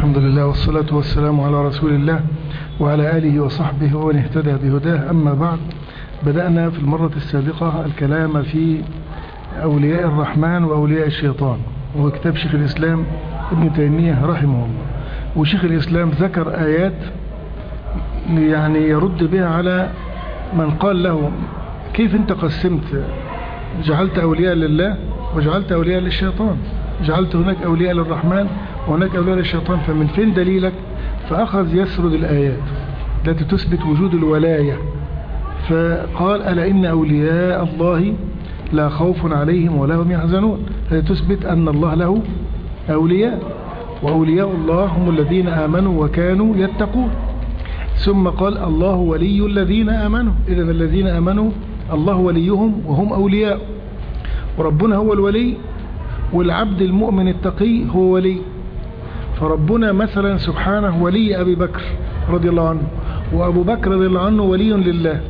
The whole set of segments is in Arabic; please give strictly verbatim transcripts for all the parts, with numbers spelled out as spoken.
الحمد لله والصلاة والسلام على رسول الله وعلى آله وصحبه ومن اهتدى بهداه. أما بعد، بدأنا في المرة السابقة الكلام في أولياء الرحمن وأولياء الشيطان، وهو كتاب شيخ الإسلام ابن تيمية رحمه الله. وشيخ الإسلام ذكر آيات يعني يرد بها على من قال له كيف أنت قسمت، جعلت أولياء لله وجعلت أولياء للشيطان، جعلت هناك أولياء للرحمن وهناك أولياء للشيطان، فمن فين دليلك؟ فأخذ يسرد الآيات التي تثبت وجود الولاية، فقال ألا إن أولياء الله لا خوف عليهم ولا هم يحزنون، هذا تثبت أن الله له أولياء، وأولياء الله هم الذين آمنوا وكانوا يتقون. ثم قال الله ولي الذين آمنوا، إذن الذين آمنوا الله وليهم وهم أولياء، وربنا هو الولي، والعبد المؤمن التقي هو ولي. فربنا مثلا سبحانه ولي أبي بكر رضي الله عنه، وأبو بكر رضي الله عنه ولي لله،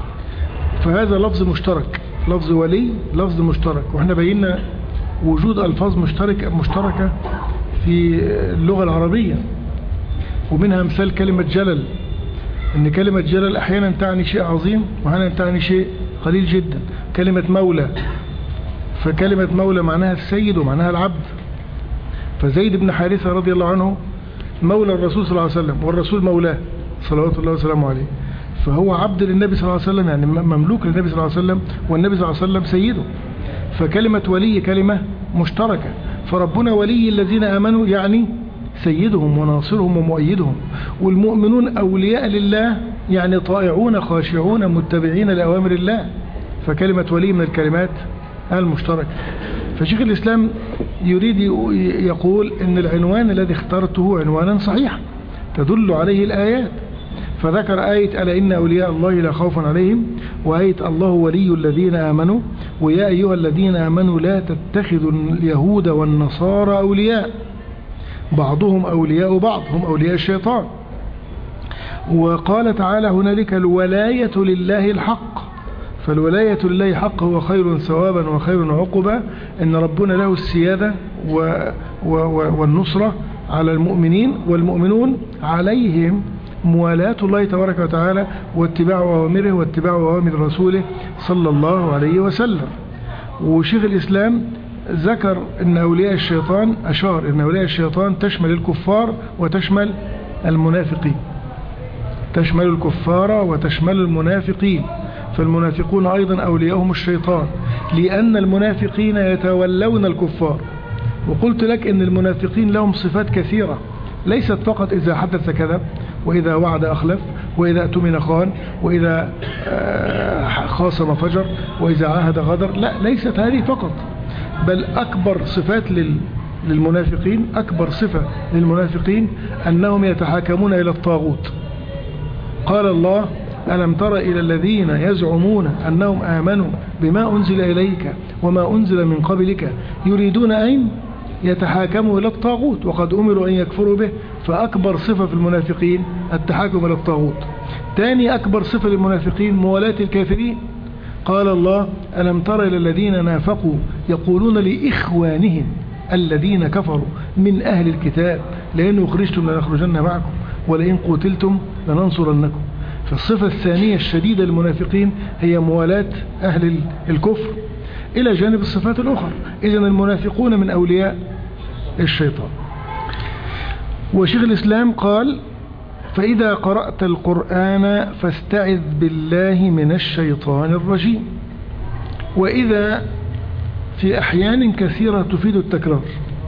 فهذا لفظ مشترك، لفظ ولي لفظ مشترك. وإحنا بينا وجود ألفاظ مشتركة مشتركة في اللغة العربية، ومنها مثال كلمة جلل، إن كلمة جلل أحيانا تعني شيء عظيم وأحيانا تعني شيء قليل جدا. كلمة مولى، فكلمة مولى معناها السيد ومعناها العبد، فزيد بن حارثة رضي الله عنه مولى الرسول صلى الله عليه وسلم، والرسول مولاه صلوات الله وسلامه عليه، فهو عبد للنبي صلى الله عليه وسلم، يعني مملوك للنبي صلى الله عليه وسلم، والنبي صلى الله عليه وسلم سيده. فكلمة ولي كلمة مشتركة، فربنا ولي الذين آمنوا يعني سيدهم وناصرهم ومؤيدهم، والمؤمنون أولياء لله يعني طائعون خاشعون متبعين لأوامر الله، فكلمة ولي من الكلمات المشتركة. فشيخ الإسلام يريد يقول إن العنوان الذي اخترته عنوانا صحيح تدل عليه الآيات، فذكر آية ألا إن أولياء الله لا خوف عليهم، وآية الله ولي الذين آمنوا، ويا أيها الذين آمنوا لا تتخذوا اليهود والنصارى أولياء بعضهم أولياء بعض، هم أولياء الشيطان. وقال تعالى هنالك الولاية لله الحق، فالولاية لله حق هو خير ثوابا وخير عقبا، إن ربنا له السيادة و و والنصرة على المؤمنين، والمؤمنون عليهم موالاة الله تبارك وتعالى واتباع أوامره واتباع أوامر رسوله صلى الله عليه وسلم. وشيخ الإسلام ذكر أن أولياء الشيطان، أشار أن أولياء الشيطان تشمل الكفار وتشمل المنافقين، تشمل الكفار وتشمل المنافقين، فالمنافقون أيضا أولياءهم الشيطان، لأن المنافقين يتولون الكفار. وقلت لك أن المنافقين لهم صفات كثيرة، ليست فقط إذا حدث كذب، وإذا وعد أخلف، وإذا اؤتمن خان، وإذا خاصم فجر، وإذا عاهد غدر، لا، ليست هذه فقط، بل أكبر صفات للمنافقين، أكبر صفة للمنافقين أنهم يتحاكمون إلى الطاغوت. قال الله ألم تر إلى الذين يزعمون أنهم آمنوا بما أنزل إليك وما أنزل من قبلك يريدون أن يتحاكموا إلى الطاغوت وقد أمروا أن يكفروا به. فأكبر صفة في المنافقين التحاكم إلى الطاغوت. ثاني أكبر صفة للمنافقين موالاة الكافرين. قال الله ألم تر إلى الذين نافقوا يقولون لإخوانهم الذين كفروا من أهل الكتاب لئن أخرجتم لنخرجن معكم ولئن قتلتم لننصرنكم. فالصفة الثانية الشديدة للمنافقين هي موالاة أهل الكفر، إلى جانب الصفات الأخرى. إذن المنافقون من أولياء الشيطان. وشيخ الإسلام قال فإذا قرأت القرآن فاستعذ بالله من الشيطان الرجيم. وإذا في أحيان كثيرة تفيد التكرار،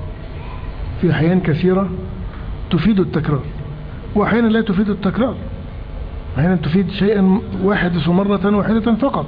في أحيان كثيرة تفيد التكرار، وأحيانا لا تفيد التكرار، أحيانا تفيد شيئا واحد مرة واحدة فقط.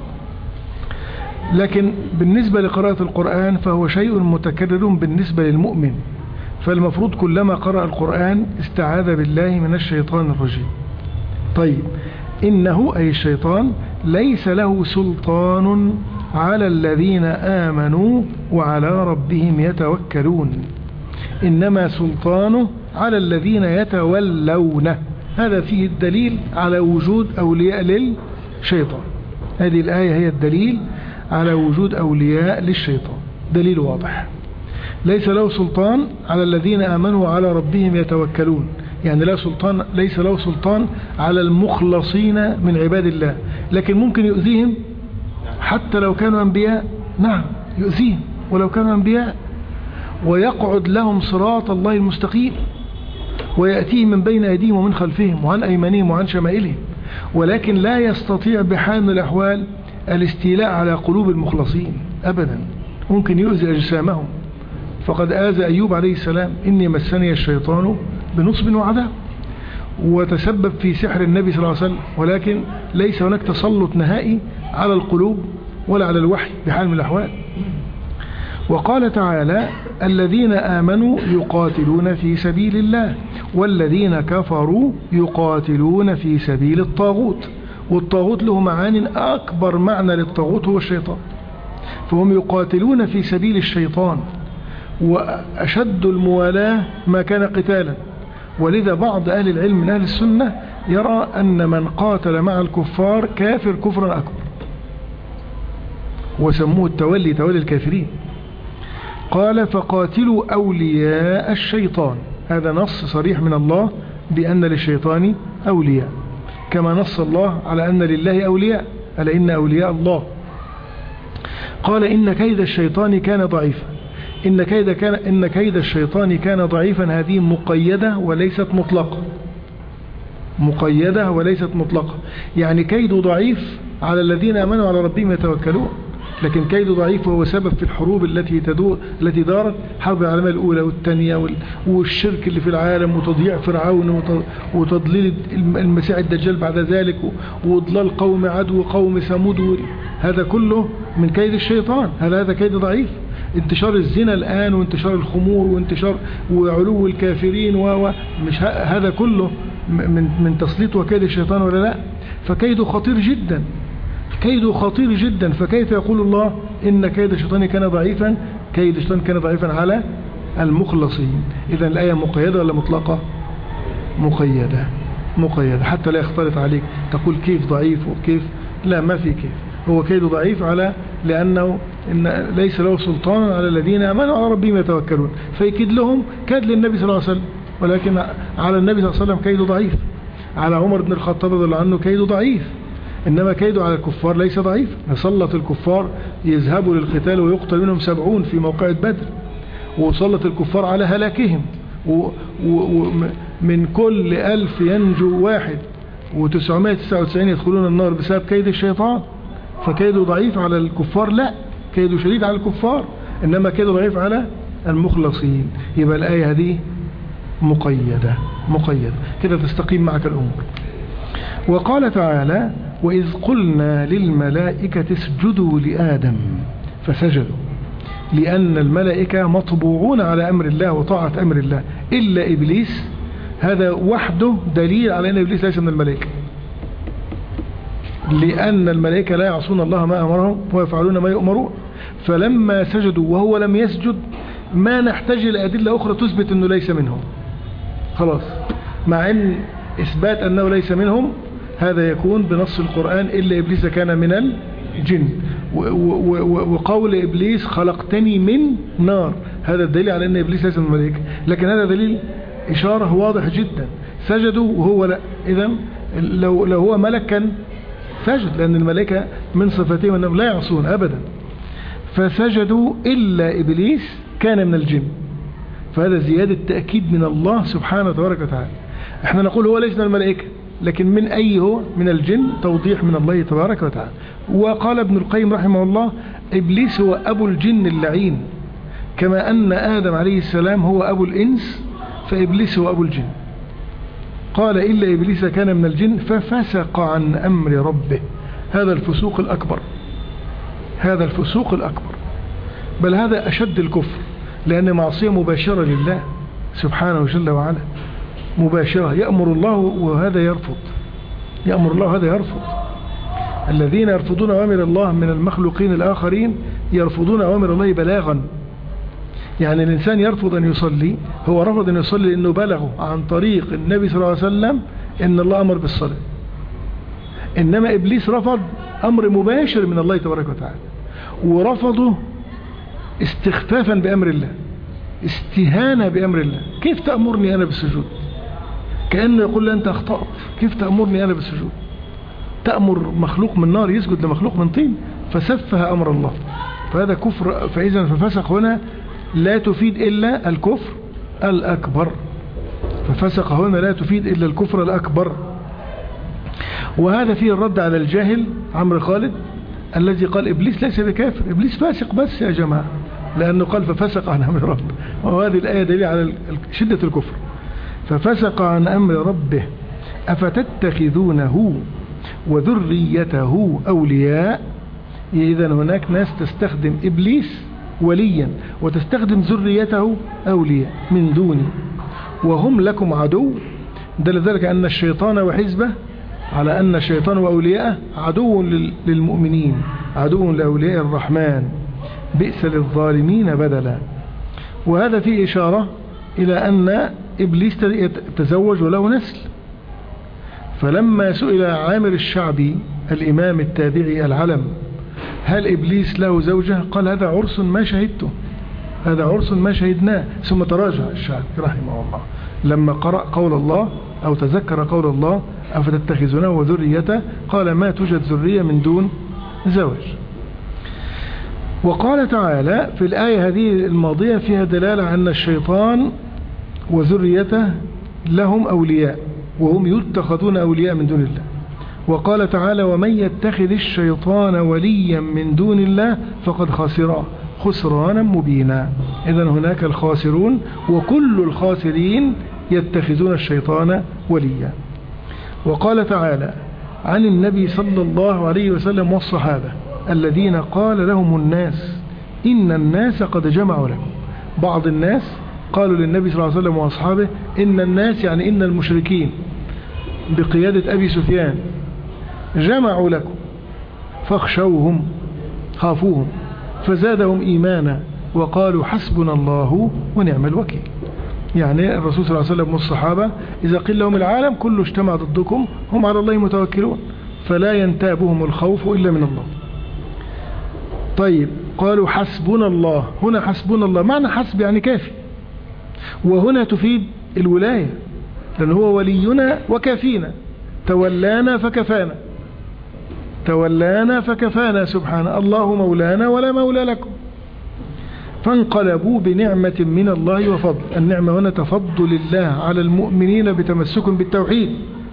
لكن بالنسبة لقراءة القرآن فهو شيء متكرر بالنسبة للمؤمن، فالمفروض كلما قرأ القرآن استعاذ بالله من الشيطان الرجيم. طيب، إنه أي الشيطان ليس له سلطان على الذين آمنوا وعلى ربهم يتوكلون، إنما سلطانه على الذين يتولونه. هذا فيه الدليل على وجود أولياء للشيطان. هذه الآية هي الدليل على وجود أولياء للشيطان، دليل واضح. ليس له سلطان على الذين آمنوا وعلى ربهم يتوكلون، يعني لا سلطان، ليس له سلطان على المخلصين من عباد الله، لكن ممكن يؤذيهم حتى لو كانوا أنبياء. نعم يؤذيهم ولو كانوا أنبياء، ويقعد لهم صراط الله المستقيم، ويأتيهم من بين أيديهم ومن خلفهم وعن أيمانهم وعن شمائلهم، ولكن لا يستطيع بحال من الأحوال الاستيلاء على قلوب المخلصين أبدا. ممكن يؤذي أجسامهم، فقد آذى أيوب عليه السلام: إني مسني الشيطان بنصب وعذاب، وتسبب في سحر النبي صلى الله عليه وسلم، ولكن ليس هناك تسلط نهائي على القلوب ولا على الوحي بحال من الأحوال. وقال تعالى: الذين آمنوا يقاتلون في سبيل الله والذين كفروا يقاتلون في سبيل الطاغوت. والطاغوت له معان، أكبر معنى للطاغوت هو الشيطان، فهم يقاتلون في سبيل الشيطان، وأشد الموالاة ما كان قتالا. ولذا بعض أهل العلم من أهل السنة يرى أن من قاتل مع الكفار كافر كفرا أكبر، وسموه التولي، تولي الكافرين. قال: فقاتلوا أولياء الشيطان. هذا نص صريح من الله بأن للشيطان أولياء، كما نص الله على أن لله أولياء، ألا إن أولياء الله. قال: إن كيد الشيطان كان ضعيفا. إن كيد, كان إن كيد الشيطان كان ضعيفا، هذه مقيدة وليست مطلقة. مقيدة وليست مطلقة، يعني كيد ضعيف على الذين آمنوا على ربهم يتوكلون، لكن كيد ضعيف وهو سبب في الحروب التي تدور التي دارت، حرب العالمية الأولى والثانية، والشرك اللي في العالم، وتضييع فرعون، وتضليل المسيح الدجال بعد ذلك، وإضلال قوم عاد وقوم ثمود. هذا كله من كيد الشيطان. هل هذا كيد ضعيف؟ انتشار الزنا الآن، وانتشار الخمور، وانتشار وعلو الكافرين، ومش هذا كله من من تسليط وكيد الشيطان ولا لا؟ فكيده خطير جدا، كيده خطير جدا. فكيف يقول الله إن كيد الشيطان كان ضعيفا؟ كيد الشيطان كان ضعيفا على المخلصين. إذا الآية مقيدة ولا مطلقة؟ مقيدة، مقيدة، حتى لا يختلط عليك تقول كيف ضعيف وكيف لا، ما في كيف. هو كيد ضعيف على لأنه إن ليس له سلطان على الذين آمنوا على ربهم يتوكلون، فيكيد لهم كاد للنبي صلى الله عليه وسلم، ولكن على النبي صلى الله عليه وسلم كيد ضعيف. على عمر بن الخطاب رضي الله عنه كيد ضعيف، إنما كيده على الكفار ليس ضعيف. نسلط الكفار يذهبوا للقتال ويقتل منهم سبعون في موقعة بدر، وسلط الكفار على هلاكهم، ومن كل ألف ينجو واحد، وتسعمائة وتسعة وتسعين يدخلون النار بسبب كيد الشيطان. فكيده ضعيف على الكفار؟ لا، كيده شديد على الكفار، إنما كيده ضعيف على المخلصين. يبقى الآية هذه مقيدة، مقيدة كده تستقيم معك الأمور. وقال تعالى: وإذ قلنا للملائكة اسجدوا لآدم فسجدوا، لأن الملائكة مطبوعون على أمر الله وطاعة أمر الله إلا إبليس. هذا وحده دليل على أن إبليس ليس من الملائكة، لأن الملائكة لا يعصون الله ما أمرهم ويفعلون ما يؤمرون. فلما سجدوا وهو لم يسجد، ما نحتاج إلى أدلة أخرى تثبت أنه ليس منهم، خلاص. مع أن إثبات أنه ليس منهم هذا يكون بنص القرآن: إلا إبليس كان من الجن، وقول إبليس خلقتني من نار، هذا الدليل على أن إبليس ليس من الملائكة. لكن هذا دليل إشارة واضح جدا. سجدوا وهو لا، إذن لو, لو هو ملك كان سجد، لأن الملائكة من صفاتهم أنهم لا يعصون أبدا. فسجدوا إلا إبليس كان من الجن، فهذا زيادة تأكيد من الله سبحانه وتبارك وتعالى. احنا نقول هو ليس من الملائكة، لكن من أي هو؟ من الجن، توضيح من الله تبارك وتعالى. وقال ابن القيم رحمه الله: إبليس هو أبو الجن اللعين، كما أن آدم عليه السلام هو أبو الإنس، فإبليس هو أبو الجن. قال: إلا إبليس كان من الجن ففسق عن أمر ربه. هذا الفسوق الأكبر، هذا الفسوق الأكبر، بل هذا أشد الكفر، لأن معصية مباشرة لله سبحانه جل وعلا، مباشرة. يأمر الله وهذا يرفض، يأمر الله وهذا يرفض. الذين يرفضون أوامر الله من المخلوقين الآخرين يرفضون أوامر الله بلاغا. يعني الإنسان يرفض أن يصلي، هو رفض أن يصلي لأنه بلغه عن طريق النبي صلى الله عليه وسلم إن الله أمر بالصلاة. إنما إبليس رفض أمر مباشر من الله تبارك وتعالى، ورفضه استخفافا بأمر الله، استهانة بأمر الله. كيف تأمرني أنا بالسجود؟ كأنه يقول لي أنت أخطأت، كيف تأمرني أنا بالسجود؟ تأمر مخلوق من نار يسجد لمخلوق من طين، فسفه أمر الله، فهذا كفر. فإذا ففسق هنا لا تفيد إلا الكفر الأكبر، ففسق هنا لا تفيد إلا الكفر الأكبر. وهذا فيه الرد على الجاهل عمرو خالد الذي قال إبليس ليس بكافر، إبليس فاسق بس يا جماعة، لأنه قال ففسق عن أمر ربه، وهذه الآية دليل على شدة الكفر. ففسق عن أمر ربه أفتتخذونه وذريته أولياء. إذا هناك ناس تستخدم إبليس وليا وتستخدم ذريته أولياء من دوني وهم لكم عدو. دل ذلك أن الشيطان وحزبه على أن الشيطان وأولياءه عدو للمؤمنين، عدو لأولياء الرحمن، بئس للظالمين بدلا. وهذا فيه إشارة إلى أن إبليس تزوج وله نسل. فلما سئل عامر الشعبي الإمام التابعي العلم هل إبليس له زوجة؟ قال هذا عرس ما شهدته، هذا عرس ما شهدناه. ثم تراجع الشعبي رحمه الله لما قرأ قول الله أو تذكر قول الله أفتتخذونه وذريته، قال ما توجد ذرية من دون زوج. وقال تعالى في الآية هذه الماضية فيها دلالة أن الشيطان وذريته لهم أولياء وهم يتخذون أولياء من دون الله. وقال تعالى ومن يتخذ الشيطان وليا من دون الله فقد خسر خسرانا مبينا. إذن هناك الخاسرون، وكل الخاسرين يتخذون الشيطان وليا. وقال تعالى عن النبي صلى الله عليه وسلم والصحابة الذين قال لهم الناس إن الناس قد جمعوا لكم. بعض الناس قالوا للنبي صلى الله عليه وسلم وأصحابه إن الناس يعني إن المشركين بقيادة أبي سفيان جمعوا لكم فاخشوهم، خافوهم، فزادهم إيمانا وقالوا حسبنا الله ونعم الوكيل. يعني الرسول صلى الله عليه وسلم والصحابة إذا قيل لهم العالم كله اجتمع ضدكم هم على الله متوكلون، فلا ينتابهم الخوف إلا من الله. طيب قالوا حسبنا الله، هنا حسبنا الله معنى حسب يعني كافي، وهنا تفيد الولاية لأن هو ولينا وكافينا، تولانا فكفانا، تولانا فكفانا سبحانه، الله مولانا ولا مولى لكم. فانقلبوا بنعمة من الله وفضل. النعمة هنا تفضل الله على المؤمنين بتمسكهم بالتوحيد.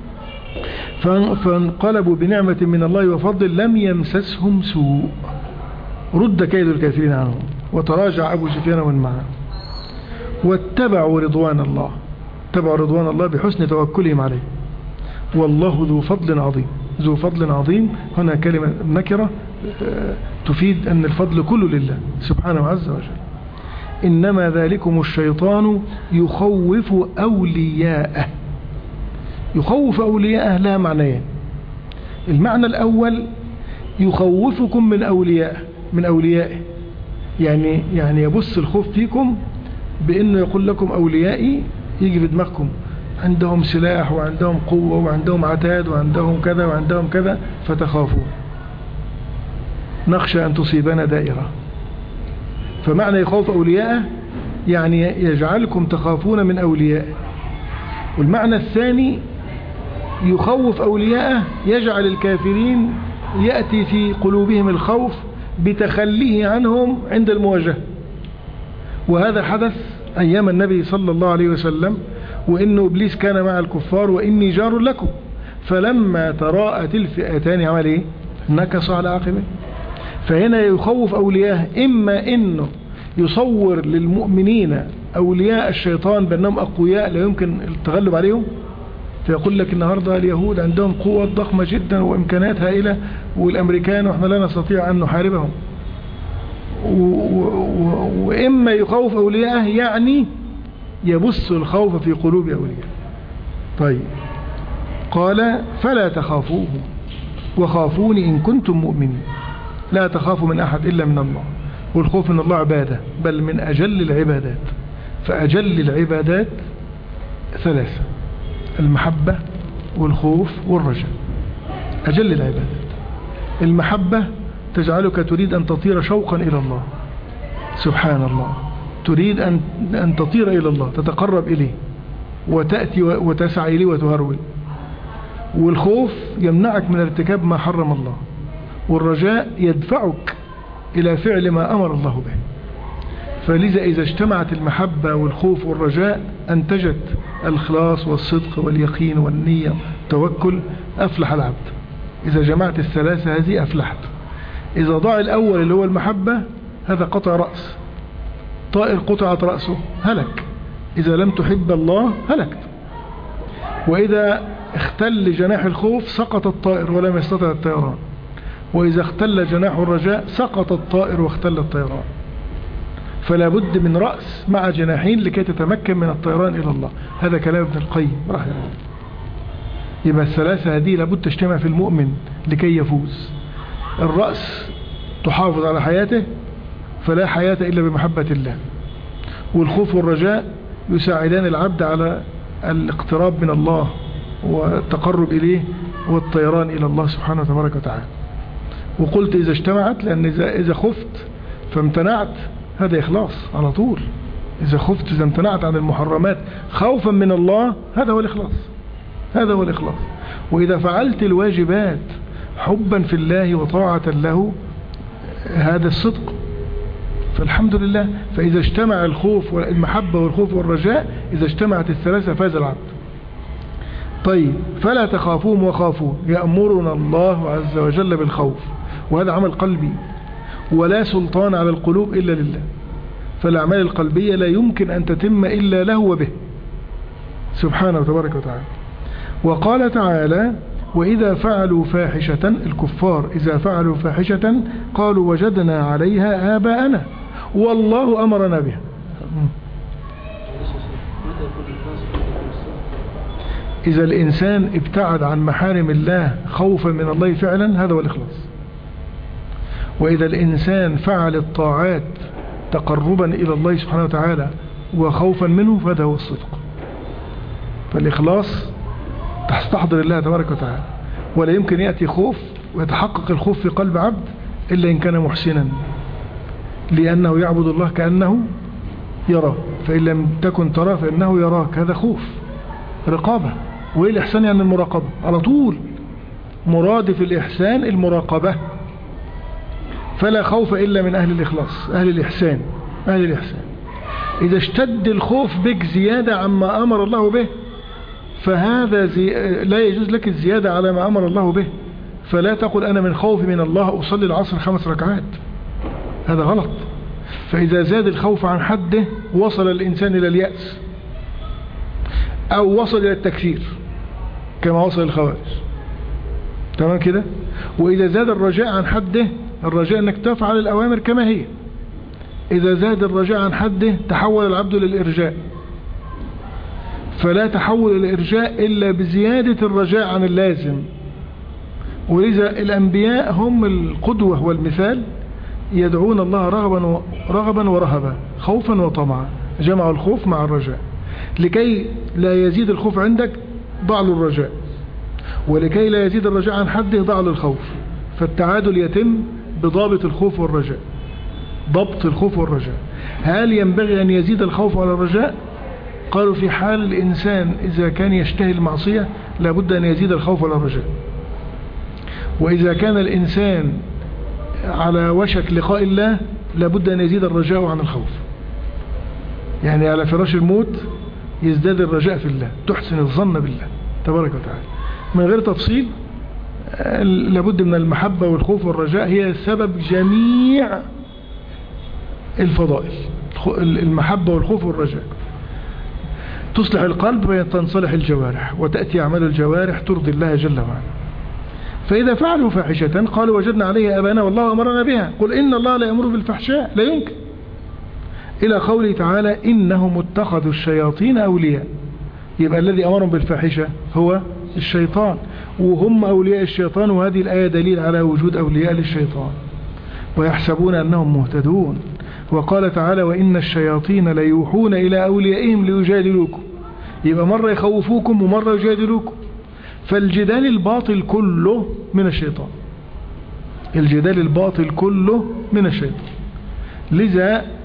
فانقلبوا بنعمة من الله وفضل لم يمسسهم سوء، رد كيد الكافرين عنهم، وتراجع أبو سفيان ومن معه، واتبعوا رضوان الله، اتبعوا رضوان الله بحسن توكلهم عليه، والله ذو فضل عظيم. ذو فضل عظيم هنا كلمة نكرة تفيد أن الفضل كله لله سبحانه عز وجل. إنما ذلكم الشيطان يخوف أولياءه. يخوف أولياءه لها معنيين. المعنى الأول يخوفكم من أولياء من أوليائه، يعني يعني يبث الخوف فيكم بأنه يقول لكم أوليائي، يجي في دماغكم عندهم سلاح وعندهم قوة وعندهم عتاد وعندهم كذا وعندهم كذا فتخافون، نخشى أن تصيبنا دائرة. فمعنى يخوف أولياءه يعني يجعلكم تخافون من أوليائه. والمعنى الثاني يخوف أولياءه يجعل الكافرين يأتي في قلوبهم الخوف بتخليه عنهم عند المواجهة. وهذا حدث أيام النبي صلى الله عليه وسلم، وإنه إبليس كان مع الكفار وإني جار لكم، فلما تراءت الفئتان عمل إيه؟ نكص على عقبه. فهنا يخوف أولياءه، إما إنه يصور للمؤمنين أولياء الشيطان بأنهم أقوياء لا يمكن التغلب عليهم، فيقول لك النهاردة اليهود عندهم قوة ضخمة جدا وإمكانات هائلة والأمريكان وإحنا لا نستطيع أن نحاربهم. وإما يخوف أولياءه يعني يبث الخوف في قلوب أولياء. طيب قال فلا تخافوه وخافوني إن كنتم مؤمنين. لا تخافوا من أحد إلا من الله، والخوف من الله عبادة بل من أجل العبادات. فأجل العبادات ثلاثة: المحبة والخوف والرجاء. أجل العبادات المحبة تجعلك تريد أن تطير شوقا إلى الله سبحان الله، تريد أن, أن تطير إلى الله، تتقرب إليه وتأتي وتسعى إليه وتهرول. والخوف يمنعك من ارتكاب ما حرم الله، والرجاء يدفعك إلى فعل ما أمر الله به. فلذا إذا اجتمعت المحبة والخوف والرجاء أنتجت الإخلاص والصدق واليقين والنية والتوكل، أفلح العبد. إذا جمعت الثلاثة هذه أفلحت. إذا ضاع الأول اللي هو المحبة، هذا قطع رأس، طائر قطعت رأسه هلك. إذا لم تحب الله هلكت. وإذا اختل جناح الخوف سقط الطائر ولم يستطع الطيران، وإذا اختل جناح الرجاء سقط الطائر واختل الطيران. فلا بد من رأس مع جناحين لكي تتمكن من الطيران إلى الله. هذا كلام ابن القيم رحمه الله. يبقى الثلاثة هذه لابد تجتمع في المؤمن لكي يفوز. الرأس تحافظ على حياته، فلا حياة إلا بمحبة الله. والخوف والرجاء يساعدان العبد على الاقتراب من الله والتقرب إليه والطيران إلى الله سبحانه وتبارك وتعالى. وقلت إذا اجتمعت، لأن إذا خفت فامتنعت هذا إخلاص على طول. إذا خفت، إذا امتنعت عن المحرمات خوفا من الله، هذا هو الإخلاص، هذا هو الإخلاص. وإذا فعلت الواجبات حبا في الله وطاعة له، هذا الصدق. فالحمد لله. فإذا اجتمع الخوف والمحبة والخوف والرجاء، إذا اجتمعت الثلاثة فاز العبد. طيب، فلا تخافوهم وخافون، يأمرنا الله عز وجل بالخوف، وهذا عمل قلبي، ولا سلطان على القلوب إلا لله. فالأعمال القلبية لا يمكن أن تتم إلا له وبه سبحانه وتبارك وتعالى. وقال تعالى: وإذا فعلوا فاحشة، الكفار إذا فعلوا فاحشة قالوا وجدنا عليها آباءنا والله أمرنا بها. إذا الإنسان ابتعد عن محارم الله خوفا من الله فعلا، هذا هو الإخلاص. وإذا الإنسان فعل الطاعات تقربا إلى الله سبحانه وتعالى وخوفا منه، فهذا هو الصدق. فالإخلاص تستحضر الله تبارك وتعالى. ولا يمكن يأتي خوف ويتحقق الخوف في قلب عبد إلا إن كان محسنا، لأنه يعبد الله كأنه يراه، فإن لم تكن تراه فإنه يراك. هذا خوف، رقابة. وإيه الإحسان؟ يعني المراقبة على طول. مرادف الإحسان المراقبة. فلا خوف إلا من أهل الإخلاص، أهل الإحسان، أهل الإحسان. إذا اشتد الخوف بك زيادة عما أمر الله به، فهذا زي... لا يجوز لك الزيادة على ما أمر الله به. فلا تقل أنا من خوف من الله أصلي العصر خمس ركعات، هذا غلط. فإذا زاد الخوف عن حده وصل الإنسان إلى اليأس، أو وصل إلى التكفير كما وصل الخوارج. تمام كده؟ وإذا زاد الرجاء عن حده، الرجاء أنك تفعل الأوامر كما هي. إذا زاد الرجاء عن حده تحول العبد للإرجاء. فلا تحول الإرجاء إلا بزيادة الرجاء عن اللازم. ولذا الأنبياء هم القدوة والمثال، يدعون الله رغبا رغبا ورهبا، خوفا وطمعا. جمعوا الخوف مع الرجاء. لكي لا يزيد الخوف عندك ضع له الرجاء، ولكي لا يزيد الرجاء عن حده ضع له الخوف. فالتعادل يتم بضابط الخوف والرجاء، ضبط الخوف والرجاء. هل ينبغي أن يزيد الخوف على الرجاء؟ قالوا في حال الإنسان إذا كان يشتهي المعصية لابد أن يزيد الخوف على الرجاء. وإذا كان الإنسان على وشك لقاء الله لابد أن يزيد الرجاء عن الخوف. يعني على فراش الموت يزداد الرجاء في الله، تحسن الظن بالله تبارك وتعالى من غير تفصيل. لابد من المحبة والخوف والرجاء، هي سبب جميع الفضائل. المحبة والخوف والرجاء تصلح القلب وتنصلح الجوارح، وتأتي أعمال الجوارح ترضي الله جل وعلا. فإذا فعلوا فاحشة قالوا وجدنا عليها آباءنا والله أمرنا بها. قل إن الله لا يأمر بالفحشاء، لا يمكن. إلى قوله تعالى إنهم اتخذوا الشياطين أولياء. يبقى الذي أمرهم بالفاحشة هو الشيطان، وهم أولياء الشيطان. وهذه الآية دليل على وجود أولياء للشيطان، ويحسبون أنهم مهتدون. وقال تعالى وإن الشياطين ليوحون إلى أوليائهم ليجادلوكم. يبقى مرة يخوفوكم ومرة يجادلوكم. فالجدال الباطل كله من الشيطان، الجدال الباطل كله من الشيطان. لذا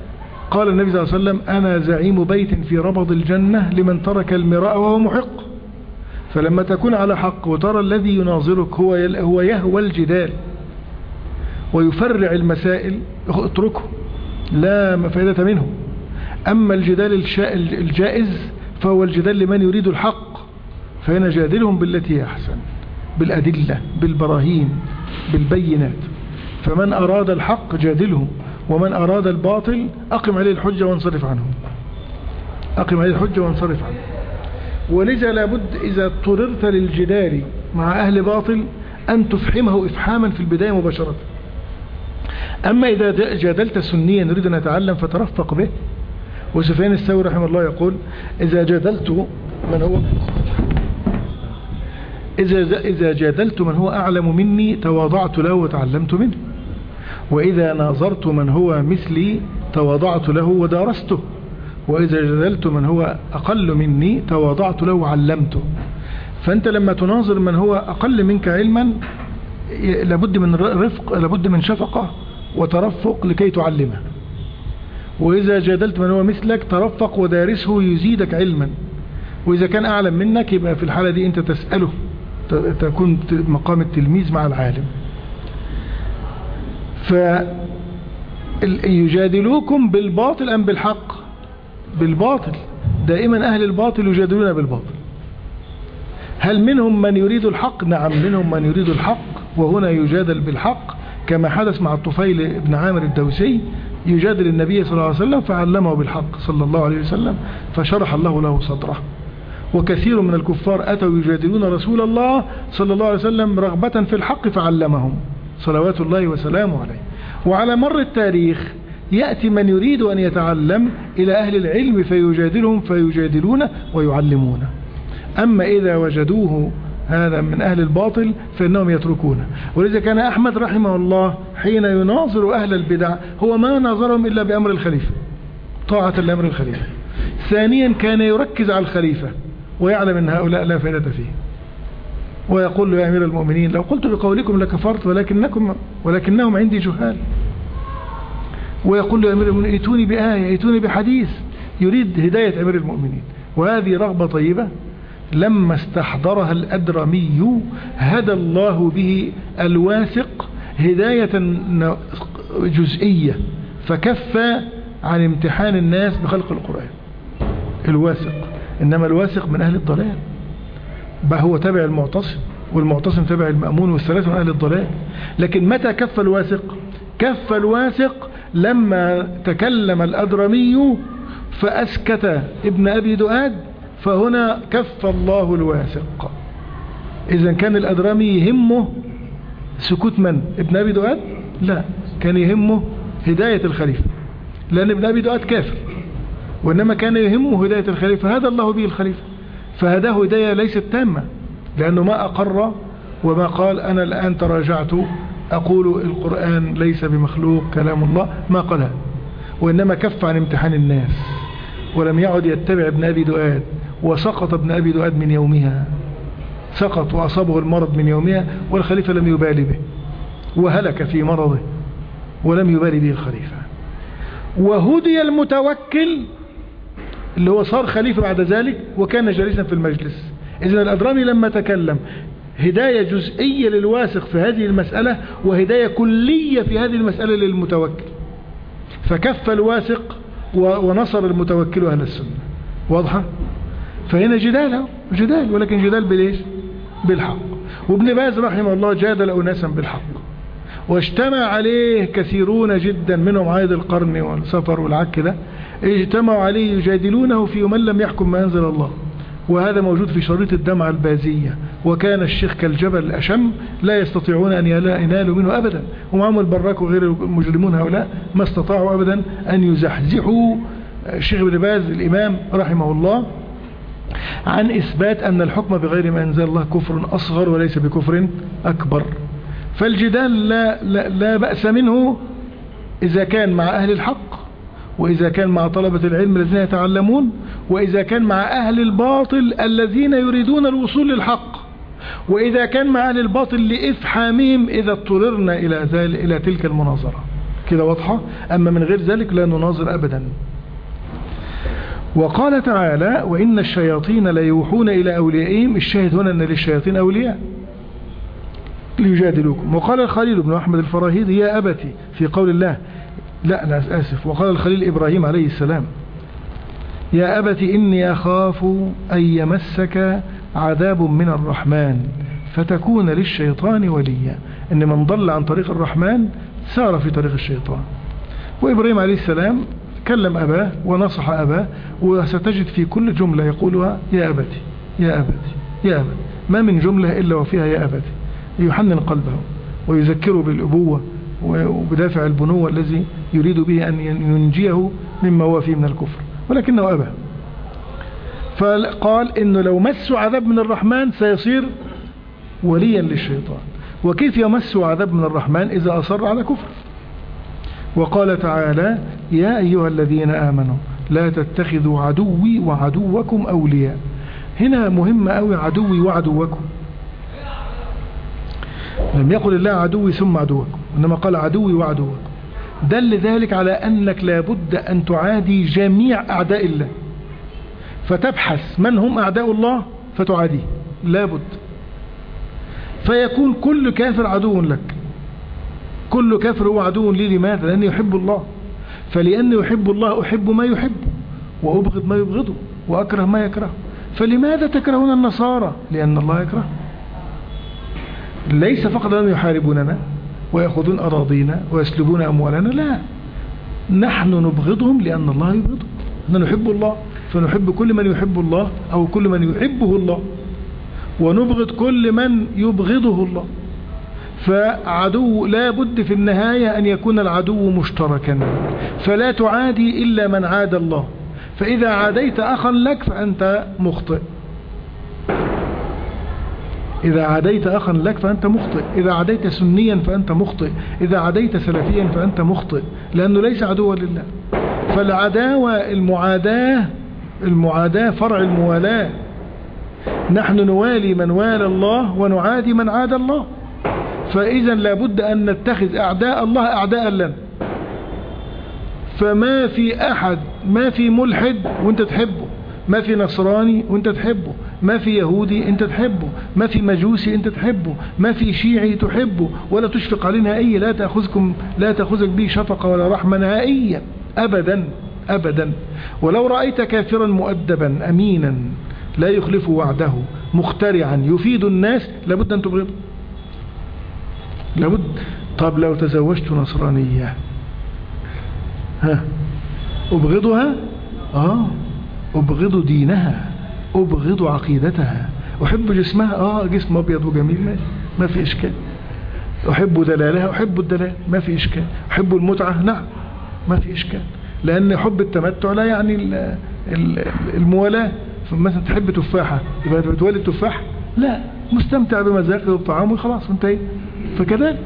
قال النبي صلى الله عليه وسلم أنا زعيم بيت في ربض الجنة لمن ترك المراء وهو محق. فلما تكون على حق وترى الذي يناظرك هو هو يهوى الجدال ويفرع المسائل اتركه، لا فائدة منه. أما الجدال الجائز فهو الجدال لمن يريد الحق، فهنا جادلهم بالتي هي أحسن، بالأدلة، بالبراهين، بالبينات. فمن أراد الحق جادله، ومن أراد الباطل أقم عليه الحجة وانصرف عنه، أقم عليه الحجة وانصرف عنه. ولذا لابد إذا اضطررت للجدال مع أهل باطل أن تفحمه إفحاما في البداية مباشرة. أما إذا جادلت سنيا نريد أن نتعلم فترفق به. وسفيان الثوري رحمه الله يقول إذا جادلت من هو إذا إذا جادلت من هو أعلم مني تواضعت له وتعلمت منه، وإذا ناظرت من هو مثلي تواضعت له ودارسته، وإذا جادلت من هو أقل مني تواضعت له وعلمته. فأنت لما تناظر من هو أقل منك علما لابد من رفق، لابد من شفقة وترفق لكي تعلمه. وإذا جادلت من هو مثلك ترفق ودارسه يزيدك علما. وإذا كان أعلم منك يبقى في الحالة دي أنت تسأله، تكون مقام التلميذ مع العالم. فيجادلوكم بالباطل أم بالحق؟ بالباطل. دائما أهل الباطل يجادلون بالباطل. هل منهم من يريد الحق؟ نعم منهم من يريد الحق، وهنا يجادل بالحق كما حدث مع الطفيل بن عامر الدوسي، يجادل النبي صلى الله عليه وسلم فعلمه بالحق صلى الله عليه وسلم فشرح الله له صدره. وكثير من الكفار أتوا يجادلون رسول الله صلى الله عليه وسلم رغبة في الحق فعلمهم صلوات الله وسلامه عليه. وعلى مر التاريخ يأتي من يريد أن يتعلم إلى أهل العلم فيجادلهم فيجادلون ويعلمون. أما إذا وجدوه هذا من أهل الباطل فإنهم يتركونه. ولذا كان أحمد رحمه الله حين يناظر أهل البدع هو ما ناظرهم إلا بأمر الخليفة، طاعة لأمر الخليفة. ثانيا كان يركز على الخليفة ويعلم أن هؤلاء لا فائدة فيه، ويقول له يا أمير المؤمنين لو قلت بقولكم لكفرت ولكنكم ولكنهم عندي جهال. ويقول له يا أمير المؤمنين ائتوني بآية، ائتوني بحديث، يريد هداية أمير المؤمنين. وهذه رغبة طيبة لما استحضرها الأدرمي هدى الله به الواثق هداية جزئية فكف عن امتحان الناس بخلق القرآن. الواثق، إنما الواثق من أهل الضلال، بقى هو تابع المعتصم والمعتصم تابع المأمون والثلاثة من أهل الضلال. لكن متى كف الواثق؟ كف الواثق لما تكلم الأدرمي فأسكت ابن أبي دؤاد، فهنا كف الله الواثق. إذا كان الأدرمي يهمه سكوت من؟ ابن أبي دؤاد؟ لا، كان يهمه هداية الخليفة، لأن ابن أبي دؤاد كافر، وإنما كان يهمه هداية الخليفة، هدى الله به الخليفة فهداه هداية ليست تامة، لأنه ما أقر وما قال أنا الآن تراجعت أقول القرآن ليس بمخلوق كلام الله، ما قالها، وإنما كف عن امتحان الناس ولم يعد يتبع ابن أبي دؤاد. وسقط ابن أبي دؤاد من يومها، سقط وأصابه المرض من يومها والخليفة لم يبالي به، وهلك في مرضه ولم يبالي به الخليفة. وهدي المتوكل اللي هو صار خليفة بعد ذلك وكان جالسا في المجلس. إذن الأدرمي لما تكلم هداية جزئية للواثق في هذه المسألة وهداية كلية في هذه المسألة للمتوكل، فكف الواثق ونصر المتوكل أهل السنة. واضحة؟ فهنا جدال جدال، ولكن جدال بليش؟ بالحق. وابن باز رحمه الله جادل أناسا بالحق واجتمع عليه كثيرون جدا منهم عايد القرن والسفر والعك ده، اجتمعوا عليه يجادلونه في من لم يحكم ما أنزل الله. وهذا موجود في شريط الدمعة البازية. وكان الشيخ كالجبل الأشم لا يستطيعون أن ينالوا منه أبدا، ومعهم البراك وغير المجرمون هؤلاء ما استطاعوا أبدا أن يزحزحوا الشيخ ابن باز الإمام رحمه الله عن إثبات أن الحكم بغير ما أنزل الله كفر أصغر وليس بكفر أكبر. فالجدال لا, لا, لا بأس منه إذا كان مع أهل الحق، وإذا كان مع طلبة العلم الذين يتعلمون، وإذا كان مع أهل الباطل الذين يريدون الوصول للحق، وإذا كان مع أهل الباطل لإفحامهم إذا اضطررنا إلى, إلى تلك المناظرة. كده واضحة. أما من غير ذلك لا نناظر أبدا. وقال تعالى وإن الشياطين ليوحون إلى أوليائهم. الشاهد هنا أن للشياطين أولياء ليجادلوكم. وقال الخليل بن أحمد الفراهيدي يا أبتي في قول الله، لا لا آسف، وقال الخليل إبراهيم عليه السلام يا أبتي إني أخاف أن يمسك عذاب من الرحمن فتكون للشيطان وليا. إن من ضل عن طريق الرحمن سار في طريق الشيطان. وإبراهيم عليه السلام كلم أباه ونصح أباه، وستجد في كل جملة يقولها يا أبتي يا أبتي يا أبتي، ما من جملة إلا وفيها يا أبتي، يحنن قلبه ويذكره بالأبوة وبدافع البنوة الذي يريد به أن ينجيه مما هو فيه من الكفر، ولكنه أبى. فقال إنه لو مسوا عذاب من الرحمن سيصير وليا للشيطان. وكيف يمسوا عذاب من الرحمن إذا أصر على كفر؟ وقال تعالى يا أيها الذين آمنوا لا تتخذوا عدوي وعدوكم أولياء. هنا مهمة أوي عدوي وعدوكم، لم يقل الله عدوي ثم عدوكم، إنما قال عدوي وعدوكم. دل ذلك على أنك لابد أن تعادي جميع أعداء الله، فتبحث من هم أعداء الله فتعاديه لابد. فيكون كل كافر عدو لك، كل كافر هو عدو لي. لماذا؟ لأنه يحب الله، فلأنه يحب الله أحب ما يحب وأبغض ما يبغضه وأكره ما يكره. فلماذا تكرهون النصارى؟ لأن الله يكره. ليس فقط أن يحاربوننا ويأخذون أراضينا ويسلبون أموالنا، لا، نحن نبغضهم لأن الله يبغضهم. نحن نحب الله فنحب كل من يحب الله أو كل من يحبه الله، ونبغض كل من يبغضه الله. فعدو لا بد في النهاية أن يكون العدو مشتركا، فلا تعادي إلا من عاد الله. فإذا عاديت أخا لك فأنت مخطئ، إذا عاديت أخا لك فأنت مخطئ، إذا عاديت سنيا فأنت مخطئ، إذا عاديت سلفيا فأنت مخطئ، لأنه ليس عدوا لله. فالعداوة المعاداة، المعاداة فرع الموالاة. نحن نوالي من والى الله ونعادي من عاد الله. فإذا لابد أن نتخذ أعداء الله أعداء لنا. فما في أحد، ما في ملحد وانت تحبه، ما في نصراني وانت تحبه، ما في يهودي انت تحبه، ما في مجوسي انت تحبه، ما في شيعي تحبه ولا تشفق عليه نهائيا، لا تأخذكم لا تأخذك به شفقة ولا رحمة نهائيا أبدا أبدا. ولو رأيت كافرا مؤدبا أمينا لا يخلف وعده مخترعا يفيد الناس لابد أن تبغضه، لابد. طب لو تزوجت نصرانية ها أبغضها؟ آه أبغض دينها، أبغض عقيدتها. أحب جسمها، آه جسم أبيض وجميل ماشي ما في إشكال. أحب دلالها، أحب الدلال ما في إشكال. أحب المتعة، نعم ما في إشكال، لأن حب التمتع لا يعني الموالاة. فمثلا تحب تفاحة يبقى بتولي التفاح؟ لا، مستمتع بمذاقه وبطعامه خلاص انتهي. فكذلك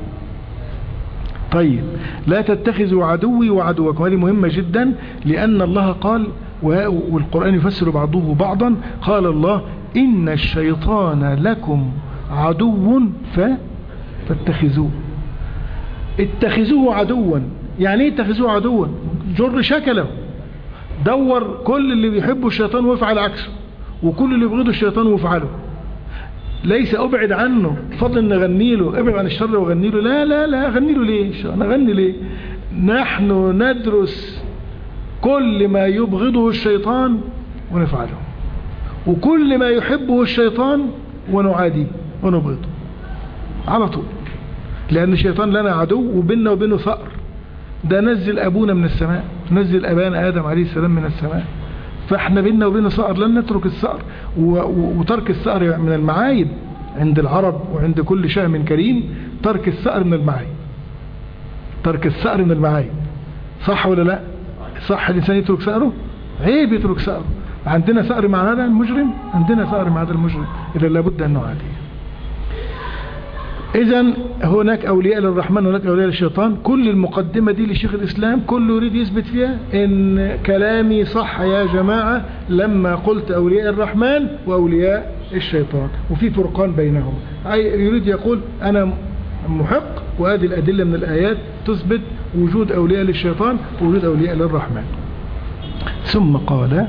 طيب لا تتخذوا عدوي وعدوكم. هذه مهمة جدا، لأن الله قال، والقرآن يفسر بعضه بعضا، قال الله إن الشيطان لكم عدو فاتخذوه. اتخذوه عدوا، يعني ايه اتخذوه عدوا؟ جر شكله، دور كل اللي بيحبه الشيطان وافعل عكسه، وكل اللي بيبغضه الشيطان وافعله. ليس أبعد عنه فضل ان اغني له، ابعد عن الشر واغني له، لا لا لا اغني له ليه؟ انا اغني ليه؟ نحن ندرس كل ما يبغضه الشيطان ونفعله، وكل ما يحبه الشيطان ونعاديه ونبغضه على طول. لأن الشيطان لنا عدو وبيننا وبينه ثأر. ده نزل أبونا من السماء، نزل أبانا آدم عليه السلام من السماء، فاحنا بيننا وبينه ثأر، لن نترك الثأر. وترك الثأر من المعايب عند العرب وعند كل شهم كريم، ترك الثأر من المعايب، ترك الثأر من المعايب. صح ولا لا؟ صح الإنسان يترك ثأره؟ عيب يترك ثأره. عندنا ثأر مع هذا المجرم، عندنا ثأر مع هذا المجرم، إذا لابد أن نعاديه. إذن هناك أولياء للرحمن وهناك أولياء للشيطان. كل المقدمة دي لشيخ الإسلام كله يريد يثبت فيها إن كلامي صح يا جماعة لما قلت أولياء الرحمن وأولياء الشيطان، وفي فرقان بينهم. يريد يقول أنا محق. وهذه الأدلة من الآيات تثبت وجود أولياء للشيطان ووجود أولياء للرحمن. ثم قال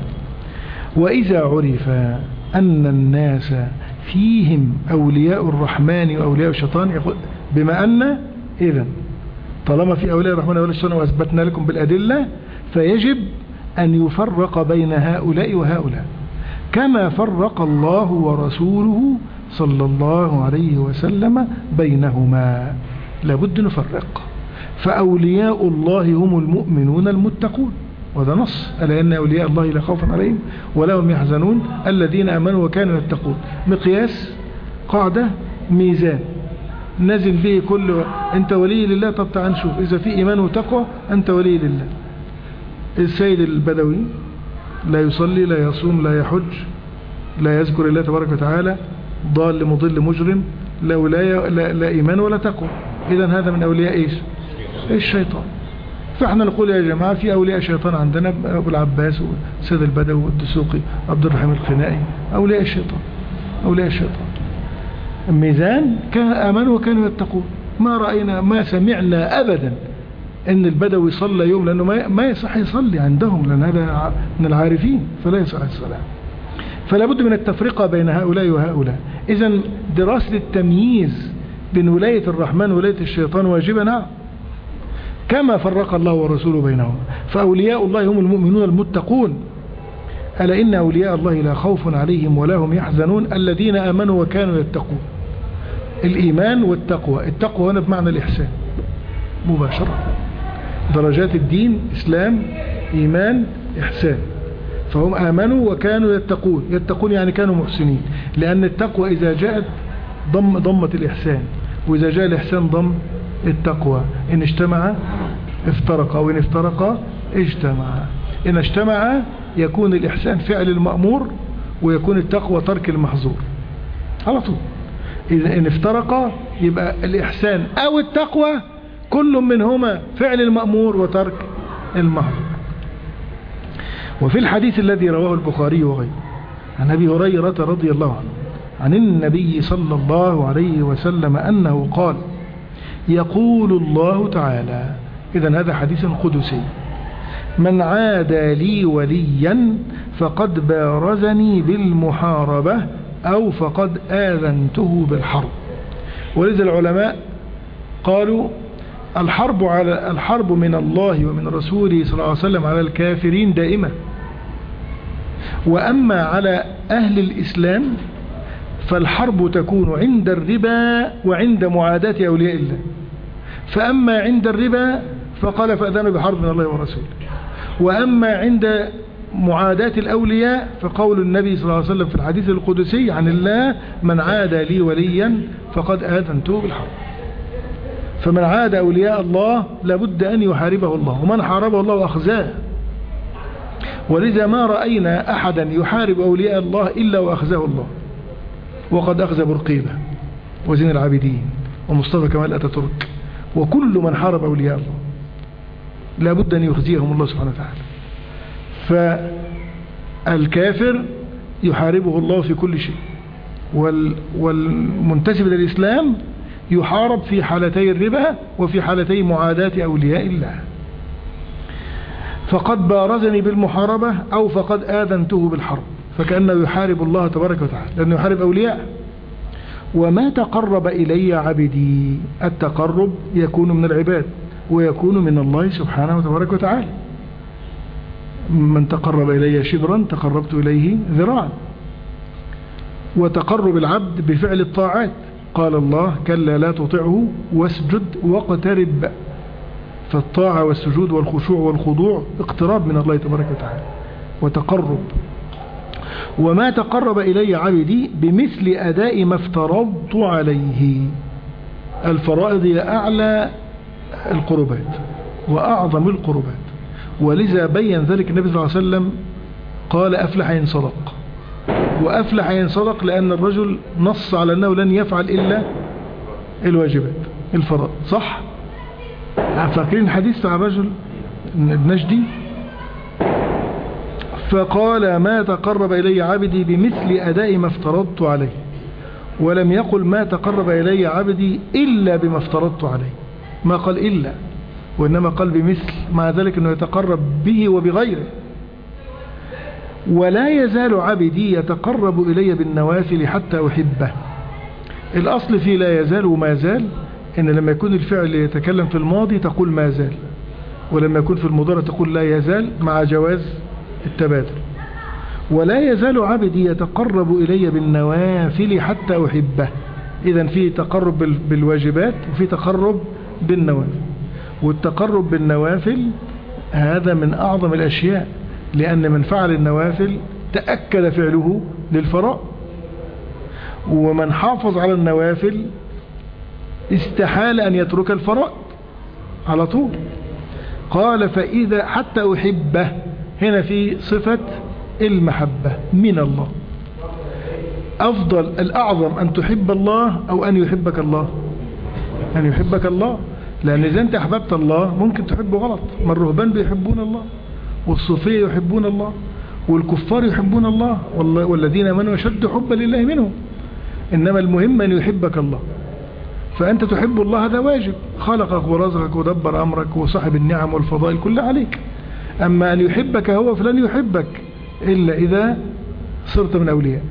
وإذا عرف أن الناس فيهم أولياء الرحمن وأولياء الشيطان، يقول بما أن إذن طالما في أولياء الرحمن وأولياء الشيطان وأثبتنا لكم بالأدلة، فيجب أن يفرق بين هؤلاء وهؤلاء كما فرق الله ورسوله صلى الله عليه وسلم بينهما. لابد نفرق. فأولياء الله هم المؤمنون المتقون، وهذا نص، ألا إن أولياء الله لا خوف عليهم ولا هم يحزنون الذين آمنوا وكانوا يتقون. مقياس، قاعدة، ميزان نزل به كل أنت ولي لله. طب تعال نشوف إذا في إيمان وتقوى أنت ولي لله. السيد البدوي لا يصلي لا يصوم لا يحج لا يذكر الله تبارك وتعالى، ضال مضل مجرم، لا ولاية لا, لا إيمان ولا تقوى، إذن هذا من أولياء إيش؟ الشيطان. فإحنا نقول يا جماعة في أولياء شيطان عندنا، أبو العباس والسيد البدوي والدسوقي عبد الرحيم الخنائي، أولياء الشيطان أولياء الشيطان. الميزان كان آمنوا وكانوا يتقون. ما رأينا ما سمعنا أبدا ان البدوي صلى يوم، لانه ما ما يصح يصلي عندهم، لان هذا من العارفين فلا يصح الصلاة. فلا بد من التفرقة بين هؤلاء وهؤلاء. اذا دراسة التمييز بين ولاية الرحمن وولاية الشيطان واجبة، نعم، كما فرق الله ورسوله بينهم. فأولياء الله هم المؤمنون المتقون، ألا إن أولياء الله لا خوف عليهم ولا هم يحزنون الذين آمنوا وكانوا يتقون. الإيمان والتقوى، التقوى هنا بمعنى الإحسان مباشرة. درجات الدين إسلام إيمان إحسان. فهم آمنوا وكانوا يتقون. يتقون يعني كانوا محسنين، لأن التقوى إذا جاءت ضم ضمت الإحسان، وإذا جاء الإحسان ضم التقوى. إن اجتمع افترق، وإن افترق اجتمع. إن اجتمع يكون الإحسان فعل المأمور، ويكون التقوى ترك المحظور على طول. إذا إن افترق يبقى الإحسان أو التقوى كل منهما فعل المأمور وترك المحظور. وفي الحديث الذي رواه البخاري وغيره عن أبي هريرة رضي الله عنه عن النبي صلى الله عليه وسلم أنه قال يقول الله تعالى، إذن هذا حديث قدسي: من عادى لي وليا فقد بارزني بالمحاربة أو فقد آذنته بالحرب. ولذا العلماء قالوا الحرب على الحرب من الله ومن رسوله صلى الله عليه وسلم على الكافرين دائمة، وأما على أهل الإسلام فالحرب تكون عند الربا وعند معاداة أولياء الله. فأما عند الربا فقال فأذنوا بحرب من الله ورسوله، وأما عند معاداة الأولياء فقول النبي صلى الله عليه وسلم في الحديث القدسي عن الله: من عادى لي وليا فقد آذنته بالحرب. فمن عاد أولياء الله لابد أن يحاربه الله، ومن حاربه الله أخزاه. ولذا ما رأينا أحدا يحارب أولياء الله إلا وأخزاه الله، وقد أخزى برقيبة وزين العابدين ومصطفى كمال أتاتورك وكل من حارب أولياء الله لابد أن يخزيهم الله سبحانه وتعالى. فالكافر يحاربه الله في كل شيء، والمنتسب للإسلام يحارب في حالتي الربا وفي حالتي معاداة أولياء الله. فقد بارزني بالمحاربة أو فقد آذنته بالحرب، فكأنه يحارب الله تبارك وتعالى لأنه يحارب أولياء. وما تقرب إلي عبدي، التقرب يكون من العباد ويكون من الله سبحانه وتبارك وتعالى. من تقرب إلي شبرا تقربت إليه ذراعا. وتقرب العبد بفعل الطاعات، قال الله: كلا لا تطعه واسجد واقترب. فالطاعة والسجود والخشوع والخضوع اقتراب من الله تبارك وتعالى وتقرب. وما تقرب إلي عبدي بمثل أداء ما افترضت عليه. الفرائض هي أعلى القربات وأعظم القربات، ولذا بين ذلك النبي صلى الله عليه وسلم قال: أفلح إن صدق. وأفلح إن صدق لأن الرجل نص على أنه لن يفعل إلا الواجبات الفرائض، صح؟ فاكرين الحديث عن الرجل النجدي؟ فقال: ما تقرب إلي عبدي بمثل أداء ما افترضت عليه. ولم يقل ما تقرب إلي عبدي إلا بما افترضت عليه، ما قال إلا، وإنما قال بمثل، مع ذلك أنه يتقرب به وبغيره. ولا يزال عبدي يتقرب إلي بالنوافل حتى أحبه. الأصل في لا يزال وما زال إن لما يكون الفعل يتكلم في الماضي تقول ما زال، ولما يكون في المضارع تقول لا يزال، مع جواز التبادل. ولا يزال عبدي يتقرب إلي بالنوافل حتى أحبه. إذن في تقرب بالواجبات وفي تقرب بالنوافل، والتقرب بالنوافل هذا من أعظم الأشياء، لأن من فعل النوافل تأكد فعله للفرائض، ومن حافظ على النوافل استحال أن يترك الفرائض على طول. قال فإذا حتى أحبه، هنا في صفة المحبة من الله. أفضل الأعظم أن تحب الله أو أن يحبك الله؟ أن يحبك الله، لأن إذا أنت أحببت الله ممكن تحبه غلط. ما الرهبان بيحبون الله، والصوفية يحبون الله، والكفار يحبون الله، والذين آمنوا أشد حبا لله منهم. إنما المهم أن يحبك الله، فأنت تحب الله، هذا واجب، خلقك ورزقك ودبر أمرك وصاحب النعم والفضائل كلها عليك. أما أن يحبك هو فلن يحبك إلا إذا صرت من أولياء.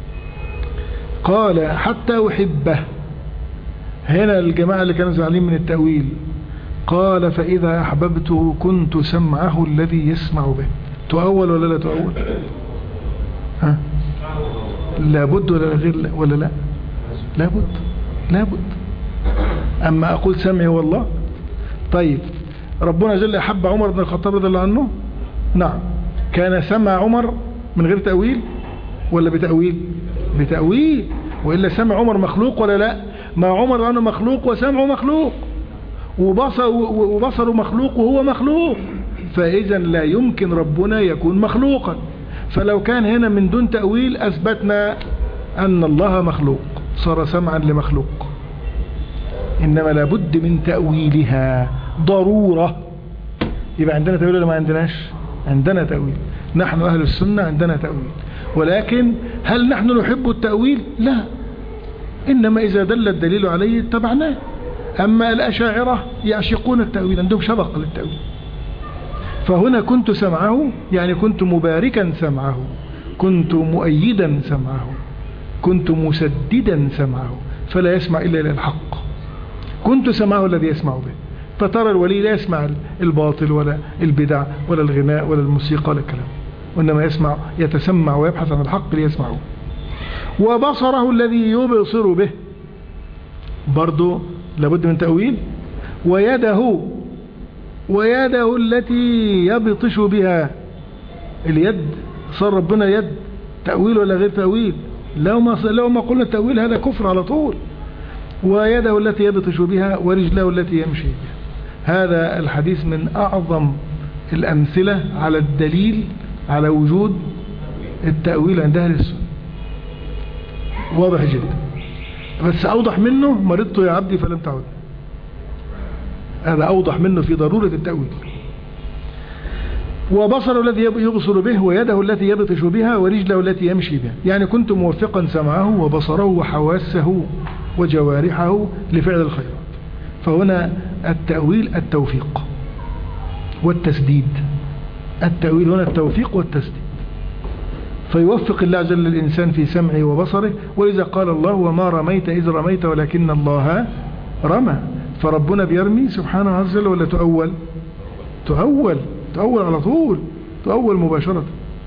قال حتى أحبه، هنا الجماعة اللي كانوا زعلين من التأويل، قال فإذا أحببته كنت سمعه الذي يسمع به. تؤول ولا لا تؤول؟ ها؟ لابد ولا غير لا ولا لا؟ لابد لابد. أما أقول سمعي والله. طيب ربنا جل أحب عمر بن الخطاب رضي الله عنه، نعم، كان سمع عمر من غير تأويل ولا بتأويل؟ بتأويل، وإلا سمع عمر مخلوق ولا لا؟ ما عمر عنه مخلوق وسمعه مخلوق، وبصر وبصره مخلوق وهو مخلوق، فإذا لا يمكن ربنا يكون مخلوقا. فلو كان هنا من دون تأويل أثبتنا أن الله مخلوق، صار سمعا لمخلوق. إنما لابد من تأويلها ضرورة. يبقى عندنا تأويل ولا ما عندناش؟ عندنا تأويل. نحن أهل السنة عندنا تأويل، ولكن هل نحن نحب التأويل؟ لا، إنما إذا دل الدليل عليه اتبعناه. أما الأشاعرة يعشقون التأويل، عندهم شبق للتأويل. فهنا كنت سمعه يعني كنت مباركا سمعه، كنت مؤيدا سمعه، كنت مسددا سمعه، فلا يسمع إلا إلى الحق. كنت سمعه الذي يسمع به. فترى الولي لا يسمع الباطل ولا البدع ولا الغناء ولا الموسيقى ولا الكلام، وإنما يسمع يتسمع ويبحث عن الحق ليسمعه. وبصره الذي يبصر به، برضو لابد من تأويل. ويده ويده التي يبطش بها، اليد صار ربنا يد، تأويل ولا غير تأويل؟ لو ما لو ما قلنا التأويل هذا كفر على طول. ويده التي يبطش بها ورجله التي يمشي بها. هذا الحديث من أعظم الأمثلة على الدليل على وجود التأويل عند أهل السنة، واضح جدا. بس أوضح منه مرضت يا عبدي فلم تعد، هذا أوضح منه في ضرورة التأويل. وبصر الذي يبصر به، ويده التي يبطش بها، ورجله التي يمشي بها. يعني كنت موفقا سمعه وبصره وحواسه وجوارحه لفعل الخيرات. فهنا التأويل التوفيق والتسديد. التأويل هنا التوفيق والتسديد، فيوفق الله جل الإنسان في سمعه وبصره. ولذا قال الله وما رميت إذ رميت ولكن الله رمى. فربنا بيرمي سبحانه عز وجل ولا تؤول؟ تؤول تؤول على طول، تؤول مباشرة.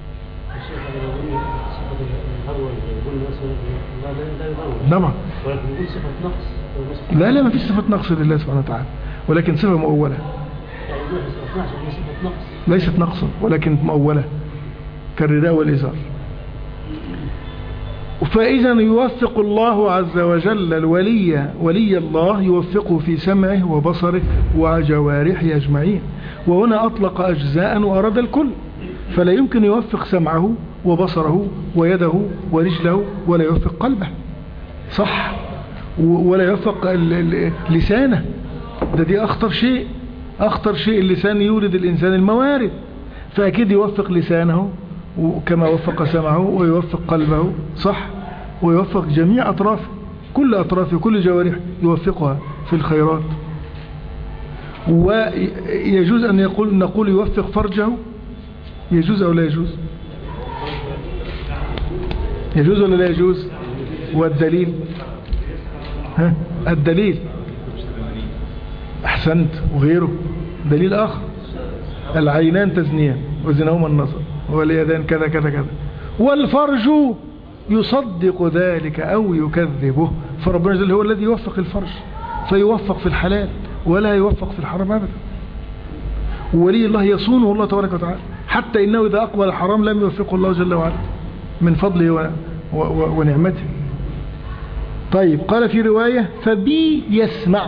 نعم، لا لا ما فيش صفة نقص لله سبحانه وتعالى، ولكن صفة مؤولة، ليست نقصا ولكن مؤولة كالرداء والإزار. فإذا يوفق الله عز وجل الولي، ولي الله يوفقه في سمعه وبصره وجوارحه أجمعين. وهنا أطلق أجزاء وأراد الكل، فلا يمكن يوفق سمعه وبصره ويده ورجله ولا يوفق قلبه، صح؟ ولا يوفق لسانه، ده دي أخطر شيء. أخطر شيء اللسان، يولد الإنسان الموارد، فأكيد يوفق لسانه كما وفق سمعه ويوفق قلبه، صح؟ ويوفق جميع أطرافه، كل أطرافه كل جوارحه يوفقها في الخيرات. ويجوز أن يقول نقول يوفق فرجه، يجوز أو لا يجوز؟ يجوز ولا لا يجوز؟ والدليل؟ ها الدليل أحسنت. وغيره دليل آخر، العينان تزنيان وزناهما النظر واليدان كذا كذا كذا، والفرج يصدق ذلك أو يكذبه. فربنا جل هو الذي يوفق الفرج فيوفق في الحلال ولا يوفق في الحرام أبدا. ولي الله يصونه الله تبارك وتعالى، حتى إنه إذا أقبل الحرام لم يوفقه الله جل وعلا من فضله و... و... و... ونعمته. طيب قال في رواية فبي يسمع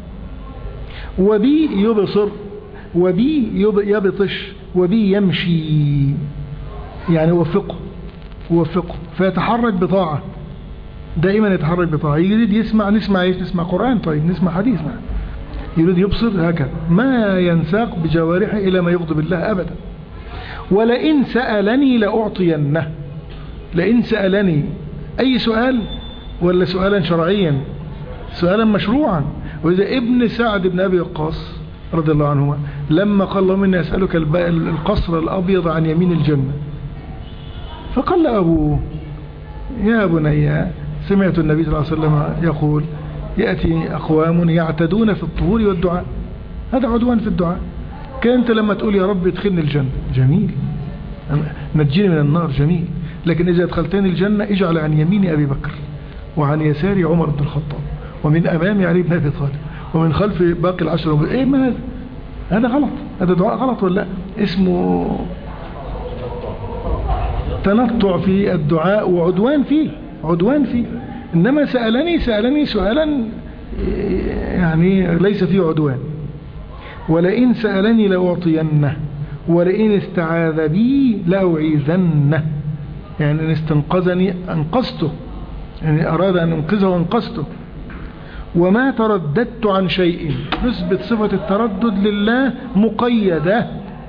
وبي يبصر وبي يبطش وبي يمشي، يعني وفقه وفقه فيتحرك بطاعة، دائما يتحرك بطاعة. يريد يسمع نسمع ايش؟ نسمع قرآن، طيب نسمع حديث معه. يريد يبصر هكذا، ما ينساق بجوارحه إلى ما يغضب الله أبدا. ولئن سألني لأعطينه، لئن سألني أي سؤال ولا سؤالا شرعيا؟ سؤالا مشروعا. وإذا ابن سعد بن أبي وقاص رضي الله عنهما لما قال اللهم إني أسألك القصر الأبيض عن يمين الجنة، فقال لأبوه يا بني سمعت النبي صلى الله عليه وسلم يقول يأتي أقوام يعتدون في الطهور والدعاء، هذا عدوان في الدعاء. كانت لما تقول يا رب ادخلني الجنة جميل، نجيني من النار جميل، لكن إذا دخلتني الجنة اجعل عن يمين أبي بكر وعن يساري عمر بن الخطاب ومن أمامي علي بن أبي طالب ومن خلف باقي العشرة. إيه ما هذا؟ هذا غلط، هذا دعاء غلط ولا لا؟ اسمه تنطع في الدعاء وعدوان فيه، عدوان فيه. إنما سألني سألني سؤالا يعني ليس فيه عدوان. ولئن سألني لأعطينه ولئن استعاذ بي لأعيذنه، يعني إن استنقذني أنقذته، يعني أراد أن أنقذه أنقذته. وما ترددت عن شيء، نثبت صفة التردد لله مقيدة،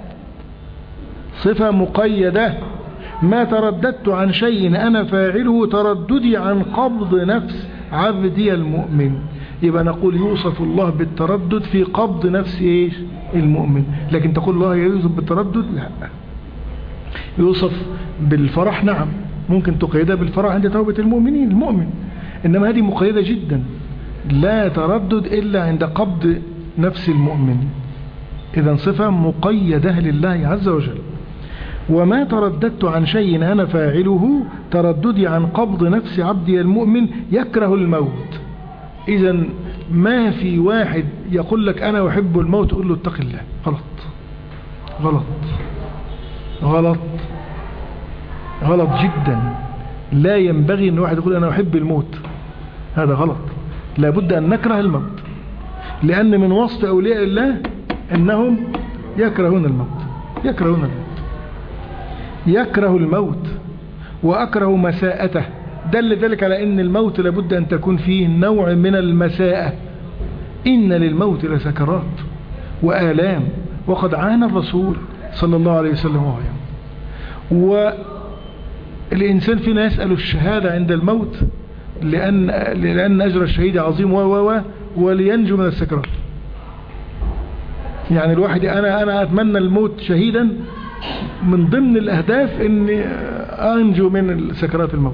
صفة مقيدة. ما ترددت عن شيء أنا فاعله ترددي عن قبض نفس عبدي المؤمن. يبقى نقول يوصف الله بالتردد في قبض نفس إيش؟ المؤمن. لكن تقول الله يوصف بالتردد؟ لا. يوصف بالفرح نعم، ممكن تقيدها بالفرح عند توبة المؤمنين المؤمن، إنما هذه مقيدة جدا، لا تردد إلا عند قبض نفس المؤمن. إذن صفة مقيدة لله عز وجل. وما ترددت عن شيء أنا فاعله ترددي عن قبض نفس عبدي المؤمن يكره الموت. إذن ما في واحد يقول لك أنا أحب الموت تقول له اتق الله، غلط غلط غلط غلط جدا. لا ينبغي أن واحد يقول أنا أحب الموت، هذا غلط. لابد أن نكره الموت، لأن من وصف أولياء الله أنهم يكرهون الموت، يكرهون الموت يكره الموت وأكره مساءته. دل ذلك على أن الموت لابد أن تكون فيه نوع من المساءة. إن للموت لسكرات وآلام، وقد عانى الرسول صلى الله عليه وسلم وهو. والإنسان فينا يسأل الشهادة عند الموت لأن, لأن أجر الشهيد عظيم و و ولينجو من السكرات. يعني الواحد أنا أنا أتمنى الموت شهيدا، من ضمن الأهداف أني أنجو من سكرات الموت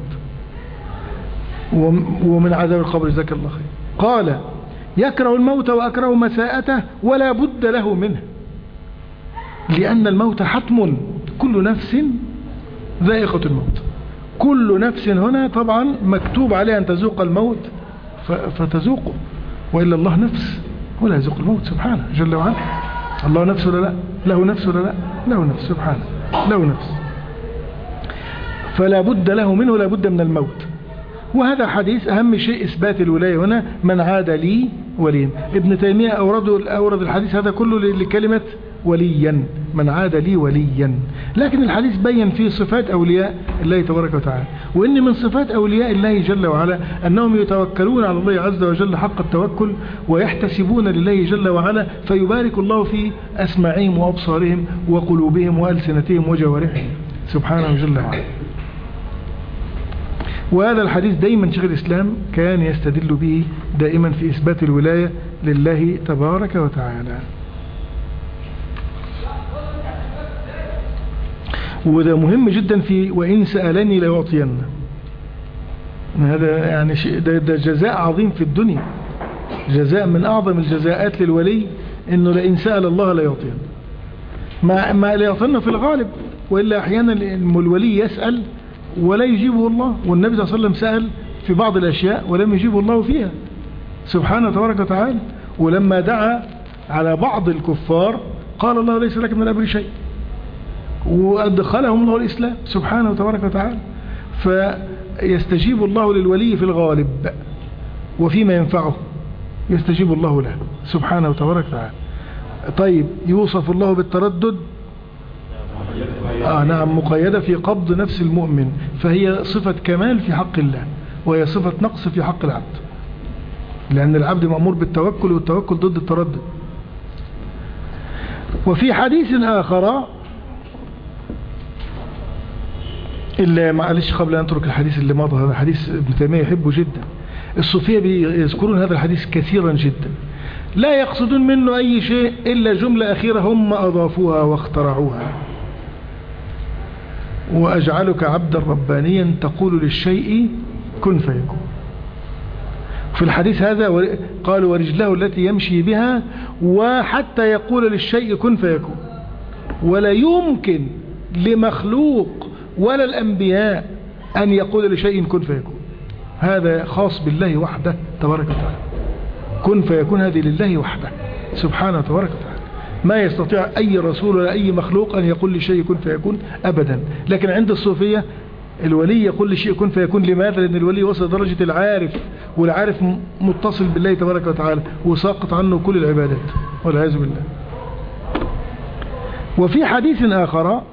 ومن عذاب القبر. جزاك الله خير. قال يكره الموت وأكره مساءته ولا بد له منه، لأن الموت حتم، كل نفس ذائقة الموت. كل نفس هنا طبعا مكتوب عليها أن تذوق الموت فتذوقه، وإلا الله نفس ولا يذوق الموت سبحانه جل وعلا. الله نفس ولا لا؟ له نفس ولا لا؟ له نفس سبحانه، له نفس. فلا بد له منه، لا بد من الموت. وهذا حديث أهم شيء إثبات الولاية هنا، من عاد لي وليا. ابن تيمية أورد, أورد الحديث هذا كله لكلمة وليا، من عاد لي وليا. لكن الحديث بين فيه صفات أولياء الله تبارك وتعالى، وإن من صفات أولياء الله جل وعلا أنهم يتوكلون على الله عز وجل حق التوكل، ويحتسبون لله جل وعلا، فيبارك الله في أسماعهم وأبصارهم وقلوبهم وألسنتهم وجوارحهم سبحانه جل وعلا. وهذا الحديث دايما شيخ الإسلام كان يستدل به دائما في إثبات الولاية لله تبارك وتعالى. وده مهم جدا في وإن سألني ليعطين. هذا يعني شيء ده, ده جزاء عظيم في الدنيا، جزاء من أعظم الجزاءات للولي، إنه لئن سأل الله ليعطين. ما ما ليعطينا في الغالب، وإلا أحيانا الولي يسأل ولا يجيبه الله، والنبي صلى الله عليه وسلم سأل في بعض الأشياء ولم يجيبه الله فيها سبحانه تبارك وتعالى. ولما دعا على بعض الكفار قال الله ليس لك من الأمر شيء، وأدخلهم الله الإسلام سبحانه تبارك وتعالى. فيستجيب الله للولي في الغالب، وفيما ينفعه يستجيب الله له سبحانه تبارك وتعالى. طيب، يوصف الله بالتردد؟ آه نعم، مقيدة في قبض نفس المؤمن، فهي صفة كمال في حق الله، وهي صفة نقص في حق العبد، لأن العبد مأمور بالتوكل، والتوكل ضد التردد. وفي حديث آخر، إلا معلش قبل أن نترك الحديث اللي مضى، هذا حديث ابن تيمية يحبه جدا. الصوفية بيذكرون هذا الحديث كثيرا جدا، لا يقصدون منه أي شيء إلا جملة أخيرة هم أضافوها واخترعوها: وأجعلك عبدا ربانيا تقول للشيء كن فيكون. في الحديث هذا قالوا ورجله التي يمشي بها، وحتى يقول للشيء كن فيكون. ولا يمكن لمخلوق ولا الأنبياء أن يقول لشيء كن فيكون، هذا خاص بالله وحده تبارك وتعالى. كن فيكون هذه لله وحده سبحانه تبارك وتعالى، ما يستطيع أي رسول ولا أي مخلوق أن يقول لشيء كن فيكون أبدا. لكن عند الصوفية الولي يقول لشيء كن فيكون. لماذا؟ لأن الولي وصل درجة العارف، والعارف متصل بالله تبارك وتعالى وساقط عنه كل العبادات والعياذ بالله. وفي حديث آخر: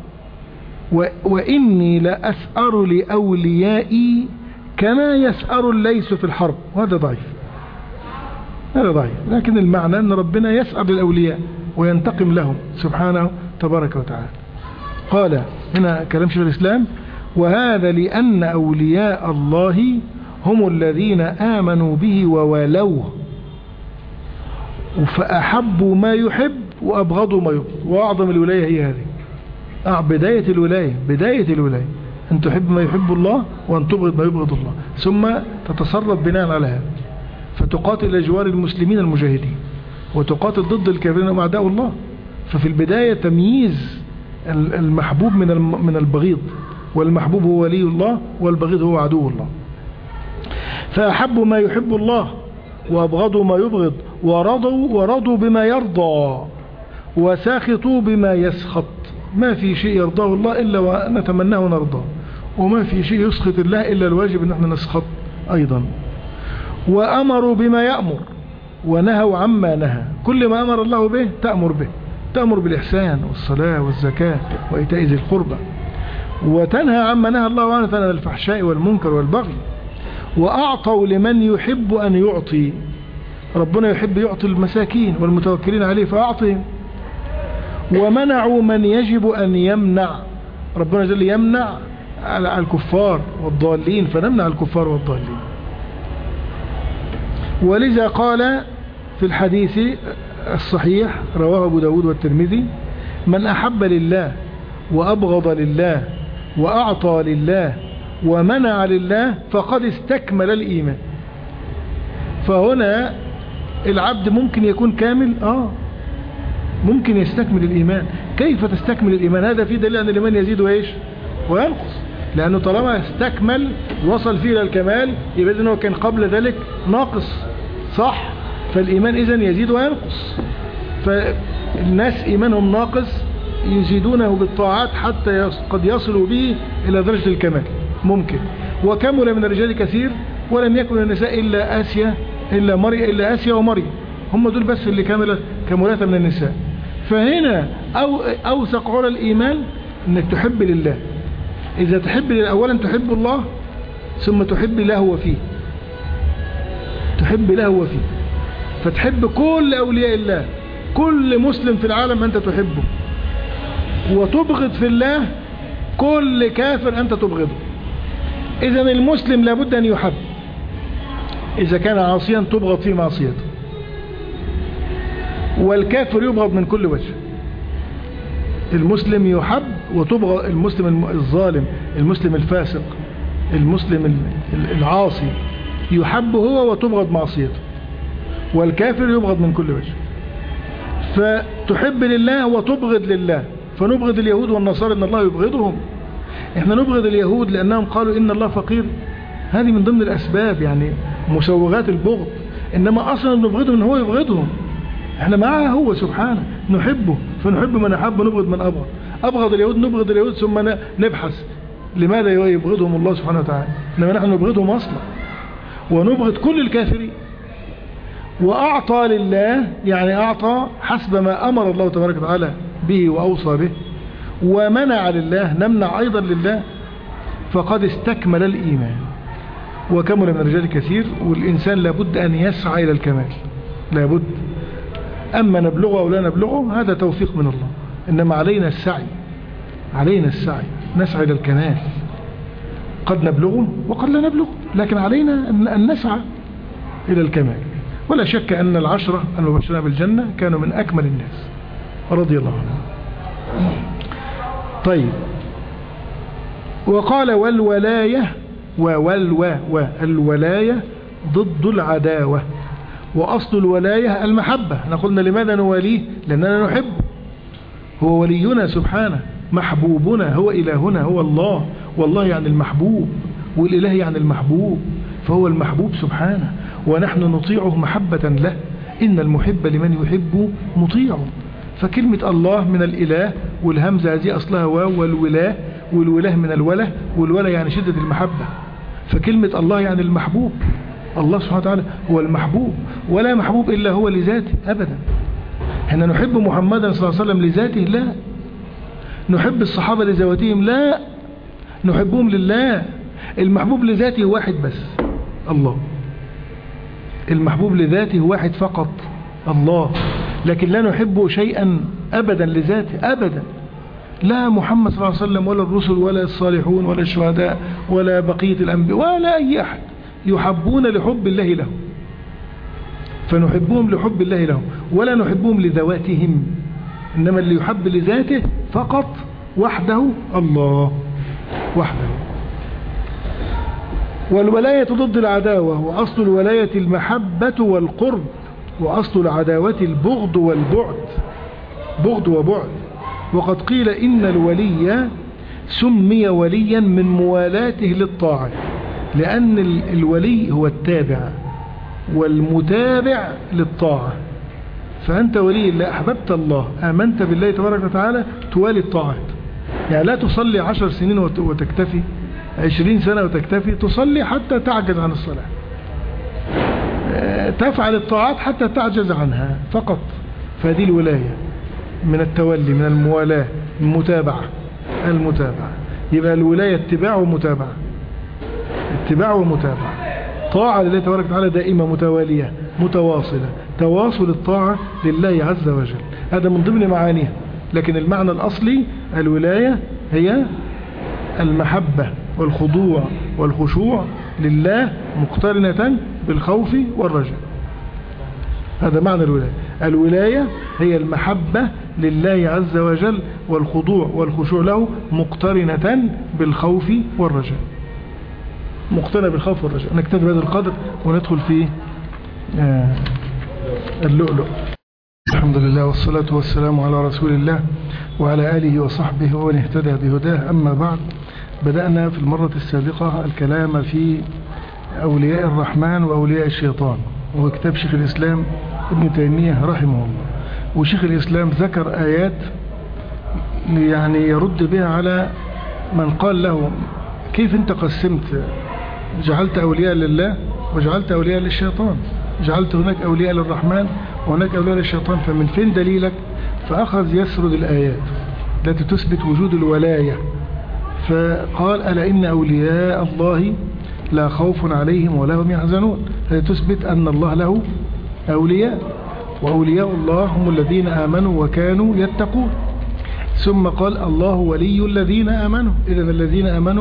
وإني لأسأر لأوليائي كما يسأر الليث في الحرب. وهذا ضعيف، هذا ضعيف، لكن المعنى أن ربنا يسأر للأولياء وينتقم لهم سبحانه تبارك وتعالى. قال هنا كلام شيخ الإسلام: وهذا لأن أولياء الله هم الذين آمنوا به ووالوه، فأحبوا ما يحب وأبغضوا ما يبغض. وأعظم الولاية هي هذه، آه بداية الولاية، بداية الولاية أن تحب ما يحب الله وأن تبغض ما يبغض الله، ثم تتصرف بناء على هذا، فتقاتل أجوار المسلمين المجاهدين، وتقاتل ضد الكافرين وأعداء الله. ففي البداية تمييز المحبوب من من البغيض، والمحبوب هو ولي الله والبغيض هو عدو الله. فأحبوا ما يحب الله وأبغضوا ما يبغض، ورضوا ورضوا بما يرضى وساخطوا بما يسخط. ما في شيء يرضاه الله إلا ونتمناه ونرضاه، وما في شيء يسخط الله إلا الواجب أن احنا نسخط أيضا. وأمروا بما يأمر ونهوا عما نهى. كل ما أمر الله به تأمر به، تأمر بالإحسان والصلاة والزكاة وإيتاء ذي القربى، وتنهى عما نهى الله عنه، تنهى الفحشاء والمنكر والبغي. وأعطوا لمن يحب أن يعطي، ربنا يحب يعطي المساكين والمتوكلين عليه فأعطهم. ومنعوا من يجب أن يمنع، ربنا جل يمنع على الكفار والضالين، فنمنع الكفار والضالين. ولذا قال في الحديث الصحيح رواه أبو داود والترمذي: من أحب لله وأبغض لله وأعطى لله ومنع لله فقد استكمل الإيمان. فهنا العبد ممكن يكون كامل، آه ممكن يستكمل الإيمان. كيف تستكمل الإيمان؟ هذا في دليل أن الإيمان يزيد وإيش وينقص، لأنه طالما استكمل وصل فيه إلى الكمال يبقى إذن هو كان قبل ذلك ناقص، صح؟ فالإيمان إذن يزيد وينقص. فالناس إيمانهم ناقص يزيدونه بالطاعات حتى قد يصلوا به إلى درجة الكمال، ممكن. وكمل من الرجال كثير ولم يكن النساء إلا آسيا إلا مريم إلا آسيا ومريم، هم دول بس اللي كمل كملات من النساء. فهنا أو أوثق على الإيمان أنك تحب لله. إذا تحب لله أولا تحب الله، ثم تحب له وفيه، تحب له وفيه، فتحب كل أولياء الله، كل مسلم في العالم أنت تحبه، وتبغض في الله كل كافر أنت تبغضه. إذن المسلم لابد أن يحب، إذا كان عاصيا تبغض في معصيته، والكافر يبغض من كل وجه. المسلم يحب وتبغض، المسلم الظالم، المسلم الفاسق، المسلم العاصي يحب هو وتبغض معصيته، والكافر يبغض من كل وجه. فتحب لله وتبغض لله، فنبغض اليهود والنصارى ان الله يبغضهم. احنا نبغض اليهود لانهم قالوا ان الله فقير، هذه من ضمن الاسباب يعني مسوغات البغض، انما اصلا نبغضهم ان هو يبغضهم. احنا معاه هو سبحانه، نحبه فنحب من احب ونبغض من ابغض. ابغض اليهود نبغض اليهود ثم نبحث لماذا يبغضهم الله سبحانه وتعالى، انما نحن نبغضهم اصلا، ونبغض كل الكافرين. وأعطى لله يعني أعطى حسب ما أمر الله تبارك وتعالى به وأوصى به، ومنع لله نمنع أيضا لله، فقد استكمل الإيمان وكمل من الرجال كثير. والإنسان لابد أن يسعى إلى الكمال، لابد. أما نبلغه أو لا نبلغه هذا توفيق من الله، إنما علينا السعي، علينا السعي نسعى إلى الكمال. قد نبلغه وقد لا نبلغه، لكن علينا أن نسعى إلى الكمال. ولا شك أن العشرة المبشرين بالجنة كانوا من أكمل الناس رضي الله عنهم. طيب، وقال والولاية ووالوا والولاية ضد العداوة، وأصل الولاية المحبة. احنا قلنا لماذا نواليه؟ لأننا نحب، هو ولينا سبحانه، محبوبنا، هو إلهنا، هو الله، والله يعني المحبوب، والإله يعني المحبوب، فهو المحبوب سبحانه، ونحن نطيعه محبة له. إن المحب لمن يحب مطيعه. فكلمة الله من الإله، والهمزة هذه أصلها واو، والولاة، والولاة من الوله، والوله يعني شدة المحبة. فكلمة الله يعني المحبوب، الله سبحانه وتعالى هو المحبوب، ولا محبوب إلا هو لذاته أبدا. احنا نحب محمدا صلى الله عليه وسلم لذاته؟ لا. نحب الصحابة لذواتهم؟ لا، نحبهم لله. المحبوب لذاته واحد بس، الله. المحبوب لذاته واحد فقط، الله. لكن لا نحب شيئا أبدا لذاته أبدا، لا محمد صلى الله عليه وسلم ولا الرسل ولا الصالحون ولا الشهداء ولا بقية الأنبياء ولا أي أحد، يحبون لحب الله لهم، فنحبهم لحب الله لهم، ولا نحبهم لذواتهم، إنما اللي يحب لذاته فقط وحده الله وحده. والولاية ضد العداوة، وأصل الولاية المحبة والقرب، وأصل العداوة البغض والبعد، بغض وبعد. وقد قيل إن الولي سمي وليا من موالاته للطاعة، لأن الولي هو التابع والمتابع للطاعة. فأنت ولي الله، أحببت الله، آمنت بالله تبارك وتعالى، توالي الطاعات. يعني لا تصلي عشر سنين وتكتفي، عشرين سنة وتكتفي، تصلي حتى تعجز عن الصلاة، تفعل الطاعات حتى تعجز عنها فقط. فهذه الولاية من التولي، من الموالاة، المتابعة، المتابعة. يبقى الولاية اتباع ومتابعة، اتباع ومتابعة، طاعة لله تبارك وتعالى دائمة متوالية متواصلة، تواصل الطاعة لله عز وجل، هذا من ضمن معانيها. لكن المعنى الأصلي الولاية هي المحبة والخضوع والخشوع لله مقترنة بالخوف والرجاء، هذا معنى الولاية. الولاية هي المحبة لله عز وجل والخضوع والخشوع له مقترنة بالخوف والرجاء، مقترنة بالخوف والرجاء. نكتفي بهذا القدر وندخل في اللؤلؤ. الحمد لله والصلاة والسلام على رسول الله وعلى آله وصحبه ومن اهتدى بهداه. أما بعد، بدأنا في المرة السابقة الكلام في أولياء الرحمن وأولياء الشيطان، وهو كتاب شيخ الإسلام ابن تيمية رحمه الله. وشيخ الإسلام ذكر آيات يعني يرد بها على من قال له كيف انت قسمت، جعلت أولياء لله وجعلت أولياء للشيطان، جعلت هناك أولياء للرحمن وهناك أولياء للشيطان، فمن فين دليلك؟ فأخذ يسرد الآيات التي تثبت وجود الولاية، فقال ألا إن أولياء الله لا خوف عليهم ولا هم يحزنون، هذا تثبت أن الله له أولياء، وأولياء الله هم الذين آمنوا وكانوا يتقون. ثم قال الله ولي الذين آمنوا، إذن الذين آمنوا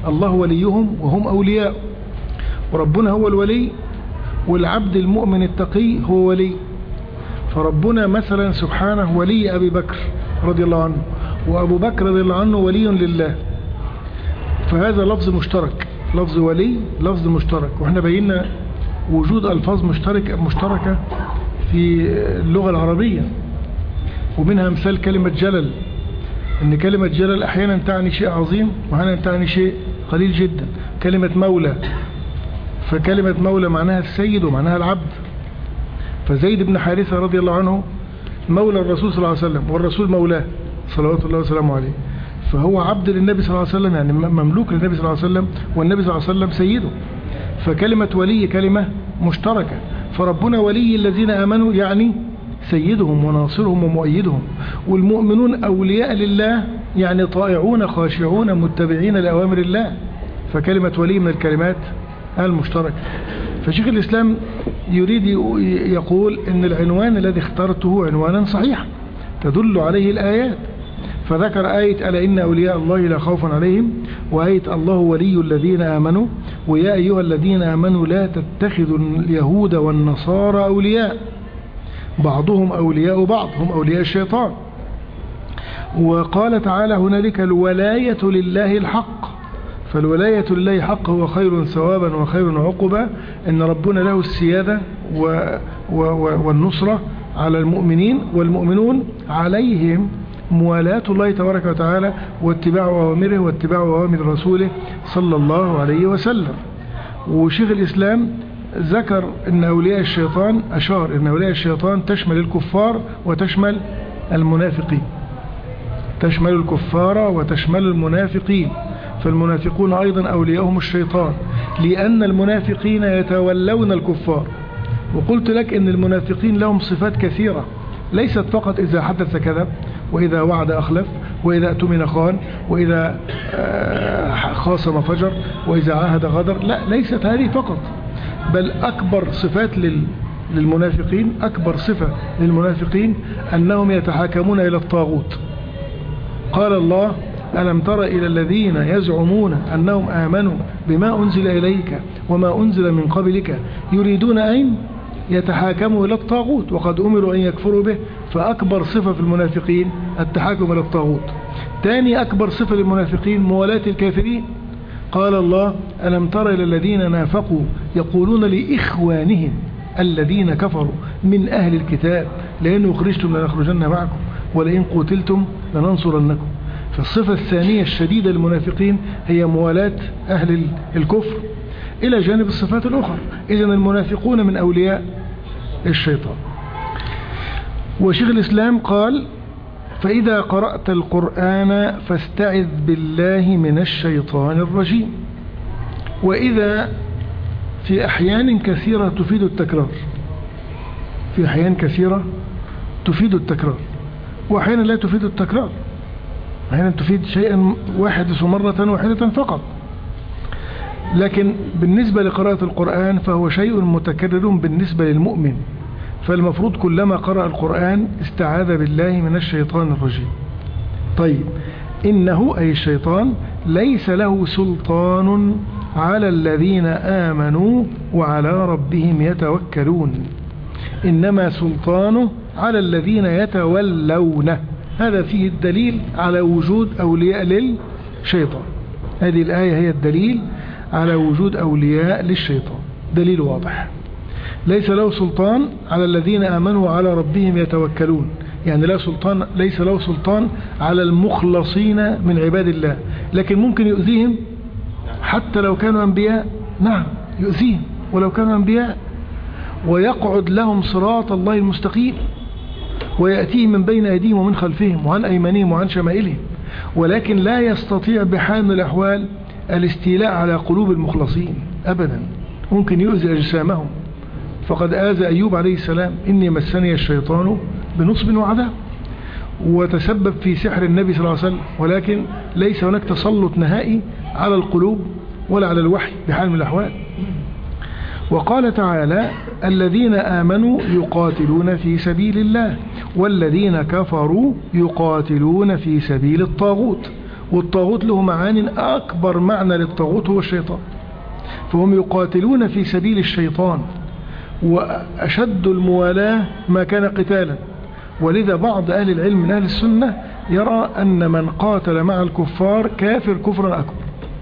الله وليهم وهم أولياء، وربنا هو الولي، والعبد المؤمن التقي هو ولي. فربنا مثلا سبحانه ولي أبي بكر رضي الله عنه، وأبو بكر رضي الله عنه ولي لله، فهذا لفظ مشترك، لفظ ولي لفظ مشترك. واحنا بينا وجود ألفاظ مشتركة مشتركة في اللغة العربية، ومنها مثال كلمة جلل، ان كلمة جلل احيانا تعني شيء عظيم واحيانا تعني شيء قليل جدا. كلمة مولى، فكلمة مولى معناها السيد ومعناها العبد، فزيد بن حارثة رضي الله عنه مولى الرسول صلى الله عليه وسلم، والرسول مولاه صلوات الله وسلامه عليه، فهو عبد للنبي صلى الله عليه وسلم، يعني مملوك للنبي صلى الله عليه وسلم، والنبي صلى الله عليه وسلم سيده. فكلمة ولي كلمة مشتركة، فربنا ولي الذين آمنوا يعني سيدهم وناصرهم ومؤيدهم، والمؤمنون أولياء لله يعني طائعون خاشعون متبعين لأوامر الله، فكلمة ولي من الكلمات المشتركة. فشيخ الإسلام يريد يقول إن العنوان الذي اخترته عنوانا صحيح تدل عليه الآيات، فذكر آية ألا إن أولياء الله لا خوف عليهم، وآية الله ولي الذين آمنوا، ويا أيها الذين آمنوا لا تتخذوا اليهود والنصارى أولياء بعضهم أولياء بعض، هم أولياء الشيطان. وقال تعالى هنالك الولاية لله الحق، فالولاية لله حق هو خير ثوابا وخير عقبا، إن ربنا له السيادة و و والنصرة على المؤمنين، والمؤمنون عليهم موالاة الله تبارك وتعالى واتباع أوامره واتباع أوامر رسوله صلى الله عليه وسلم. وشيخ الإسلام ذكر أن أولياء الشيطان، أشار أن أولياء الشيطان تشمل الكفار وتشمل المنافقين، تشمل الكفار وتشمل المنافقين، فالمنافقون أيضا أولياءهم الشيطان، لأن المنافقين يتولون الكفار. وقلت لك أن المنافقين لهم صفات كثيرة، ليست فقط إذا حدث كذب، وإذا وعد أخلف، وإذا اؤتمن خان، وإذا خاصم فجر، وإذا عاهد غدر، لا، ليست هذه فقط، بل أكبر صفات للمنافقين، أكبر صفة للمنافقين أنهم يتحاكمون إلى الطاغوت. قال الله ألم تر إلى الذين يزعمون أنهم آمنوا بما أنزل إليك وما أنزل من قبلك يريدون أن يتحاكموا إلى الطاغوت وقد أمروا أن يكفروا به. فأكبر صفة في المنافقين التحاكم إلى الطاغوت. ثاني أكبر صفة للمنافقين موالاة الكافرين. قال الله ألم تر إلى الذين نافقوا يقولون لإخوانهم الذين كفروا من أهل الكتاب لئن أخرجتم لنخرجن معكم ولئن قتلتم لننصرنكم. فالصفة الثانية الشديدة للمنافقين هي موالاة أهل الكفر، إلى جانب الصفات الأخرى. إذن المنافقون من أولياء الشيطان. وشيخ الإسلام قال فإذا قرأت القرآن فاستعذ بالله من الشيطان الرجيم. وإذا في أحيان كثيرة تفيد التكرار، في أحيان كثيرة تفيد التكرار، وأحيانا لا تفيد التكرار، أحيانا تفيد شيئا واحد مرة واحدة فقط. لكن بالنسبة لقراءة القرآن فهو شيء متكرر بالنسبة للمؤمن، فالمفروض كلما قرأ القرآن استعاذ بالله من الشيطان الرجيم. طيب، إنه أي الشيطان ليس له سلطان على الذين آمنوا وعلى ربهم يتوكلون، إنما سلطانه على الذين يتولونه. هذا فيه الدليل على وجود أولياء للشيطان. هذه الآية هي الدليل على وجود أولياء للشيطان، دليل واضح. ليس له سلطان على الذين آمنوا وعلى ربهم يتوكلون، يعني لا سلطان، ليس له سلطان على المخلصين من عباد الله، لكن ممكن يؤذيهم حتى لو كانوا أنبياء. نعم يؤذيهم ولو كانوا أنبياء، ويقعد لهم صراط الله المستقيم، ويأتيهم من بين أيديهم ومن خلفهم وعن أيمانهم وعن شمائلهم، ولكن لا يستطيع بحال من الأحوال الاستيلاء على قلوب المخلصين أبدا. ممكن يؤذي أجسامهم، فقد آذى أيوب عليه السلام إني مسني الشيطان بنصب وعذاب، وتسبب في سحر النبي صلى الله عليه وسلم، ولكن ليس هناك تسلط نهائي على القلوب ولا على الوحي بحال من الأحوال. وقال تعالى الذين آمنوا يقاتلون في سبيل الله والذين كفروا يقاتلون في سبيل الطاغوت والطاغوت له معان، أكبر معنى للطاغوت هو الشيطان، فهم يقاتلون في سبيل الشيطان، وأشد الموالاة ما كان قتالا. ولذا بعض أهل العلم من أهل السنة يرى أن من قاتل مع الكفار كافر كفرا أكبر،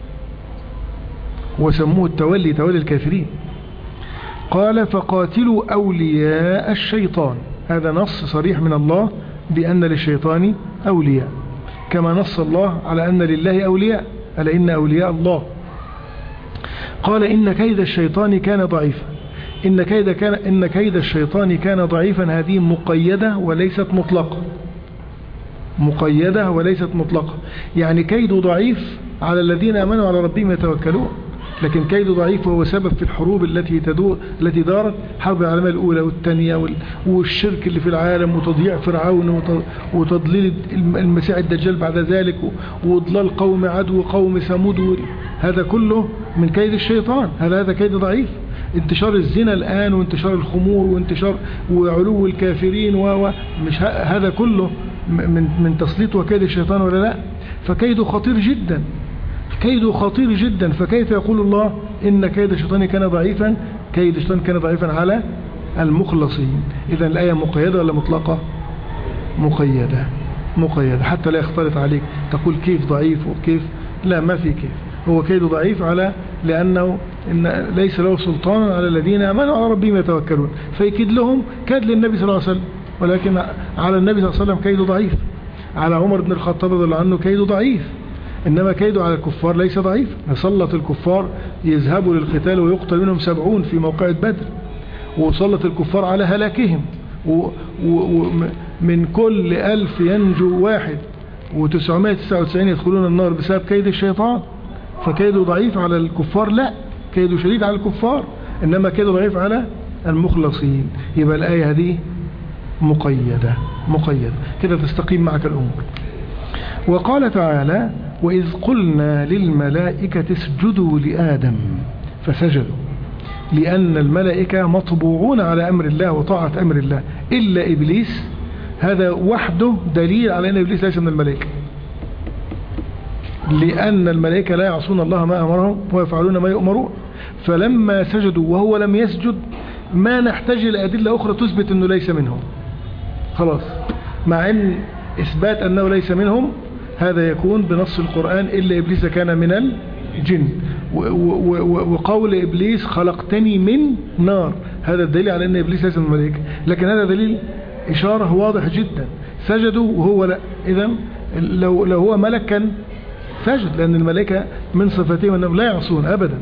وسموه التولي، تولي الكافرين. قال فقاتلوا أولياء الشيطان، هذا نص صريح من الله بأن للشيطان أولياء، كما نص الله على أن لله أولياء، ألا إن أولياء الله. قال إن كيد الشيطان كان ضعيفا، إن كيد, كان إن كيد الشيطان كان ضعيفا، هذه مقيدة وليست مطلقة، مقيدة وليست مطلقة، يعني كيد ضعيف على الذين آمنوا على ربهم يتوكلون، لكن كيد ضعيف وهو سبب في الحروب التي تدور التي دارت، حرب العالمية الأولى والثانية والشرك اللي في العالم، وتضييع فرعون وتضليل المسيح الدجال بعد ذلك، وإضلال قوم عاد وقوم ثمود، هذا كله من كيد الشيطان. هل هذا كيد ضعيف؟ انتشار الزنا الآن، وانتشار الخمور، وانتشار وعلو الكافرين، ومش هذا كله من من تسليط وكيد الشيطان ولا لا؟ فكيده خطير جدا، كيده خطير جدا. فكيف يقول الله إن كيد الشيطان كان ضعيفا؟ كيد الشيطان كان ضعيفا على المخلصين. إذا الآية مقيدة ولا مطلقة؟ مقيدة، مقيدة، حتى لا يختلط عليك تقول كيف ضعيف وكيف لا، ما في كيف، هو كيد ضعيف على لأنه إن ليس له سلطان على الذين آمنوا على ربهم يتوكلون، فيكيد لهم كاد للنبي صلى الله عليه وسلم، ولكن على النبي صلى الله عليه وسلم كيده ضعيف، على عمر بن الخطاب رضي الله عنه كيده ضعيف، إنما كيده على الكفار ليس ضعيف. سلط الكفار يذهبوا للقتال ويقتل منهم سبعون في موقعة بدر، وسلط الكفار على هلاكهم، ومن كل ألف ينجو واحد، وتسعمائة وتسعة وتسعين يدخلون النار بسبب كيد الشيطان. فكيده ضعيف على الكفار؟ لا، كيده شديد على الكفار، إنما كيده ضعيف على المخلصين. يبقى الآية هذه مقيدة، مقيدة كده تستقيم معك الأمور. وقال تعالى وإذ قلنا للملائكة اسجدوا لآدم فسجدوا، لأن الملائكة مطبوعون على أمر الله وطاعة أمر الله إلا إبليس. هذا وحده دليل على أن إبليس ليس من الملائكة، لأن الملائكة لا يعصون الله ما أمرهم ويفعلون ما يؤمرون. فلما سجدوا وهو لم يسجد ما نحتاج إلى أدلة أخرى تثبت أنه ليس منهم، خلاص، مع أن إثبات أنه ليس منهم هذا يكون بنص القرآن إلا إبليس كان من الجن، وقول إبليس خلقتني من نار، هذا الدليل على أن إبليس ليس من الملائكة، لكن هذا دليل إشارة واضح جدا. سجدوا وهو لا، إذن لو, لو هو ملك كان سجد، لأن الملائكة من صفاتهم أنهم لا يعصون أبدا.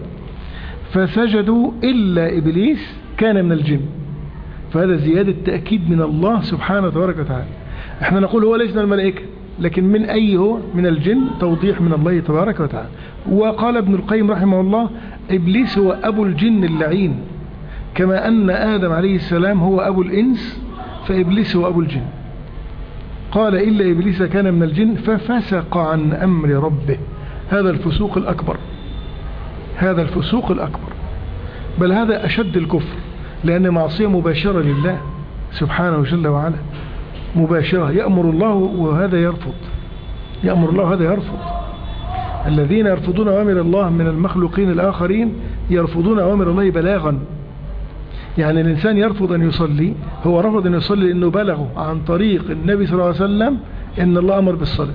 فسجدوا إلا إبليس كان من الجن، فهذا زيادة تأكيد من الله سبحانه وتبارك وتعالى. احنا نقول هو ليس من الملائكة، لكن من أي هو؟ من الجن، توضيح من الله تبارك وتعالى. وقال ابن القيم رحمه الله إبليس هو أبو الجن اللعين، كما أن آدم عليه السلام هو أبو الإنس، فإبليس هو أبو الجن. قال إلا إبليس كان من الجن ففسق عن أمر ربه، هذا الفسوق الأكبر، هذا الفسوق الأكبر، بل هذا أشد الكفر، لأن معصية مباشرة لله سبحانه جل وعلا، مباشرة، يأمر الله وهذا يرفض، يأمر الله وهذا يرفض. الذين يرفضون أوامر الله من المخلوقين الآخرين يرفضون أوامر الله بلاغا، يعني الإنسان يرفض أن يصلي، هو رفض أن يصلي لأنه بلغه عن طريق النبي صلى الله عليه وسلم إن الله أمر بالصلاة،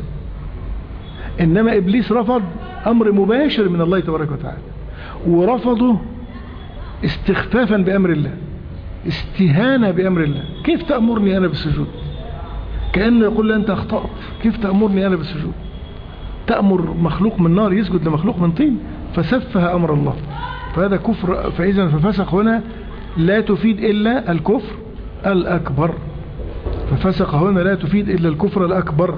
إنما إبليس رفض أمر مباشر من الله تبارك وتعالى، ورفضه استخفافا بأمر الله، استهانة بأمر الله. كيف تأمرني أنا بالسجود؟ كأنه يقول لي أنت أخطأت، كيف تأمرني أنا بالسجود؟ تأمر مخلوق من نار يسجد لمخلوق من طين، فسفه أمر الله، فهذا كفر. فإذا ففسق هنا لا تفيد إلا الكفر الأكبر، ففسق هنا لا تفيد إلا الكفر الأكبر.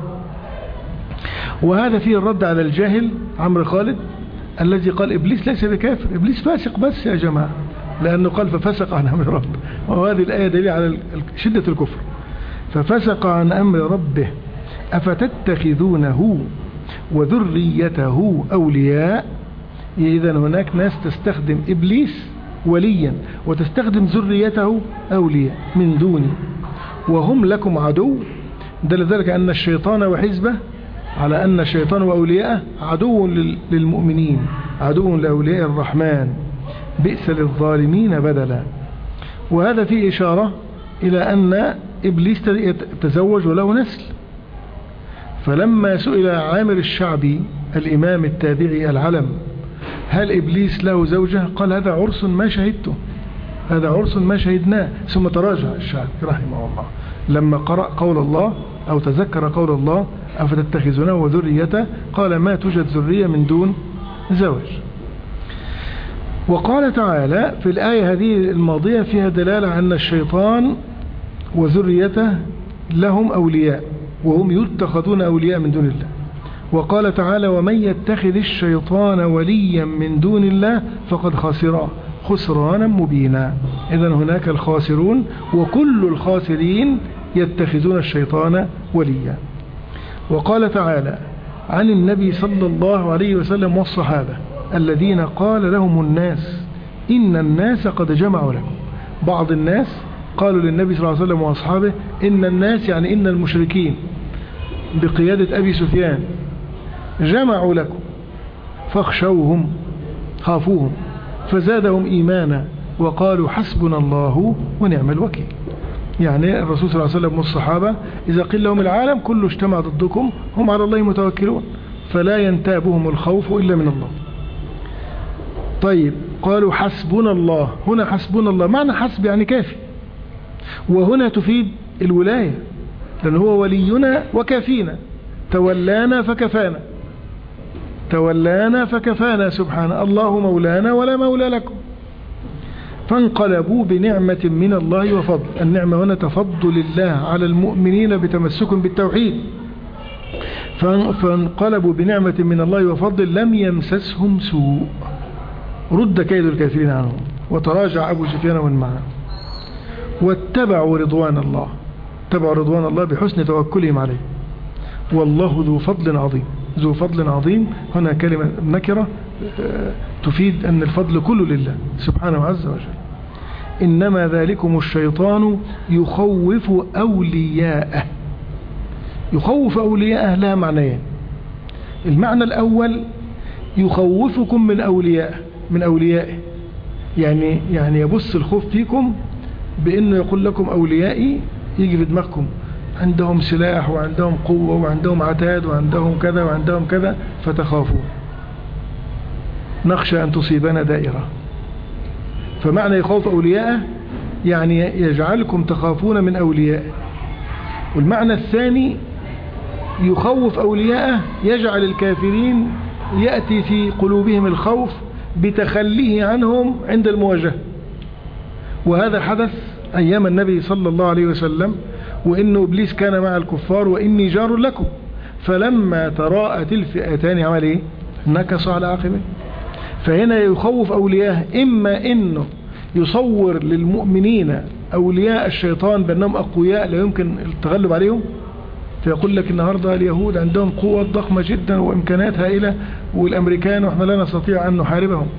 وهذا فيه الرد على الجاهل عمرو خالد الذي قال إبليس ليس بكافر، إبليس فاسق بس يا جماعة، لأنه قال ففسق عن أمر ربه، وهذه الآية دليل على شدة الكفر. ففسق عن أمر ربه أفتتخذونه وذريته أولياء. إذن هناك ناس تستخدم إبليس وليا وتستخدم ذريته أولياء من دوني وهم لكم عدو، دل ذلك أن الشيطان وحزبه على أن الشيطان وأولياءه عدو للمؤمنين، عدو لأولياء الرحمن، بئس للظالمين بدلا. وهذا فيه إشارة إلى أن إبليس تزوج وله نسل. فلما سئل عامر الشعبي الإمام التابعي العلم هل إبليس له زوجة، قال هذا عرس ما شهدته، هذا عرس ما شهدناه. ثم تراجع الشعبي رحمه الله لما قرأ قول الله أو تذكر قول الله أفتتخذونه وذريته، قال ما توجد ذرية من دون زوج. وقال تعالى في الآية هذه الماضية فيها دلالة على أن الشيطان وذريته لهم أولياء وهم يتخذون أولياء من دون الله. وقال تعالى ومن يتخذ الشيطان وليا من دون الله فقد خسر خسرانا مبينا. إذن هناك الخاسرون، وكل الخاسرين يتخذون الشيطان وليا. وقال تعالى عن النبي صلى الله عليه وسلم والصحابة الذين قال لهم الناس إن الناس قد جمعوا لكم. بعض الناس قالوا للنبي صلى الله عليه وسلم وأصحابه إن الناس يعني إن المشركين بقيادة أبي سفيان جمعوا لكم فاخشوهم، خافوهم، فزادهم إيمانا وقالوا حسبنا الله ونعم الوكيل. يعني الرسول صلى الله عليه وسلم والصحابة إذا قيل لهم العالم كله اجتمع ضدكم هم على الله متوكلون، فلا ينتابهم الخوف إلا من الله. طيب قالوا حسبنا الله، هنا حسبنا الله معنى حسب يعني كافي، وهنا تفيد الولاية لأن هو ولينا وكافينا، تولانا فكفانا، تولانا فكفانا سبحانه، الله مولانا ولا مولى لكم. فانقلبوا بنعمة من الله وفضل. النعمة هنا تفضل الله على المؤمنين بتمسكهم بالتوحيد. فانقلبوا بنعمة من الله وفضل لم يمسسهم سوء، رد كيد الكافرين عنهم، وتراجع أبو سفيان ومن معه، واتبعوا رضوان الله، اتبعوا رضوان الله بحسن توكلهم عليه، والله ذو فضل عظيم. ذو فضل عظيم هنا كلمة نكرة تفيد أن الفضل كله لله سبحانه عز وجل. إنما ذلكم الشيطان يخوف أولياءه. يخوف أولياءه لها معنيين. المعنى الأول يخوفكم من أولياء من أوليائه، يعني يعني يبص الخوف فيكم بأنه يقول لكم أوليائي، يجي في دماغكم عندهم سلاح وعندهم قوة وعندهم عتاد وعندهم كذا وعندهم كذا فتخافون، نخشى أن تصيبنا دائرة. فمعنى يخوف أولياءه يعني يجعلكم تخافون من أوليائه. والمعنى الثاني يخوف أولياءه يجعل الكافرين يأتي في قلوبهم الخوف بتخليه عنهم عند المواجهة. وهذا حدث أيام النبي صلى الله عليه وسلم، وإنه إبليس كان مع الكفار وإني جار لكم، فلما تراءت الفئتان عمل إيه؟ نكص على عقبه. فهنا يخوف أولياءه، إما إنه يصور للمؤمنين أولياء الشيطان بأنهم أقوياء لا يمكن التغلب عليهم، فيقول لك النهاردة اليهود عندهم قوة ضخمة جدا وإمكانات هائلة والأمريكان وإحنا لا نستطيع أن نحاربهم.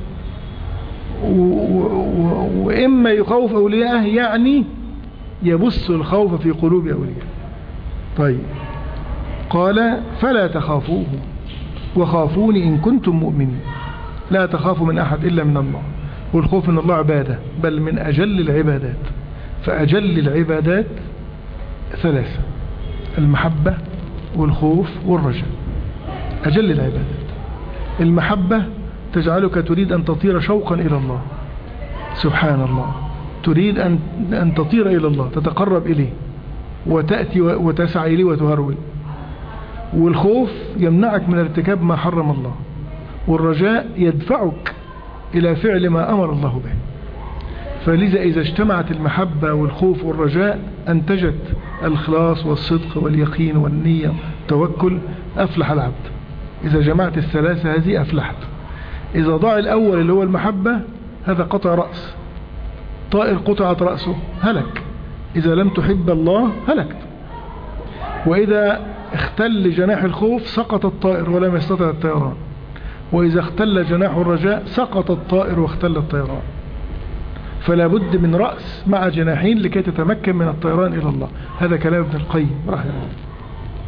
وإما يخوف أولياءه يعني يبث الخوف في قلوب أولياء. طيب قال فلا تخافوه وخافوني إن كنتم مؤمنين. لا تخافوا من أحد إلا من الله، والخوف من الله عبادة بل من أجل العبادات. فأجل العبادات ثلاثة: المحبة والخوف والرجاء. أجل العبادات المحبة تجعلك تريد أن تطير شوقا إلى الله سبحان الله، تريد أن أن تطير إلى الله، تتقرب إليه وتأتي وتسعى إليه وتهرول. والخوف يمنعك من ارتكاب ما حرم الله، والرجاء يدفعك إلى فعل ما أمر الله به. فلذا إذا اجتمعت المحبة والخوف والرجاء أنتجت الإخلاص والصدق واليقين والنية والتوكل، أفلح العبد. إذا جمعت الثلاثة هذه أفلحت. إذا ضاع الأول اللي هو المحبة، هذا قطع رأس، طائر قطعت رأسه هلك. إذا لم تحب الله هلكت. وإذا اختل جناح الخوف سقط الطائر ولم يستطع الطيران، وإذا اختل جناح الرجاء سقط الطائر واختل الطيران. فلا بد من رأس مع جناحين لكي تتمكن من الطيران إلى الله. هذا كلام ابن القيم رحمه الله.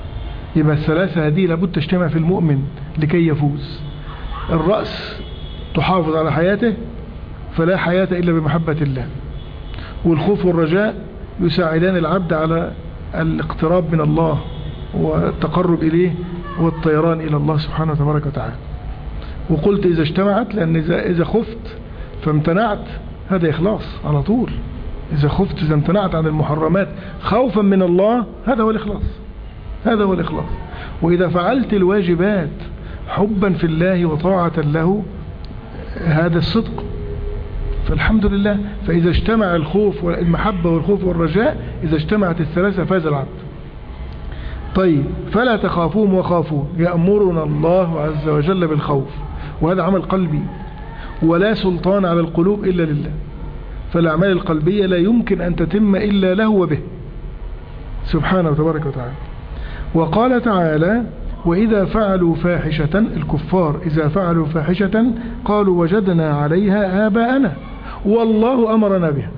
يبقى الثلاثة هذه لابد تجتمع في المؤمن لكي يفوز. الرأس تحافظ على حياته فلا حياة إلا بمحبة الله، والخوف والرجاء يساعدان العبد على الاقتراب من الله والتقرب إليه والطيران إلى الله سبحانه وتبارك وتعالى. وقلت إذا اجتمعت، لأن إذا خفت فامتنعت هذا إخلاص على طول. إذا خفت، إذا امتنعت عن المحرمات خوفا من الله، هذا هو الإخلاص، هذا هو الإخلاص. وإذا فعلت الواجبات حبا في الله وطاعة له، هذا الصدق، فالحمد لله. فإذا اجتمع الخوف والمحبة والخوف والرجاء، إذا اجتمعت الثلاثة فاز العبد. طيب، فلا تخافوهم وخافون، يأمرنا الله عز وجل بالخوف، وهذا عمل قلبي، ولا سلطان على القلوب إلا لله. فالأعمال القلبية لا يمكن أن تتم إلا له وبه سبحانه وتبارك وتعالى. وقال تعالى: وإذا فعلوا فاحشة، الكفار إذا فعلوا فاحشة قالوا وجدنا عليها آباءنا والله أمرنا بها.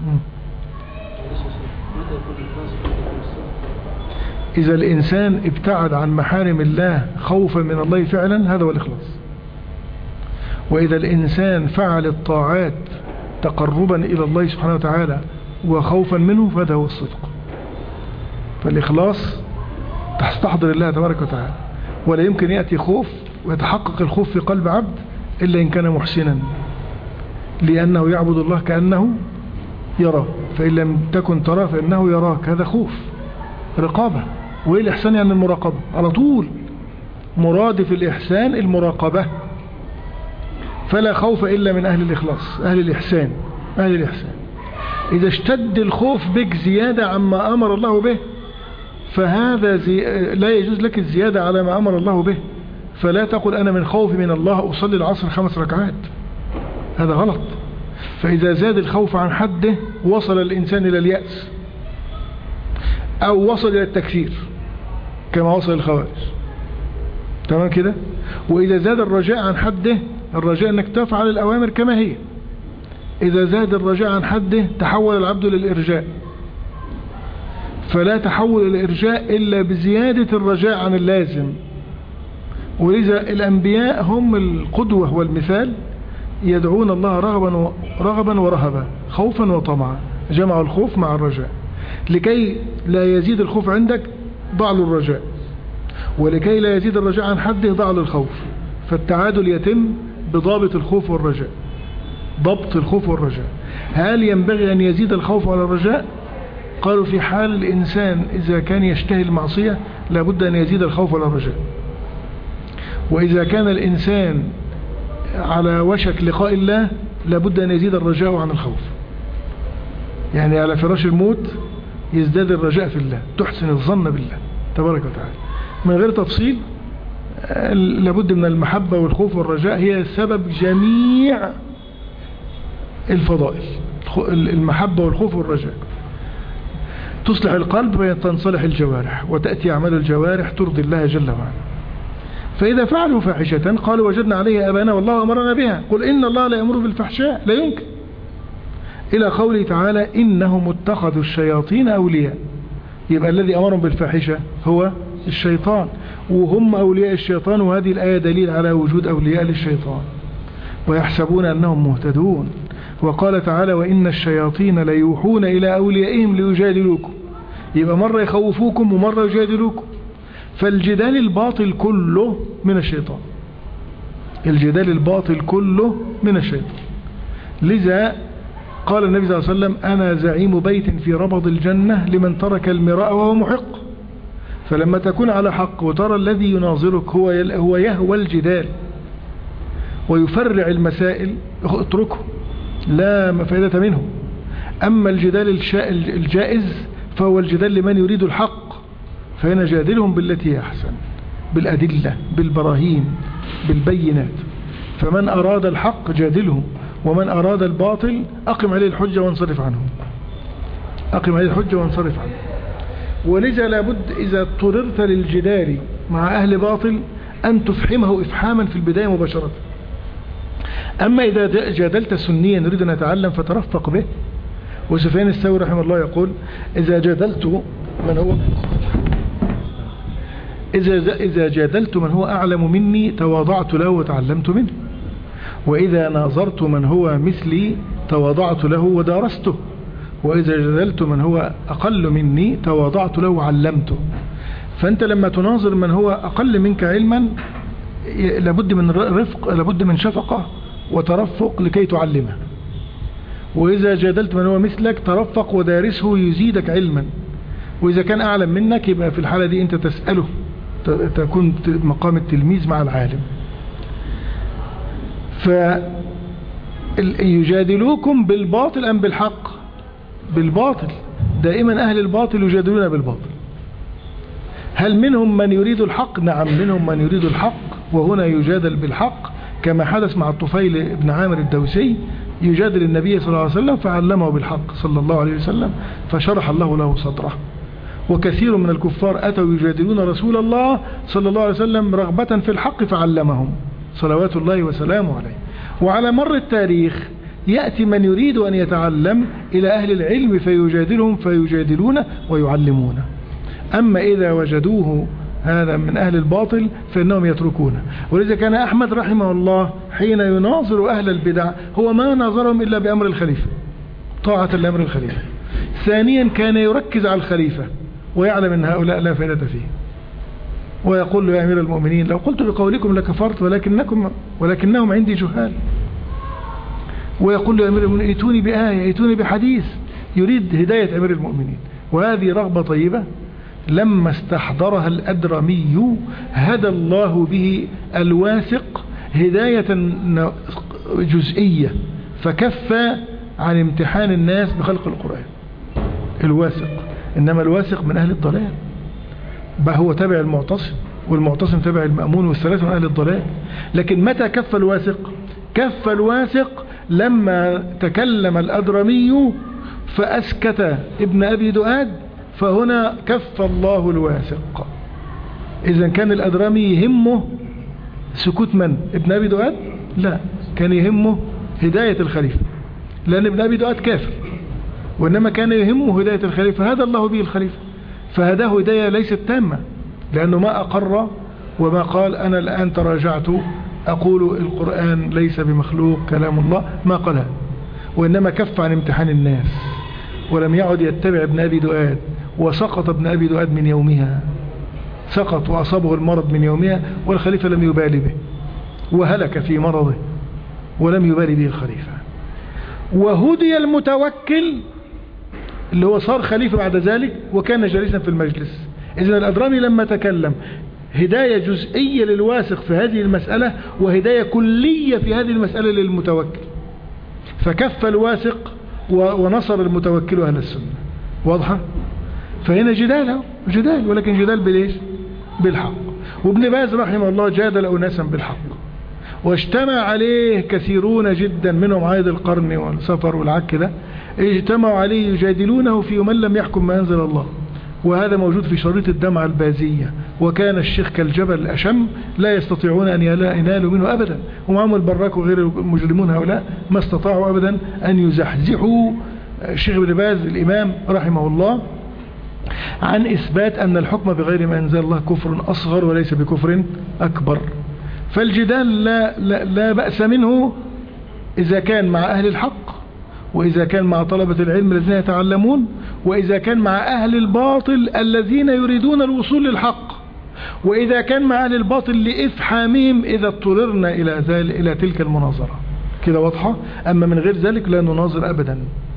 إذا الإنسان ابتعد عن محارم الله خوفا من الله فعلا، هذا هو الإخلاص. وإذا الإنسان فعل الطاعات تقربا إلى الله سبحانه وتعالى وخوفا منه، فهذا هو الصدق. فالإخلاص تستحضر الله تبارك وتعالى، ولا يمكن يأتي خوف ويتحقق الخوف في قلب عبد إلا إن كان محسنا، لأنه يعبد الله كأنه يراه، فإن لم تكن تراه فإنه يراك، هذا خوف رقابة. وإيه الإحسان؟ يعني المراقبة على طول، مرادف الإحسان المراقبة. فلا خوف إلا من أهل الإخلاص، أهل الإحسان، أهل الإحسان. إذا اشتد الخوف بك زيادة عما أمر الله به، فهذا زي... لا يجوز لك الزيادة على ما أمر الله به. فلا تقل أنا من خوف من الله أصلي العصر خمس ركعات، هذا غلط. فإذا زاد الخوف عن حده وصل الإنسان إلى اليأس، أو وصل إلى التكفير كما وصل الخوارج. تمام كده؟ وإذا زاد الرجاء عن حده، الرجاء أنك تفعل الأوامر كما هي، إذا زاد الرجاء عن حده تحول العبد للإرجاء. فلا تحول الإرجاء إلا بزيادة الرجاء عن اللازم. ولذا الأنبياء هم القدوة والمثال، يدعون الله رغبا رغبا ورهبا، خوفا وطمعا، جمعوا الخوف مع الرجاء. لكي لا يزيد الخوف عندك ضع له الرجاء، ولكي لا يزيد الرجاء عن حده ضع له الخوف. فالتعادل يتم بضابط الخوف والرجاء، ضبط الخوف والرجاء. هل ينبغي أن يزيد الخوف على الرجاء؟ قالوا في حال الإنسان إذا كان يشتهي المعصية لابد أن يزيد الخوف على الرجاء. وإذا كان الإنسان على وشك لقاء الله لابد أن يزيد الرجاء عن الخوف. يعني على فراش الموت يزداد الرجاء في الله، تحسن الظن بالله تبارك وتعالى من غير تفصيل. لابد من المحبة والخوف والرجاء، هي سبب جميع الفضائل. المحبة والخوف والرجاء تصلح القلب وتنصلح الجوارح، وتأتي أعمال الجوارح ترضي الله جل وعلا. فإذا فعلوا فاحشة قالوا وجدنا عليها آباءنا والله أمرنا بها، قل إن الله لا يأمر بالفحشاء، لا يمكن. إلى قوله تعالى إنهم اتخذوا الشياطين أولياء. يبقى الذي أمرهم بالفاحشة هو الشيطان، وهم أولياء الشيطان. وهذه الآية دليل على وجود أولياء للشيطان، ويحسبون أنهم مهتدون. وقال تعالى وإن الشياطين ليوحون إلى أوليائهم ليجادلوكم. يبقى مرة يخوفوكم ومرة يجادلوكم. فالجدال الباطل كله من الشيطان، الجدال الباطل كله من الشيطان. لذا قال النبي صلى الله عليه وسلم أنا زعيم بيت في ربض الجنة لمن ترك المراء وهو محق. فلما تكون على حق وترى الذي يناظرك هو هو يهوى الجدال ويفرع المسائل، اتركه، لا فائدة منه. أما الجدال الجائز فهو الجدال لمن يريد الحق، فهنا جادلهم بالتي هي أحسن، بالأدلة، بالبراهين، بالبينات. فمن أراد الحق جادلهم، ومن أراد الباطل أقم عليه الحجة وانصرف عنه، أقم عليه الحجة وانصرف عنه. ولذا لابد إذا اضطررت للجدال مع أهل باطل أن تفحمه إفحاما في البداية مباشرة. أما إذا جادلت سنيا نريد أن نتعلم فترفق به. وسفيان الثوري رحمه الله يقول إذا جادلت من هو إذا إذا جادلت من هو أعلم مني تواضعت له وتعلمت منه، وإذا ناظرت من هو مثلي تواضعت له ودارسته، وإذا جادلت من هو أقل مني تواضعت له وعلمته. فأنت لما تناظر من هو أقل منك علما لابد من رفق، لابد من شفقة وترفق لكي تعلمه. وإذا جادلت من هو مثلك ترفق ودارسه يزيدك علما. وإذا كان أعلم منك يبقى في الحالة دي أنت تسأله، تكون مقام التلميذ مع العالم. فيجادلوكم بالباطل أم بالحق؟ بالباطل. دائما أهل الباطل يجادلون بالباطل. هل منهم من يريد الحق؟ نعم منهم من يريد الحق، وهنا يجادل بالحق كما حدث مع الطفيل بن عامر الدوسي، يجادل النبي صلى الله عليه وسلم فعلمه بالحق صلى الله عليه وسلم فشرح الله له صدره. وكثير من الكفار أتوا يجادلون رسول الله صلى الله عليه وسلم رغبة في الحق فعلمهم صلوات الله وسلامه عليه. وعلى مر التاريخ يأتي من يريد أن يتعلم إلى أهل العلم فيجادلهم فيجادلون ويعلمون. أما إذا وجدوه هذا من أهل الباطل فإنهم يتركونه. ولذا كان أحمد رحمه الله حين يناظر أهل البدع هو ما ناظرهم إلا بأمر الخليفة، طاعة لأمر الخليفة. ثانيا كان يركز على الخليفة ويعلم أن هؤلاء لا فائدة فيه، ويقول له يا أمير المؤمنين لو قلت بقولكم لكفرت ولكنكم ولكنهم عندي جهال. ويقول له يا أمير المؤمنين ائتوني بآية، ائتوني بحديث، يريد هداية أمير المؤمنين. وهذه رغبة طيبة لما استحضرها الأدرمي هدى الله به الواثق هداية جزئية فكف عن امتحان الناس بخلق القرآن. الواثق، إنما الواثق من أهل الضلال، بقى هو تابع المعتصم والمعتصم تابع المأمون والثلاثة من أهل الضلال. لكن متى كف الواثق؟ كف الواثق لما تكلم الأدرمي فأسكت ابن أبي دؤاد، فهنا كف الله الواثق. إذا كان الأدرمي يهمه سكوت من؟ ابن أبي دؤاد؟ لا، كان يهمه هداية الخليفة، لأن ابن أبي دؤاد كافر، وإنما كان يهمه هداية الخليفة، هدى الله به الخليفة فهداه هداية ليست تامة، لأنه ما أقر وما قال أنا الآن تراجعت أقول القرآن ليس بمخلوق كلام الله، ما قالها، وإنما كف عن امتحان الناس ولم يعد يتبع ابن أبي دؤاد. وسقط ابن أبي دؤاد من يومها، سقط وأصابه المرض من يومها والخليفة لم يبالي به، وهلك في مرضه ولم يبالي به الخليفة. وهدي المتوكل اللي هو صار خليفة بعد ذلك وكان جالسا في المجلس. إذن الأدرمي لما تكلم هداية جزئية للواثق في هذه المسألة وهداية كلية في هذه المسألة للمتوكل، فكف الواثق ونصر المتوكل أهل السنة. واضحة؟ فهنا جدال جدال، ولكن جدال بليش؟ بالحق. وابن باز رحمه الله جادل أناسا بالحق واجتمع عليه كثيرون جدا منهم عايد القرن والسفر والعك ده، اجتمعوا عليه يجادلونه في من لم يحكم ما أنزل الله. وهذا موجود في شريط الدمعة البازية. وكان الشيخ كالجبل الأشم لا يستطيعون أن ينالوا منه أبدا، ومعهم البراك وغير المجرمون هؤلاء ما استطاعوا أبدا أن يزحزحوا الشيخ ابن باز الإمام رحمه الله عن إثبات أن الحكم بغير ما أنزل الله كفر أصغر وليس بكفر أكبر. فالجدال لا, لا, لا بأس منه إذا كان مع أهل الحق، وإذا كان مع طلبة العلم الذين يتعلمون، وإذا كان مع أهل الباطل الذين يريدون الوصول للحق، وإذا كان مع أهل الباطل لإفحامهم إذا اضطررنا إلى, إلى تلك المناظرة. كده واضحة؟ أما من غير ذلك لا نناظر أبدا.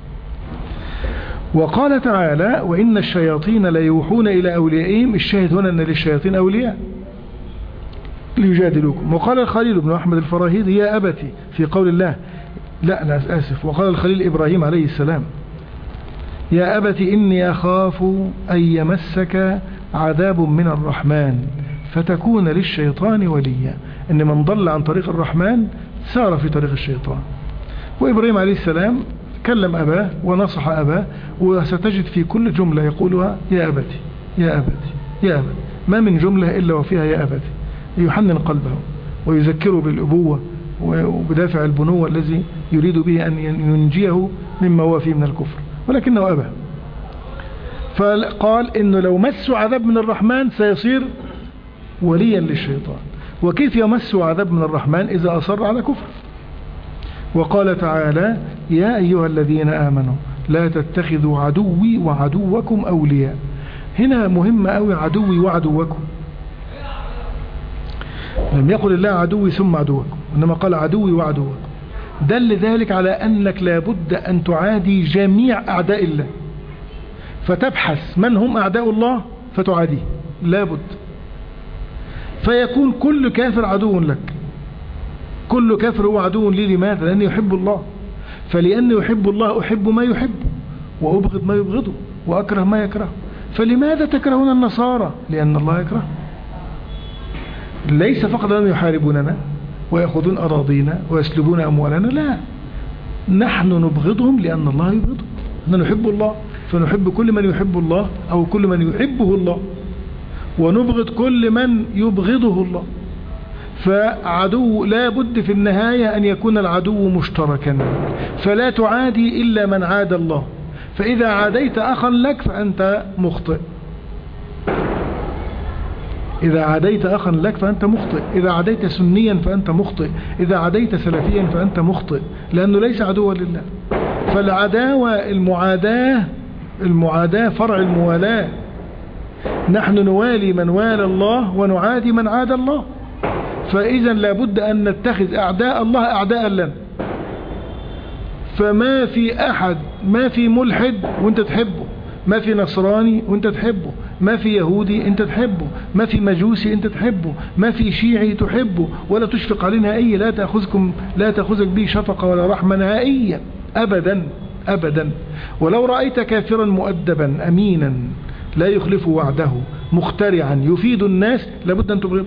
وقال تعالى وإن الشياطين ليوحون إلى أوليائهم. الشاهد هنا أن للشياطين أولياء ليجادلوكم. وقال الخليل بن أحمد الفراهيدي يا أبتي في قول الله، لا لا آسف، وقال الخليل إبراهيم عليه السلام يا أبتي إني أخاف أن يمسك عذاب من الرحمن فتكون للشيطان وليا. إن من ضل عن طريق الرحمن سار في طريق الشيطان. وإبراهيم عليه السلام كلم أباه ونصح أباه، وستجد في كل جملة يقولها يا أبتي يا أبتي يا أبتي، ما من جملة إلا وفيها يا أبتي، يحنن قلبه ويذكره بالأبوة وبدافع البنوة الذي يريد به أن ينجيه مما هو فيه من الكفر، ولكنه أبى. فقال إنه لو مسوا عذاب من الرحمن سيصير وليا للشيطان. وكيف يمس عذاب من الرحمن إذا أصر على كفر؟ وقال تعالى يا أيها الذين آمنوا لا تتخذوا عدوي وعدوكم أولياء. هنا مهم أوي عدوي وعدوكم، لم يقل الله عدوي ثم عدوكم، إنما قال عدوي وعدوكم. دل ذلك على أنك لابد أن تعادي جميع أعداء الله، فتبحث من هم أعداء الله فتعاديه لابد، فيكون كل كافر عدو لك. كل كافر هو عدو لي. لماذا؟ لأنه يحب الله، فلأنه يحب الله أحب ما يحب وأبغض ما يبغضه وأكره ما يكره. فلماذا تكرهون النصارى؟ لأن الله يكره. ليس فقط أن يحاربوننا ويأخذون أراضينا ويسلبون أموالنا، لا، نحن نبغضهم لأن الله يبغضهم. نحن نحب الله فنحب كل من يحب الله أو كل من يحبه الله، ونبغض كل من يبغضه الله. فعدو لا بد في النهاية أن يكون العدو مشتركا، فلا تعادي إلا من عاد الله. فإذا عاديت أخا لك فأنت مخطئ، إذا عاديت أخا لك فأنت مخطئ، إذا عاديت سنيا فأنت مخطئ، إذا عاديت سلفيا فأنت مخطئ، لأنه ليس عدوا لله. فالعداوة المعاداة المعاداة فرع الموالاة. نحن نوالي من والى الله ونعادي من عاد الله. فإذا لابد أن نتخذ أعداء الله أعداء لنا. فما في أحد، ما في ملحد وانت تحبه، ما في نصراني وانت تحبه، ما في يهودي انت تحبه، ما في مجوسي انت تحبه، ما في شيعي تحبه ولا تشفق عليه نهائيا، لا تأخذكم لا تأخذك به شفقة ولا رحمة نهائيا أبدا أبدا. ولو رأيت كافرا مؤدبا أمينا لا يخلف وعده مخترعا يفيد الناس لابد أن تبغضه،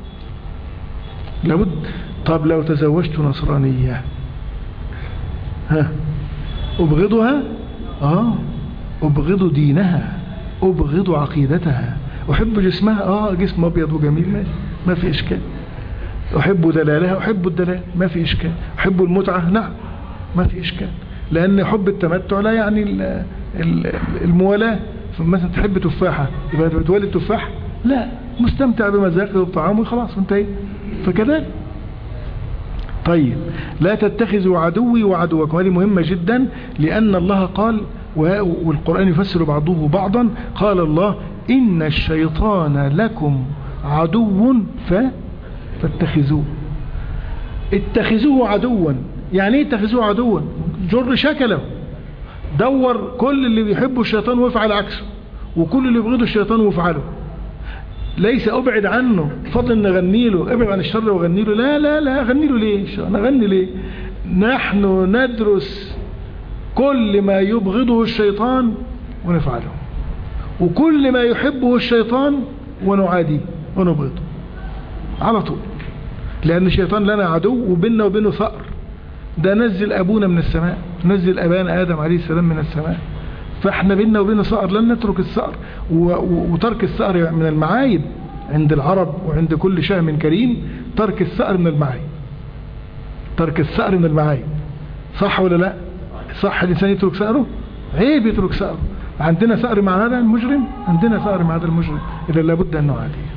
لابد. طب لو تزوجت نصرانية ها أبغضها؟ آه أبغض دينها، أبغض عقيدتها. أحب جسمها؟ آه جسم أبيض وجميل ماشي ما في إشكال. أحب دلالها؟ أحب الدلال ما في إشكال. أحب المتعة؟ نعم ما في إشكال، لأن حب التمتع لا يعني الموالاة. فمثلا تحب تفاحة يبقى بتولي التفاح؟ لا، مستمتع بمذاقه وبطعامه وخلاص انتهي. فكذلك طيب لا تتخذوا عدوي وعدوكم. هذه مهمة جدا، لأن الله قال والقرآن يفسر بعضه بعضا. قال الله إن الشيطان لكم عدو فاتخذوه. اتخذوه عدوا. يعني ايه اتخذوه عدوا؟ جر شكله، دور كل اللي بيحبه الشيطان وافعل عكسه، وكل اللي يبغضه الشيطان وافعله. ليس أبعد عنه فضل ان اغني له، ابعد عن الشر واغني له، لا لا لا اغني له ليه؟ انا اغني ليه؟ نحن ندرس كل ما يبغضه الشيطان ونفعله، وكل ما يحبه الشيطان ونعاديه ونبغضه على طول. لأن الشيطان لنا عدو وبيننا وبينه ثأر. ده نزل أبونا من السماء، نزل أبانا آدم عليه السلام من السماء، فاحنا بيننا وبينه ثأر لن نترك الثأر. وترك الثأر من المعايب عند العرب وعند كل شهم كريم. ترك الثأر من المعايب، ترك الثأر من المعايب. صح ولا لا؟ صح الإنسان يترك ثأره؟ عيب يترك ثأره. عندنا ثأر مع هذا المجرم، عندنا ثأر مع هذا المجرم، إذا لابد أن نعاديه.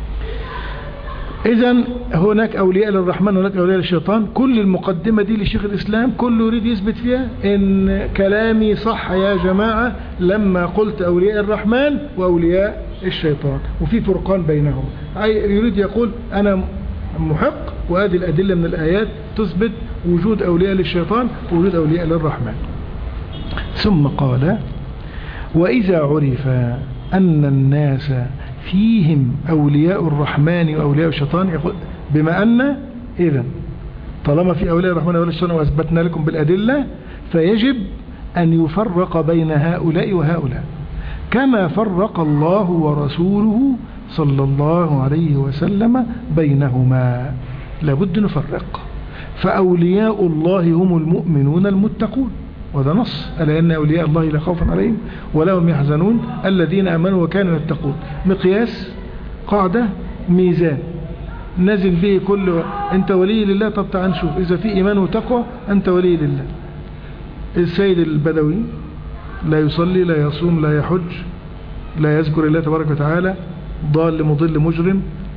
إذن هناك أولياء للرحمن وهناك أولياء للشيطان. كل المقدمة دي لشيخ الإسلام كله يريد يثبت فيها إن كلامي صح يا جماعة لما قلت أولياء الرحمن وأولياء الشيطان، وفي فرقان بينهم. يريد يقول أنا محق، وهذه الأدلة من الآيات تثبت وجود أولياء للشيطان ووجود أولياء للرحمن. ثم قال وإذا عرف أن الناس فيهم أولياء الرحمن وأولياء الشيطان، يقول بما أن إذن طالما في أولياء الرحمن وأولياء الشيطان وأثبتنا لكم بالأدلة، فيجب أن يفرق بين هؤلاء وهؤلاء كما فرق الله ورسوله صلى الله عليه وسلم بينهما. لابد نفرق. فأولياء الله هم المؤمنون المتقون، وهذا نص ألا إن أولياء الله لا خوف عليهم ولا هم يحزنون الذين آمنوا وكانوا يتقون. مقياس، قاعدة، ميزان نزل به كل. أنت ولي لله، طب تعال نشوف إذا في إيمان وتقوى أنت ولي لله. السيد البدوي لا يصلي لا يصوم لا يحج لا يذكر الله تبارك وتعالى، ضال مضل مجرم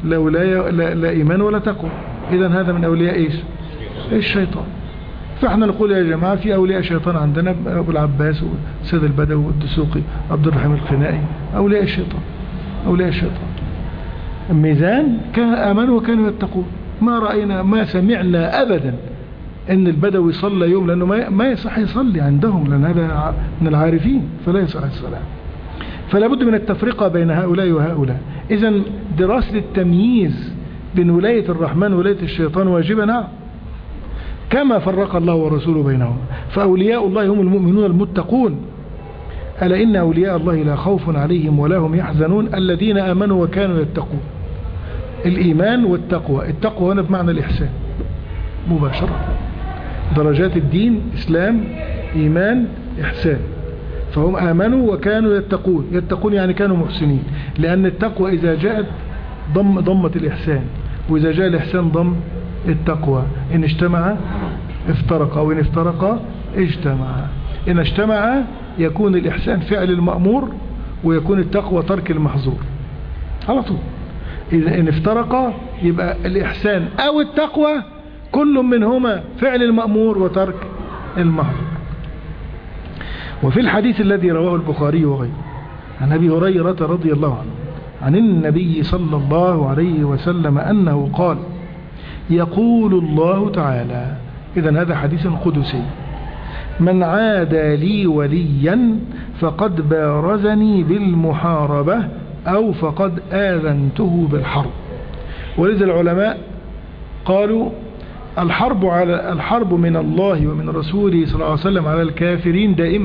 لا ولاية لا, لا إيمان ولا تقوى. إذن هذا من أولياء إيش؟ الشيطان. فإحنا نقول يا جماعة في أولياء الشيطان عندنا أبو العباس والسيد البدوي والدسوقي عبد الرحيم الخنائي، أولياء الشيطان أولياء الشيطان. الميزان كان آمنوا وكانوا يتقون. ما رأينا ما سمعنا أبدا ان البدوي صلى يوم، لانه ما ما يصح يصلي عندهم، لان هذا من العارفين فلا يصح الصلاة. فلا بد من التفرقة بين هؤلاء وهؤلاء. اذا دراسة التمييز بين ولاية الرحمن وولاية الشيطان واجبة، نعم، كما فرق الله ورسوله بينهم. فأولياء الله هم المؤمنون المتقون. ألا إن أولياء الله لا خوف عليهم ولا هم يحزنون الذين آمنوا وكانوا يتقون. الإيمان والتقوى، التقوى هنا بمعنى الإحسان مباشرة. درجات الدين إسلام إيمان إحسان. فهم آمنوا وكانوا يتقون. يتقون يعني كانوا محسنين، لأن التقوى إذا جاءت ضم ضمت الإحسان، وإذا جاء الإحسان ضم التقوى. إن اجتمع افترق، وإن افترق اجتمع. إن اجتمع يكون الإحسان فعل المأمور، ويكون التقوى ترك المحظور على طول. إذا إن افترق يبقى الإحسان أو التقوى كل منهما فعل المأمور وترك المحظور. وفي الحديث الذي رواه البخاري وغيره عن أبي هريرة رضي الله عنه عن النبي صلى الله عليه وسلم أنه قال: يقول الله تعالى، إذن هذا حديث قدسي: من عادى لي وليا فقد بارزني بالمحاربة أو فقد آذنته بالحرب. ولذا العلماء قالوا الحرب على الحرب من الله ومن رسوله صلى الله عليه وسلم على الكافرين دائمة،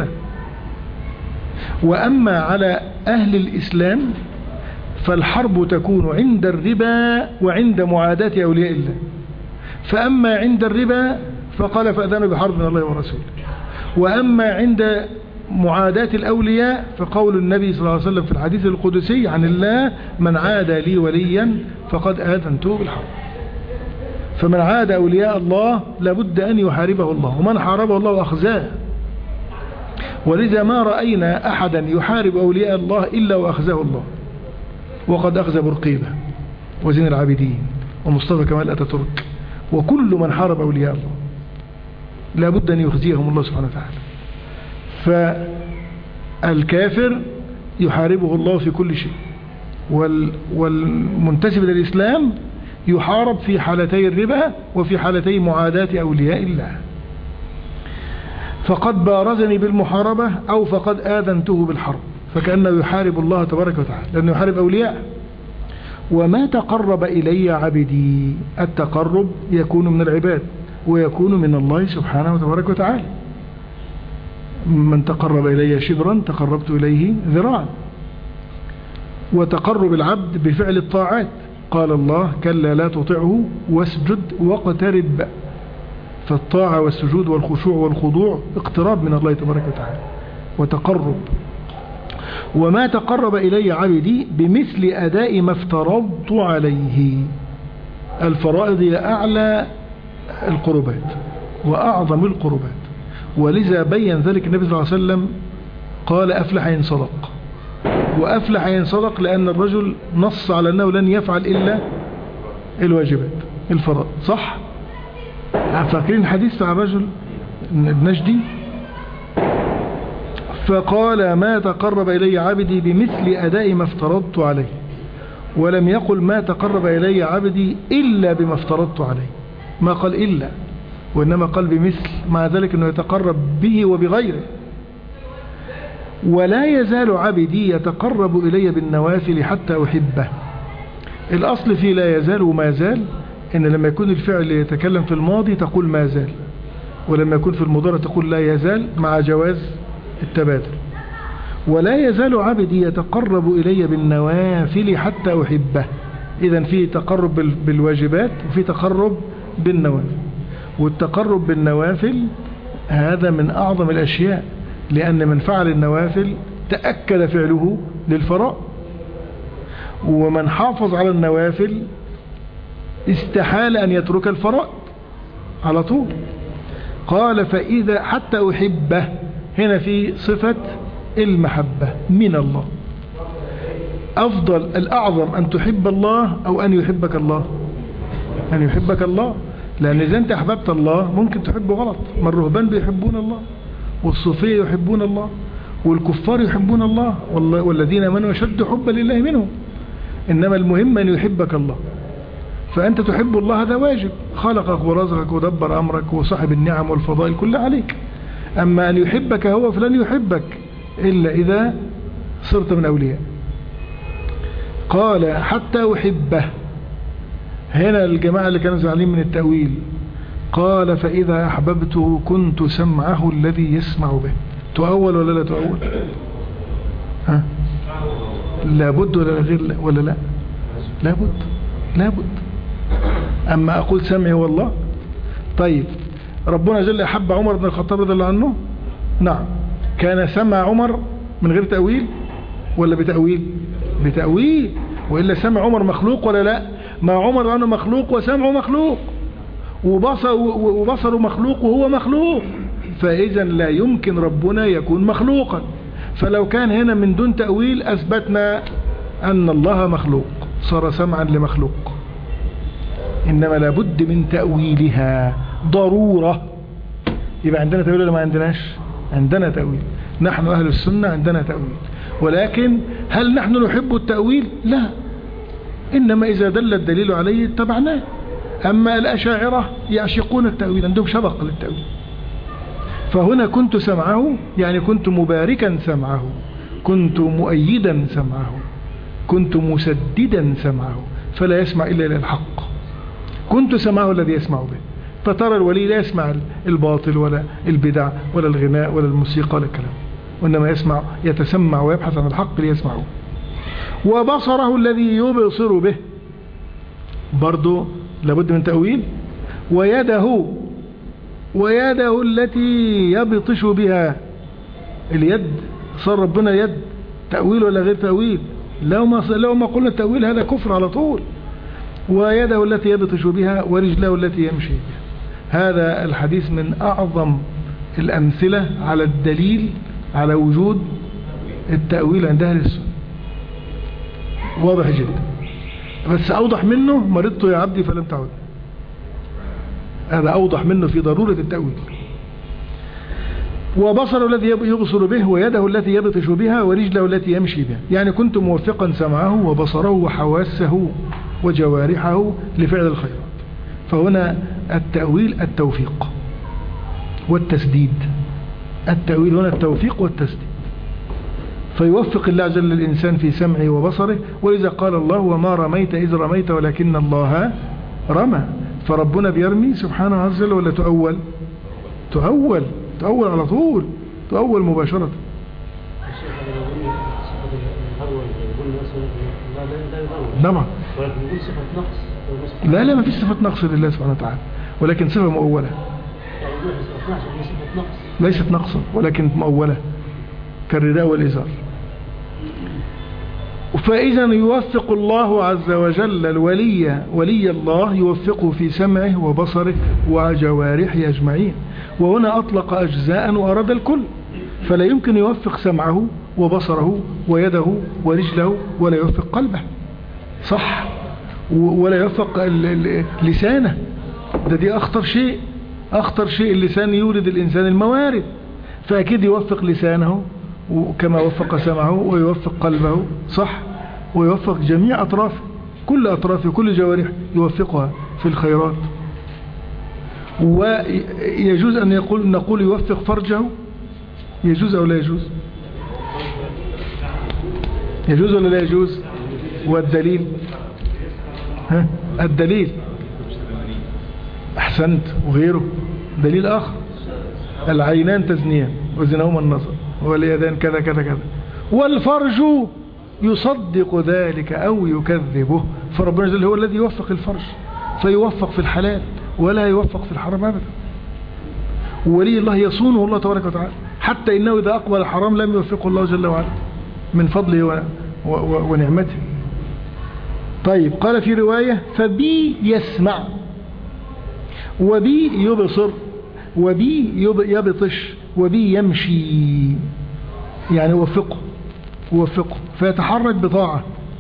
وأما على أهل الإسلام فالحرب تكون عند الربا وعند معاداة أولياء الله. فأما عند الربا فقال فأذنوا بحرب من الله ورسوله، وأما عند معاداة الأولياء فقول النبي صلى الله عليه وسلم في الحديث القدسي عن الله: من عادى لي وليا فقد آذنته بالحرب. فمن عاد أولياء الله لابد أن يحاربه الله، ومن حاربه الله أخزاه. ولذا ما رأينا أحدا يحارب أولياء الله إلا وأخزاه الله، وقد أخزى برقيبة وزين العابدين ومصطفى كمال أتاتورك وكل من حارب أولياء الله لابد أن يخزيهم الله سبحانه وتعالى. فالكافر يحاربه الله في كل شيء، والمنتسب للإسلام يحارب في حالتي الربا وفي حالتي معاداة أولياء الله. فقد بارزني بالمحاربة أو فقد آذنته بالحرب، فكأنه يحارب الله تبارك وتعالى لأنه يحارب أولياء. وما تقرب إلي عبدي، التقرب يكون من العباد ويكون من الله سبحانه وتبارك وتعالى. من تقرب إلي شبرا تقربت إليه ذراعا. وتقرب العبد بفعل الطاعات، قال الله: كلا لا تطعه واسجد واقترب. فالطاعة والسجود والخشوع والخضوع اقتراب من الله تبارك وتعالى وتقرب. وما تقرب إلي عبدي بمثل أداء ما افترضت عليه. الفرائض هي أعلى القربات وأعظم القربات، ولذا بين ذلك النبي صلى الله عليه وسلم قال: أفلح إن صدق. وأفلح إن صدق لأن الرجل نص على أنه لن يفعل إلا الواجبات الفرائض، صح؟ فاكرين الحديث عن الرجل النجدي؟ فقال: ما تقرب إلي عبدي بمثل أداء ما افترضت عليه، ولم يقل ما تقرب إلي عبدي إلا بما افترضت عليه، ما قال إلا، وإنما قال بمثل، مع ذلك أنه يتقرب به وبغيره. ولا يزال عبدي يتقرب إلي بالنوافل حتى أحبه. الأصل في لا يزال وما زال إن لما يكون الفعل يتكلم في الماضي تقول ما زال، ولما يكون في المضارع تقول لا يزال، مع جواز التبادل. ولا يزال عبدي يتقرب إلي بالنوافل حتى أحبه. إذن في تقرب بالواجبات وفي تقرب بالنوافل. والتقرب بالنوافل هذا من أعظم الأشياء، لأن من فعل النوافل تأكد فعله للفرائض، ومن حافظ على النوافل استحال أن يترك الفرائض على طول. قال: فإذا حتى أحبه، هنا في صفة المحبة من الله. أفضل الأعظم أن تحب الله أو أن يحبك الله؟ أن يحبك الله، لأن إذا أنت أحببت الله ممكن تحبه غلط. ما الرهبان بيحبون الله، والصوفية يحبون الله، والكفار يحبون الله، والذين آمنوا أشد حبا لله منهم. إنما المهم أن يحبك الله، فأنت تحب الله، هذا واجب، خلقك ورزقك ودبر أمرك وصاحب النعم والفضائل كلها عليك. أما أن يحبك هو فلن يحبك إلا إذا صرت من أولياء. قال حتى أحبه. هنا الجماعة اللي كانوا زعلين من التأويل، قال فإذا أحببته كنت سمعه الذي يسمع به. تؤول ولا لا تؤول؟ ها؟ لابد ولا غير لا ولا لا؟ لابد لابد. أما أقول سمعي والله. طيب ربنا جل أحب عمر بن الخطاب رضي الله عنه؟ نعم. كان سمع عمر من غير تأويل ولا بتأويل؟ بتأويل، وإلا سمع عمر مخلوق ولا لا؟ ما عمر عنه مخلوق وسمعه مخلوق، وبصر وبصره مخلوق وهو مخلوق، فإذا لا يمكن ربنا يكون مخلوقا. فلو كان هنا من دون تأويل أثبتنا أن الله مخلوق، صار سمعا لمخلوق. إنما لابد من تأويلها ضرورة. يبقى عندنا تأويل ولا ما عندناش؟ عندنا تأويل. نحن أهل السنة عندنا تأويل، ولكن هل نحن نحب التأويل؟ لا، إنما إذا دل الدليل عليه اتبعناه. أما الأشاعرة يعشقون التأويل، عندهم شبق للتأويل. فهنا كنت سمعه يعني كنت مباركا سمعه، كنت مؤيدا سمعه، كنت مسددا سمعه، فلا يسمع إلا إلى الحق. كنت سمعه الذي يسمع به. فترى الولي لا يسمع الباطل ولا البدع ولا الغناء ولا الموسيقى ولا الكلام، وإنما يسمع يتسمع ويبحث عن الحق ليسمعه. وبصره الذي يبصر به، برضو لابد من تأويل. ويده ويده التي يبطش بها. اليد صار ربنا يد، تأويل ولا غير تأويل؟ لو ما لو ما قلنا التأويل هذا كفر على طول. ويده التي يبطش بها ورجله التي يمشي بها. هذا الحديث من أعظم الأمثلة على الدليل على وجود التأويل عند أهل السنة، واضح جدا. بس أوضح منه مرضت يا عبدي فلم تعد، هذا أوضح منه في ضرورة التأويل. وبصر الذي يبصر به، ويده التي يبطش بها، ورجله التي يمشي بها. يعني كنت موفقا سمعه وبصره وحواسه وجوارحه لفعل الخيرات. فهنا التأويل التوفيق والتسديد. التأويل هنا التوفيق والتسديد، فيوفق الله جل الإنسان في سمعه وبصره. ولذا قال الله وما رميت إذ رميت ولكن الله رمى. فربنا بيرمي سبحانه عز وجل ولا تؤول؟ تؤول تؤول على طول، تؤول مباشرة. نعم. لا لا ما فيش صفة نقص لله سبحانه وتعالى، ولكن صفة مؤولة، ليست نقصا ولكن مؤولة كالرداء والإزار. فإذا يوفق الله عز وجل الولي ولي الله، يوفقه في سمعه وبصره وجوارحه أجمعين. وهنا أطلق أجزاء وأراد الكل، فلا يمكن يوفق سمعه وبصره ويده ورجله ولا يوفق قلبه، صح؟ ولا يوفق لسانه، ده دي أخطر شيء. أخطر شيء اللسان، يولد الإنسان الموارد، فأكيد يوفق لسانه كما وفق سمعه، ويوفق قلبه، صح؟ ويوفق جميع أطرافه، كل أطرافه كل جوارح يوفقها في الخيرات. ويجوز أن يقول نقول يوفق فرجه، يجوز أو لا يجوز؟ يجوز ولا لا يجوز؟ والدليل؟ ها؟ الدليل أحسنت. وغيره دليل آخر، العينان تزنيان وزنهما النظر، واليدان كذا كذا كذا، والفرج يصدق ذلك أو يكذبه. فربنا جل هو الذي يوفق الفرج، فيوفق في الحلال ولا يوفق في الحرام أبدا. وولي الله يصونه الله تبارك وتعالى، حتى إنه إذا أقبل الحرام لم يوفقه الله جل وعلا من فضله و... و... ونعمته. طيب قال في رواية فبي يسمع وبي يبصر وبي يبطش وبي يمشي، يعني وفقه وفقه فيتحرك بطاعة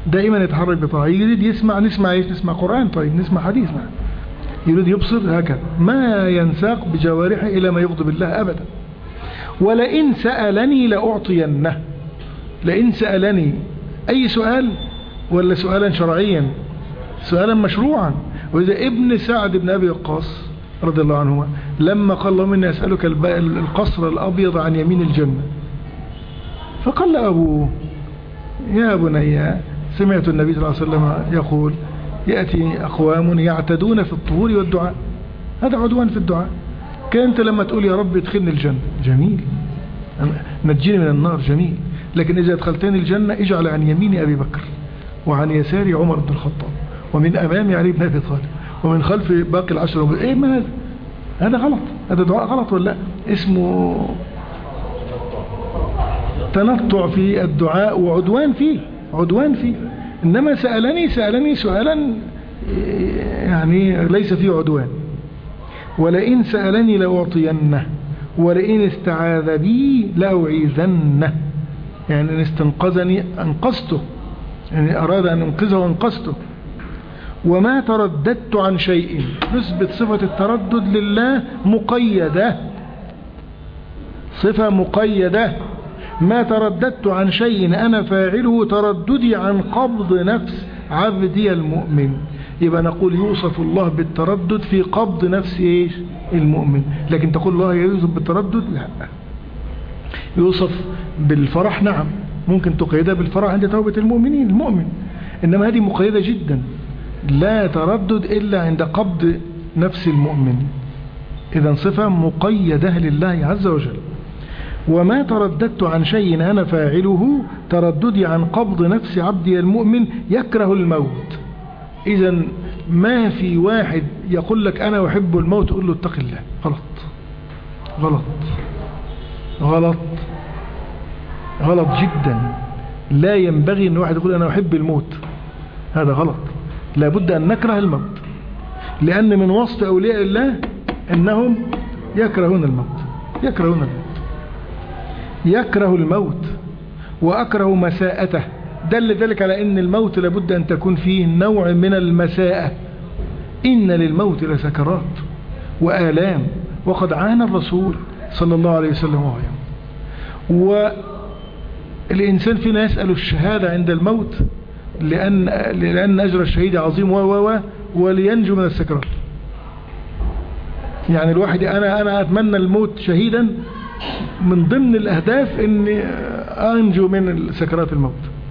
دائما يتحرك بطاعة. يريد يسمع، نسمع ايش؟ نسمع قرآن، طيب نسمع حديث معه. يريد يبصر، هكذا ما ينساق بجوارحه إلى ما يغضب الله أبدا. ولئن سألني لأعطينه. لئن سألني أي سؤال، ولا سؤالا شرعيا؟ سؤالا مشروعا. وإذا ابن سعد بن أبي وقاص رضي الله عنهما لما قال اللهم إني أسألك القصر الأبيض عن يمين الجنة، فقال لأبوه يا بني سمعت النبي صلى الله عليه وسلم يقول يأتي أقوام يعتدون في الطهور والدعاء، هذا عدوان في الدعاء. كانت لما تقول يا رب ادخلني الجنة جميل، نجيني من النار جميل، لكن إذا دخلتني الجنة اجعل عن يميني أبي بكر وعن يساري عمر بن الخطاب ومن أمامي علي بن أبي طالب ومن خلف باقي العشرة. إيه ما هذا؟ هذا غلط، هذا دعاء غلط ولا لا؟ اسمه تنطع في الدعاء وعدوان فيه، عدوان فيه. إنما سألني سألني سؤالا يعني ليس فيه عدوان. ولئن سألني لأعطينه ولئن استعاذ بي لأعيذنه، يعني إن استنقذني أنقذته، يعني أراد أن أنقذه أنقذته. وما ترددت عن شيء، نثبت صفة التردد لله مقيدة، صفة مقيدة. ما ترددت عن شيء أنا فاعله ترددي عن قبض نفس عبدي المؤمن. يبقى نقول يوصف الله بالتردد في قبض نفس إيش؟ المؤمن. لكن تقول الله يوصف بالتردد؟ لا. يوصف بالفرح، نعم ممكن تقيدها بالفرح عند توبة المؤمنين المؤمن، إنما هذه مقيدة جدا، لا تردد إلا عند قبض نفس المؤمن. إذا صفة مقيدة لله عز وجل. وما ترددت عن شيء أنا فاعله ترددي عن قبض نفس عبدي المؤمن يكره الموت. إذا ما في واحد يقول لك أنا أحب الموت تقول له اتق الله، غلط غلط غلط غلط جدا. لا ينبغي أن واحد يقول أنا أحب الموت، هذا غلط. لابد أن نكره الموت، لأن من وصف أولياء الله أنهم يكرهون الموت، يكرهون الموت يكره الموت وأكره مساءته. دل ذلك على أن الموت لابد أن تكون فيه نوع من المساءة. إن للموت لسكرات وآلام، وقد عانى الرسول صلى الله عليه وسلم وهو. والإنسان فينا يسأل الشهادة عند الموت لأن, لأن أجر الشهيد عظيم و و ولينجو من السكرات. يعني الواحد أنا أنا أتمنى الموت شهيدا، من ضمن الأهداف أني أنجو من سكرات الموت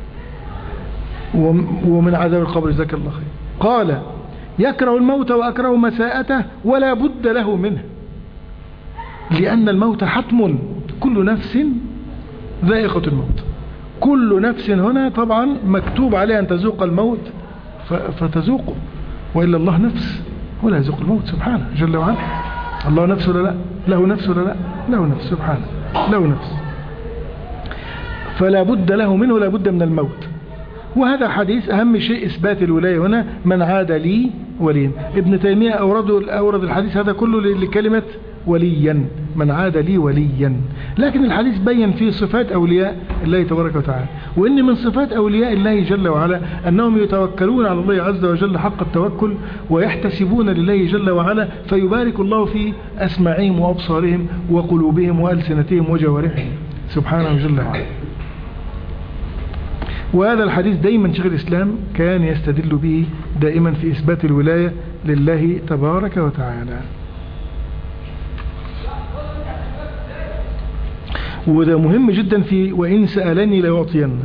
ومن عذاب القبر. جزاك الله خير. قال يكره الموت وأكره مساءته ولا بد له منه، لأن الموت حتم، كل نفس ذائقة الموت. كل نفس هنا طبعا مكتوب عليها أن تذوق الموت فتذوقه، وإلا الله نفس ولا يذوق الموت سبحانه جل وعلا. الله نفس ولا لا؟ له نفس ولا لا؟ له نفس سبحانه، له نفس. فلا بد له منه، لا بد من الموت. وهذا حديث أهم شيء إثبات الولاية هنا، من عاد لي وليا. ابن تيمية أورد, أورد الحديث هذا كله لكلمة وليا، من عاد لي وليا. لكن الحديث بين فيه صفات أولياء الله تبارك وتعالى، وإن من صفات أولياء الله جل وعلا أنهم يتوكلون على الله عز وجل حق التوكل، ويحتسبون لله جل وعلا، فيبارك الله في أسماعهم وأبصارهم وقلوبهم وألسنتهم وجوارحهم سبحانه جل وعلا. وهذا الحديث دائما شيخ الإسلام كان يستدل به دائما في إثبات الولاية لله تبارك وتعالى. وده مهم جدا في وإن سألني ليعطينه.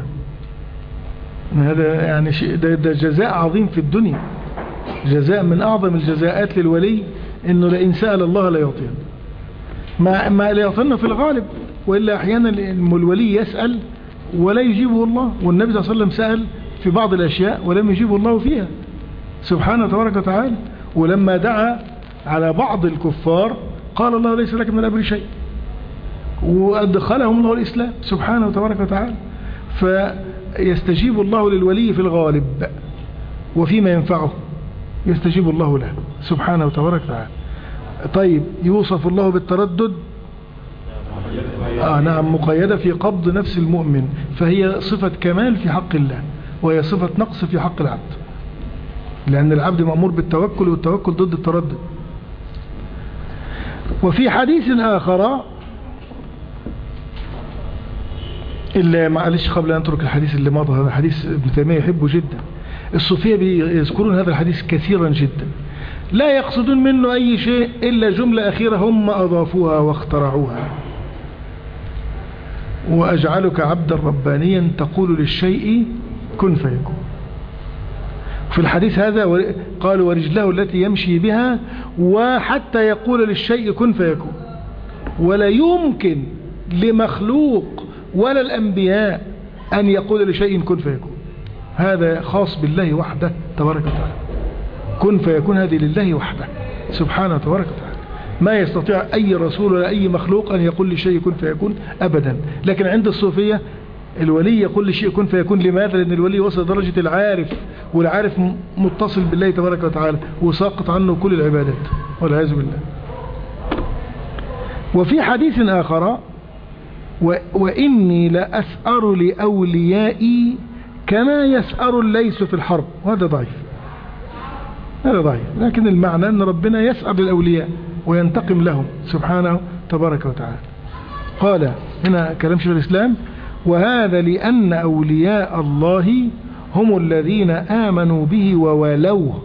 هذا يعني شيء، ده, ده جزاء عظيم في الدنيا، جزاء من أعظم الجزاءات للولي، إنه لئن سأل الله ليعطينه. ما, ما ليعطينه في الغالب، وإلا أحيانا الولي يسأل ولا يجيبه الله، والنبي صلى الله عليه وسلم سأل في بعض الأشياء ولم يجيبه الله فيها سبحانه تبارك وتعالى. ولما دعا على بعض الكفار قال الله ليس لك من الأمر شيء، وأدخلهم الله الإسلام سبحانه تبارك وتعالى. فيستجيب الله للولي في الغالب، وفيما ينفعه يستجيب الله له سبحانه تبارك وتعالى. طيب يوصف الله بالتردد، آه نعم، مقيدة في قبض نفس المؤمن، فهي صفة كمال في حق الله. وهي صفة نقص في حق العبد، لأن العبد مأمور بالتوكل، والتوكل ضد التردد. وفي حديث آخر، اللي معلش قبل أن نترك الحديث اللي مضى، هذا حديث ابن تيمية يحبه جدا. الصوفية بيذكرون هذا الحديث كثيرا جدا، لا يقصدون منه أي شيء إلا جملة أخيرة هم أضافوها واخترعوها: وأجعلك عبدا ربانيا تقول للشيء كن فيكون. في الحديث هذا قالوا ورجله التي يمشي بها، وحتى يقول للشيء كن فيكون. ولا يمكن لمخلوق ولا الأنبياء أن يقول لشيء كن فيكون، هذا خاص بالله وحده تبارك وتعالى. كن فيكون هذه لله وحده سبحانه تبارك وتعالى، ما يستطيع أي رسول ولا أي مخلوق أن يقول لشيء كن فيكون أبدا. لكن عند الصوفية الولي يقول لشيء كن فيكون. لماذا؟ لأن الولي وصل درجة العارف، والعارف متصل بالله تبارك وتعالى وساقط عنه كل العبادات والعياذ بالله. وفي حديث آخر: وإني لأسأر لأوليائي كما يسأر الليث في الحرب. وهذا ضعيف، هذا ضعيف، لكن المعنى أن ربنا يسأر للأولياء وينتقم لهم سبحانه تبارك وتعالى. قال هنا كلام شيخ الإسلام: وهذا لأن أولياء الله هم الذين آمنوا به ووالوه،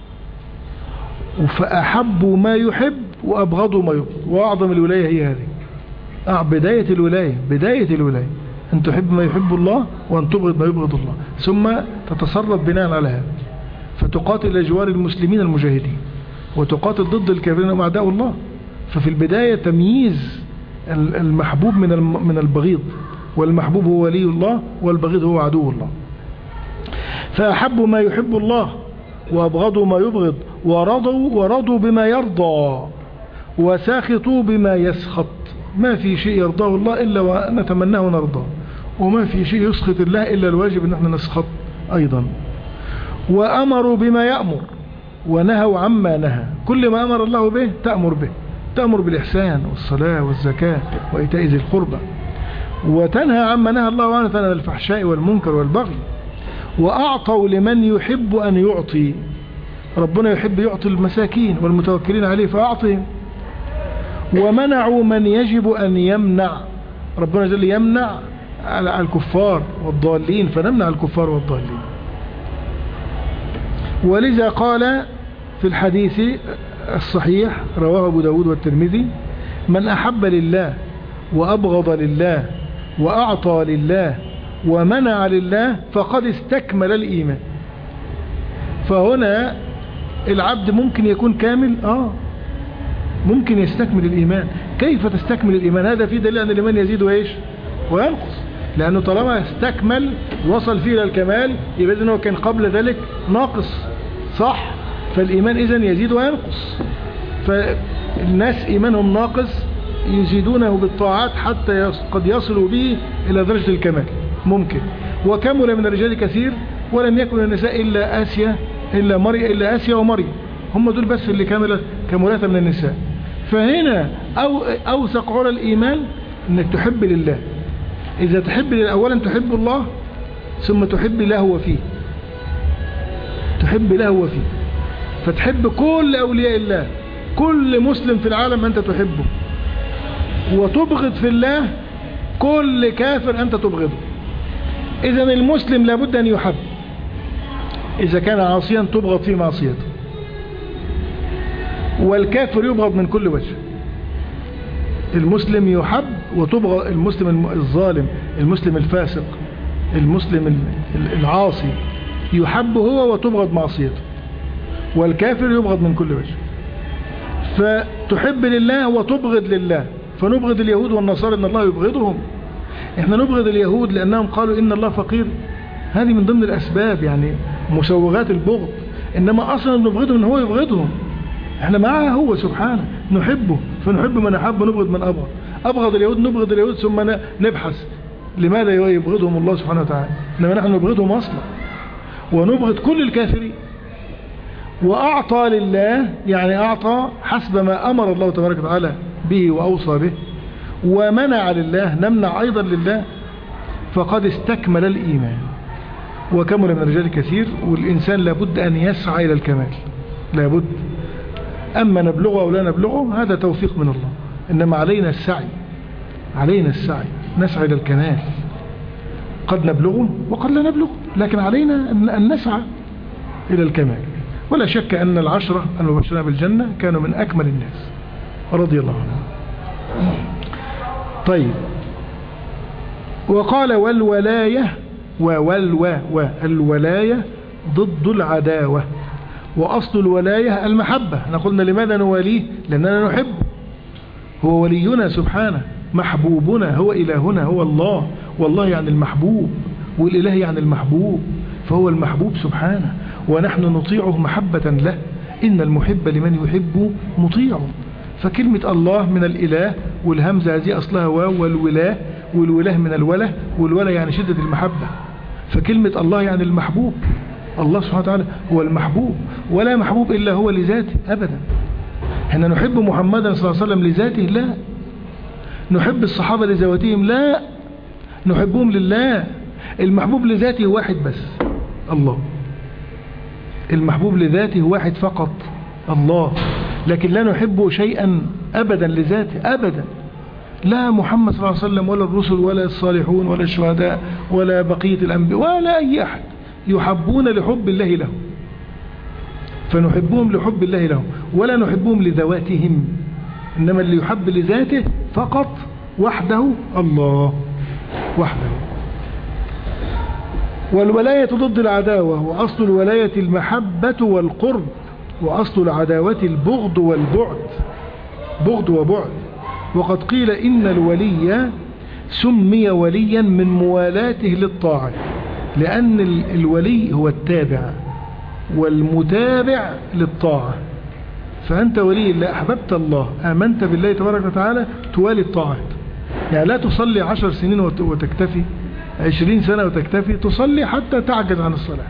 فأحبوا ما يحب وأبغضوا ما يبغض. وأعظم الولاية هي هذه، بداية الولاية، بداية الولاية أن تحب ما يحب الله وأن تبغض ما يبغض الله، ثم تتصرف بناء على هذا، فتقاتل جوار المسلمين المجاهدين وتقاتل ضد الكافرين وأعداء الله. ففي البداية تمييز المحبوب من من البغيض، والمحبوب هو ولي الله والبغيض هو عدو الله. فأحبوا ما يحب الله وأبغضوا ما يبغض، ورضوا ورضوا بما يرضى وساخطوا بما يسخط. ما في شيء يرضاه الله إلا ونتمناه ونرضاه، وما في شيء يسخط الله إلا الواجب أن احنا نسخط أيضا. وأمروا بما يأمر ونهوا عما نهى. كل ما أمر الله به تأمر به، تأمر بالإحسان والصلاة والزكاة وإيتاء ذي القربى، وتنهى عما نهى الله عنه، عن الفحشاء والمنكر والبغي. وأعطوا لمن يحب أن يعطي. ربنا يحب يعطي المساكين والمتوكلين عليه فأعطهم. ومنعوا من يجب أن يمنع. ربنا جل يمنع على الكفار والضالين، فنمنع الكفار والضالين. ولذا قال في الحديث الصحيح رواه أبو داود والترمذي: من أحب لله وأبغض لله وأعطى لله ومنع لله فقد استكمل الإيمان. فهنا العبد ممكن يكون كامل، آه ممكن يستكمل الإيمان. كيف تستكمل الإيمان؟ هذا في دليل أن الإيمان يزيد وإيش وينقص، لأنه طالما استكمل وصل فيه إلى الكمال يبقى إذن هو كان قبل ذلك ناقص، صح؟ فالإيمان إذن يزيد وينقص. فالناس إيمانهم ناقص يزيدونه بالطاعات حتى قد يصلوا به إلى درجة الكمال، ممكن. وكمل من الرجال كثير ولم يكن النساء إلا آسيا إلا مريم إلا آسيا ومريم، هم دول بس اللي كملت كملات من النساء. فهنا أو أوثق على الإيمان أنك تحب لله. إذا تحب لله أولا تحب الله، ثم تحب له وفيه، تحب له وفيه، فتحب كل أولياء الله، كل مسلم في العالم أنت تحبه، وتبغض في الله كل كافر أنت تبغضه. إذن المسلم لابد أن يحب، إذا كان عاصيا تبغض في معصيته، والكافر يبغض من كل وجه. المسلم يحب وتبغض، المسلم الظالم، المسلم الفاسق، المسلم العاصي يحب هو وتبغض معصيته، والكافر يبغض من كل وجه. فتحب لله وتبغض لله. فنبغض اليهود والنصارى ان الله يبغضهم. احنا نبغض اليهود لانهم قالوا ان الله فقير، هذه من ضمن الاسباب، يعني مسوغات البغض. انما اصلا نبغضهم ان هو يبغضهم، احنا معاه هو سبحانه، نحبه فنحب من احب ونبغض من ابغض. ابغض اليهود نبغض اليهود ثم نبحث لماذا يبغضهم الله سبحانه وتعالى، انما نحن نبغضهم اصلا، ونبغض كل الكافرين. واعطى لله يعني اعطى حسب ما امر الله تبارك وتعالى به واوصى به. ومنع لله نمنع ايضا لله، فقد استكمل الايمان. وكمل من الرجال كثير، والإنسان لابد أن يسعى إلى الكمال، لابد. أما نبلغه أو لا نبلغه هذا توفيق من الله، إنما علينا السعي، علينا السعي نسعى إلى الكمال. قد نبلغه وقد لا نبلغه، لكن علينا أن نسعى إلى الكمال. ولا شك أن العشرة المبشرين بالجنة كانوا من أكمل الناس رضي الله عنهم. طيب، وقال والولاية ووالوا والولاية ضد العداوة، وأصل الولاية المحبة. احنا قلنا لماذا نواليه؟ لأننا نحب، هو ولينا سبحانه، محبوبنا، هو إلهنا، هو الله، والله يعني المحبوب، والإله يعني المحبوب، فهو المحبوب سبحانه، ونحن نطيعه محبة له. إن المحب لمن يحب مطيعه. فكلمة الله من الإله، والهمزة هذه أصلها واو، والولاة، والولاة من الوله، والوله يعني شدة المحبة. فكلمة الله يعني المحبوب، الله سبحانه وتعالى هو المحبوب، ولا محبوب إلا هو لذاته أبدا. احنا نحب محمدا صلى الله عليه وسلم لذاته؟ لا. نحب الصحابة لذواتهم؟ لا، نحبهم لله. المحبوب لذاته واحد بس، الله. المحبوب لذاته واحد فقط، الله. لكن لا نحب شيئا أبدا لذاته أبدا، لا محمد صلى الله عليه وسلم ولا الرسل ولا الصالحون ولا الشهداء ولا بقية الأنبياء ولا أي أحد، يحبون لحب الله لهم، فنحبهم لحب الله لهم، ولا نحبهم لذواتهم، إنما اللي يحب لذاته فقط وحده الله وحده. والولاية ضد العداوة، وأصل الولاية المحبة والقرب، وأصل العداوة البغض والبعد، بغض وبعد. وقد قيل إن الولي سمي وليا من موالاته للطاعة، لأن الولي هو التابع والمتابع للطاعة. فأنت ولي الله، أحببت الله، آمنت بالله تبارك وتعالى، توالي الطاعات. يعني لا تصلي عشر سنين وتكتفي، عشرين سنة وتكتفي، تصلي حتى تعجز عن الصلاة،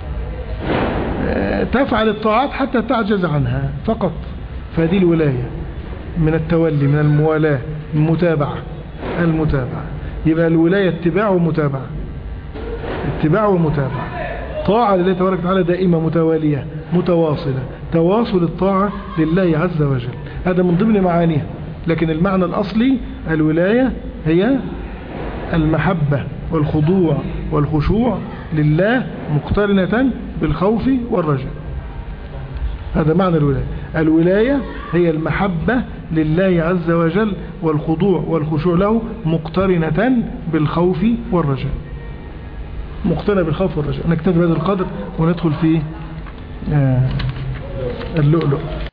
تفعل الطاعات حتى تعجز عنها فقط. فهذه الولاية من التولي، من الموالاة، المتابعة، المتابعة. يبقى الولاية اتباع ومتابعة، اتباع ومتابعة، طاعة لله تبارك وتعالى دائمة متوالية متواصلة، تواصل الطاعة لله عز وجل، هذا من ضمن معانيها. لكن المعنى الأصلي الولاية هي المحبة والخضوع والخشوع لله مقترنة بالخوف والرجاء، هذا معنى الولاية. الولاية هي المحبة لله عز وجل والخضوع والخشوع له مقترنة بالخوف والرجاء، مقترنة بالخوف والرجاء. نكتفي بهذا القدر وندخل في اللؤلؤ.